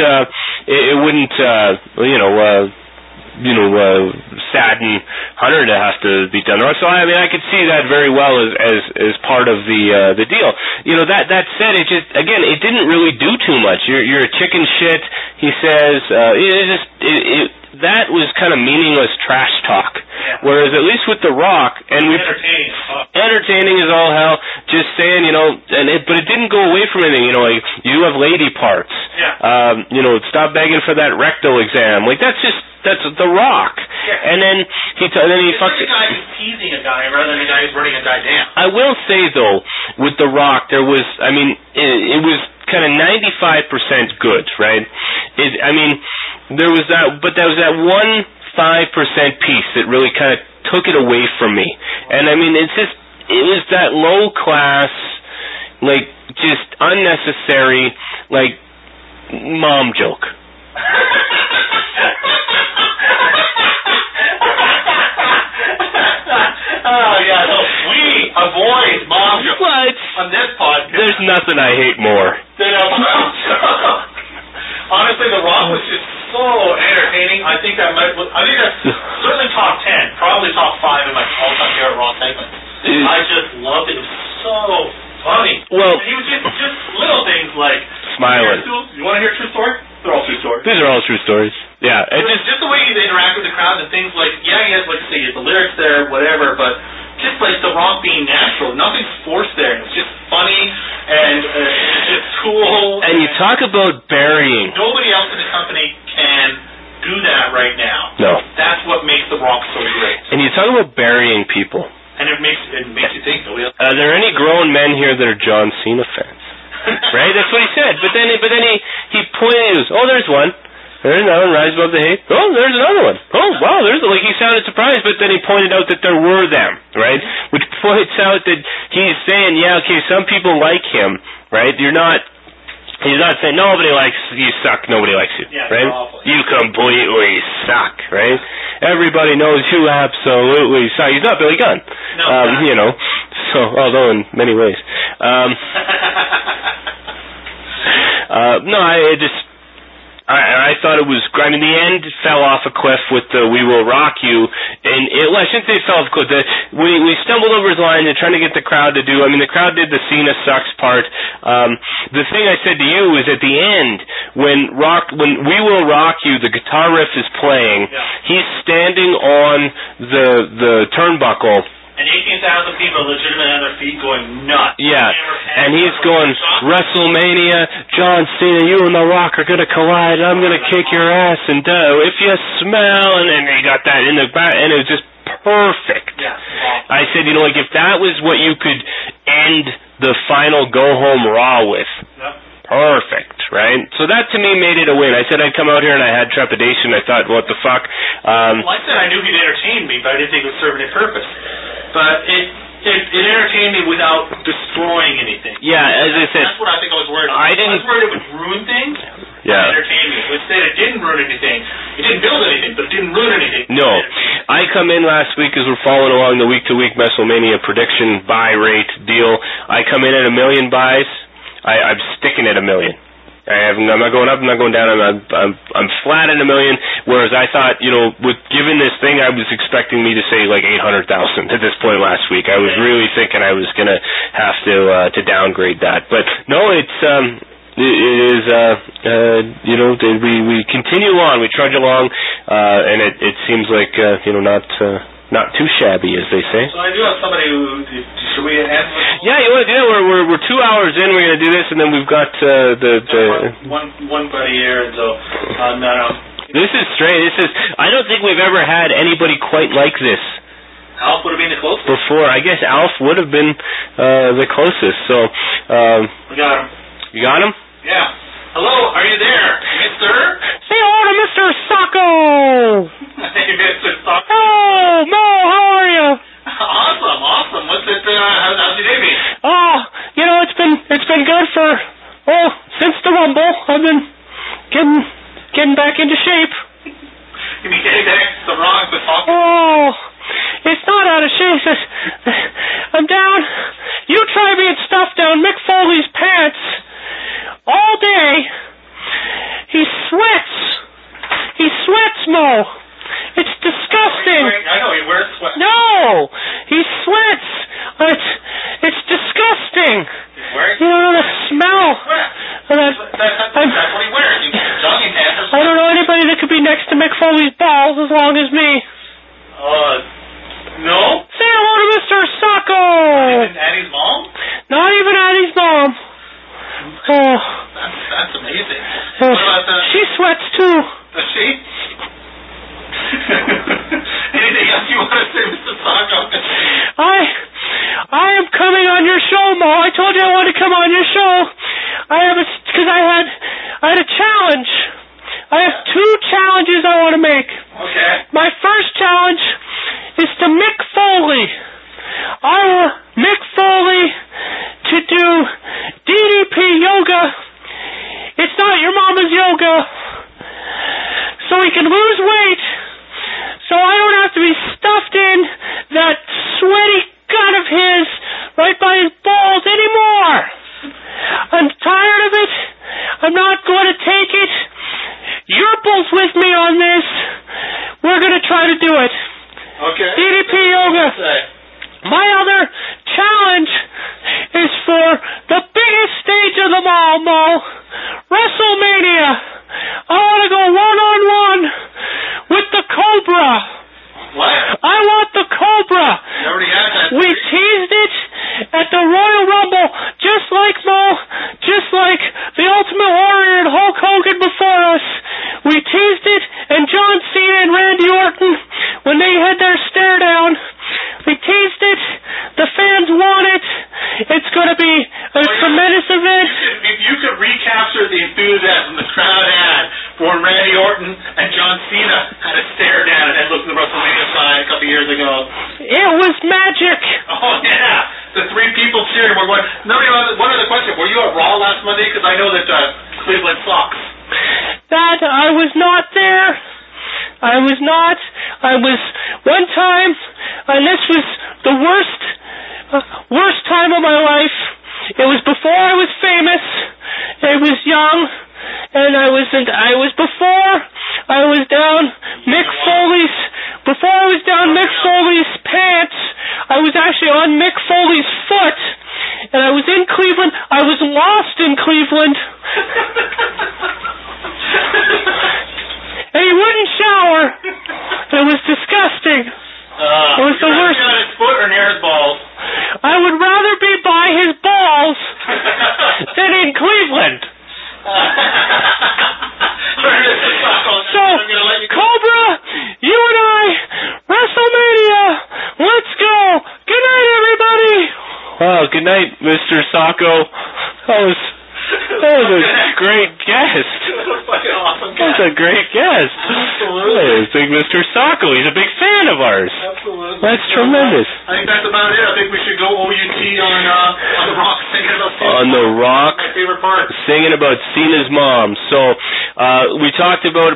sadden Hunter to have to be done wrong. So I mean, I could see that very well as part of the deal. You know, that said, it just, again, it didn't really do too much. You're a chicken shit, he says. That was kind of meaningless trash talk, Whereas at least with The Rock, and we entertaining as all hell, just saying, but it didn't go away from anything, like, you have lady parts. Yeah. Stop begging for that rectal exam. Like, that's The Rock. Yeah. And then he fucks it. It's the guy who's teasing a guy rather than the guy who's running a guy down. I will say, though, with The Rock, there was, it was kind of 95% good, right? There was that, but there was that 1 5% piece that really kind of took it away from me. And it was that low class, like, just unnecessary, like, mom joke. Oh, yeah, no, we avoid mom jokes. What? On this podcast. There's nothing I hate more. Honestly, The Rock was just so entertaining. I think that's certainly top 10, probably top 5 in my all-time favorite Raw segments. I just loved it. It was so funny. Well, and he was just little things like smiling. You want to hear a true story? They're all true stories. These are all true stories. Yeah, just the way he interact with the crowd and things like, he has, like I say, he has the lyrics there, whatever, but just like The Rock being natural, nothing's forced there. It's just funny and it's just cool. And you talk about burying. Nobody else in the company can do that right now. No. That's what makes The Rock so great. And you talk about burying people. And it makes you think. Are there any grown men here that are John Cena fans? Right? That's what he said. But then he pointed. Oh, there's one. There's another one. Rise Above the Hate. Oh, there's another one. Oh, wow. He sounded surprised, but then he pointed out that there were them, right? Which points out that he's saying, yeah, okay, some people like him, right? He's not saying nobody likes you, suck, nobody likes you, yeah, right? You completely suck, right? Everybody knows you absolutely suck. He's not Billy Gunn, no, so although in many ways. I thought it was. The end fell off a cliff with the "We Will Rock You," and I shouldn't say it fell off a cliff. We stumbled over his line and trying to get the crowd to do. The crowd did the Cena sucks part. The thing I said to you is at the end when "We Will Rock You," the guitar riff is playing. Yeah. He's standing on the turnbuckle. And 18,000 people legitimately on their feet going nuts. Yeah, and he's going, WrestleMania, John Cena, you and The Rock are going to collide, I'm going to kick your ass, and if you smell, and then he got that in the back, and it was just perfect. Yeah. I said, if that was what you could end the final go-home Raw with, perfect, right? So that to me made it a win. I said I'd come out here and I had trepidation. I thought, what the fuck? Well, I said I knew he'd entertain me, but I didn't think it would serve any purpose. But it entertained me without destroying anything. Yeah, as I said. That's what I think I was worried about. I was worried it would ruin things. Yeah. Entertain me. Instead, it didn't ruin anything. It didn't build anything, but it didn't ruin anything. No. I come in last week as we're following along the week-to-week WrestleMania prediction buy rate deal. I come in at 1 million buys. I'm sticking at 1 million. I'm not going up, I'm not going down. I'm flat at 1 million. Whereas I thought, with given this thing, I was expecting me to say like 800,000 at this point last week. I was really thinking I was going to have to downgrade that. But no, it is. We continue on. We trudge along, and it seems like not too shabby, as they say. So I do have somebody who. Should we end? Yeah, you want to do that? We're 2 hours in. We're going to do this, and then we've got one buddy here, and so This is strange. I don't think we've ever had anybody quite like this. Alf would have been the closest. Before, I guess Alf would have been the closest. So. We got him. You got him? Yeah. Hello, are you there, Mr.? Say hello to Mr. Sacco! Hey, Mr. Sacco. Oh, Mo, how are you? Awesome. What's it, how's your day been? Oh, it's been good since the Rumble. I've been getting back into shape. You mean getting back to the wrong to talk? Oh, it's not out of shape. I'm down. You try being stuffed down Mick Foley's pants all day. He sweats. Mo. It's disgusting. I know, he wears sweat. No, he sweats. It's disgusting. He's wearing the smell. That's what he wears. Jogging pants. I don't know anybody that could be next to Mick Foley's balls as long as me. I am coming on your show, Mo. I told you I wanted to come on your show. Because I had a challenge. I have 2 challenges I want to make. Okay. My first challenge is to Mick Foley. I want Mick Foley to do DDP yoga. It's not your mama's yoga. So he can lose weight. So I don't have to be stuffed in that sweaty gut of his right by his balls anymore. I'm tired of it. I'm not going to take it. You're both with me on this. We're going to try to do it. Okay. DDP yoga. My other challenge is for the biggest stage of them all, Mo. WrestleMania. I want to go one-on-one with the Cobra. What? I want the Cobra. You already had that. We teased it at the Royal Rumble, just like the Ultimate Warrior and Hulk Hogan before us. We teased it, and John Cena and Randy Orton, when they had their stare down, we teased it. The fans want it. It's going to be a tremendous event. If you could recapture the enthusiasm the crowd had for when Randy Orton and John Cena had a stare down and looked at the WrestleMania sign a couple years ago. It was magic. Oh, yeah. The 3 people cheering were going. One other question. Were you at Raw last Monday? Because I know that Cleveland sucks. That I was not there. I was not. I was one time, and this was the worst time of my life. It was before I was famous. I was young, and I was before I was down Mick Foley's. Before I was down Mick Foley's pants, I was actually on Mick Foley's foot, and I was in Cleveland. I was lost in Cleveland. And he wouldn't shower. It was disgusting. It was the worst. On his foot or near his balls? I would rather be by his balls than in Cleveland. So, Cobra, you and I, WrestleMania, let's go. Good night, everybody. Oh, good night, Mr. Sacco. That was a great guest. Fucking awesome guy. That's a great guest. Absolutely. I think Mr. Sacco, he's a big fan of ours. Absolutely. That's tremendous. I think that's about it. I think we should go OUT on The Rock singing about Cena's On The Rock, my favorite part. singing about Cena's mom. So we talked about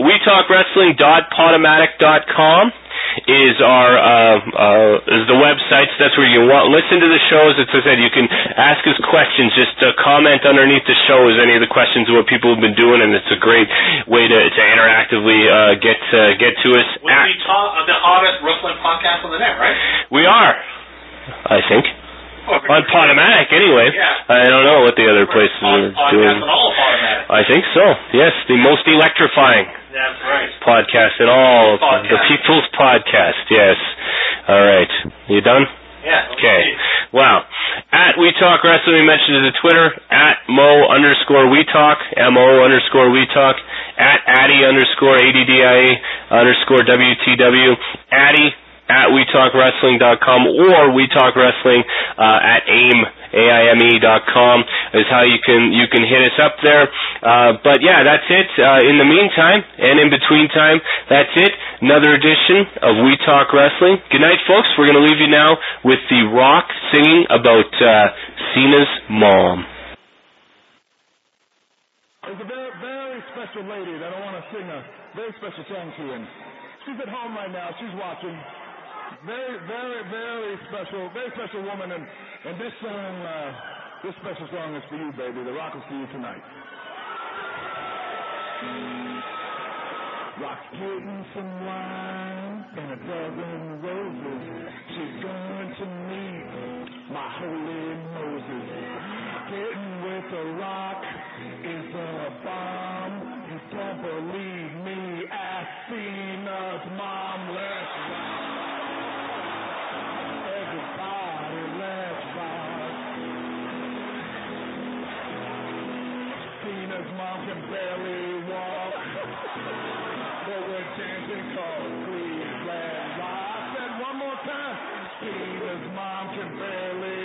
WeTalkWrestling.podomatic.com is the website. So that's where you listen to the shows. As I said, you can ask us questions. Just comment underneath the show as any of the questions of what people have been doing, and it's a great way to interactively get to us. We'll be the hottest wrestling podcast on the net, right? We are, I think. On Podomatic, anyway. Yeah. I don't know what the other places are doing. On all of Podomatic. I think so. Yes, the most electrifying That's right. podcast in all of the People's Podcast. Yes. All right. You done? Yeah. Okay. Wow. At We Talk Wrestling, we mentioned the Twitter. At Mo_WeTalk. MO_WeTalk. At Addy_ADDIA_WTW. Addy at WeTalkWrestling.com or WeTalkWrestling at AIME.com is how you can hit us up there. But yeah, that's it. In the meantime and in between time, that's it. Another edition of We Talk Wrestling. Good night, folks. We're going to leave you now with The Rock singing about Cena's mom. There's a very, very special lady that I want to sing a very special song to, and she's at home right now. She's watching. Very, very, very special woman, and this song, this special song is for you, baby. The Rock is for you tonight. Rock's getting some wine and a dozen roses. She's going to meet my holy Moses. Getting with the Rock is a bomb. You don't believe me? Ask Cena's mom. Let's rock. Everybody, let's rock. Cena's mom can barely walk, but we're dancing called Cleveland Rock. I said one more time. Steve's mom can barely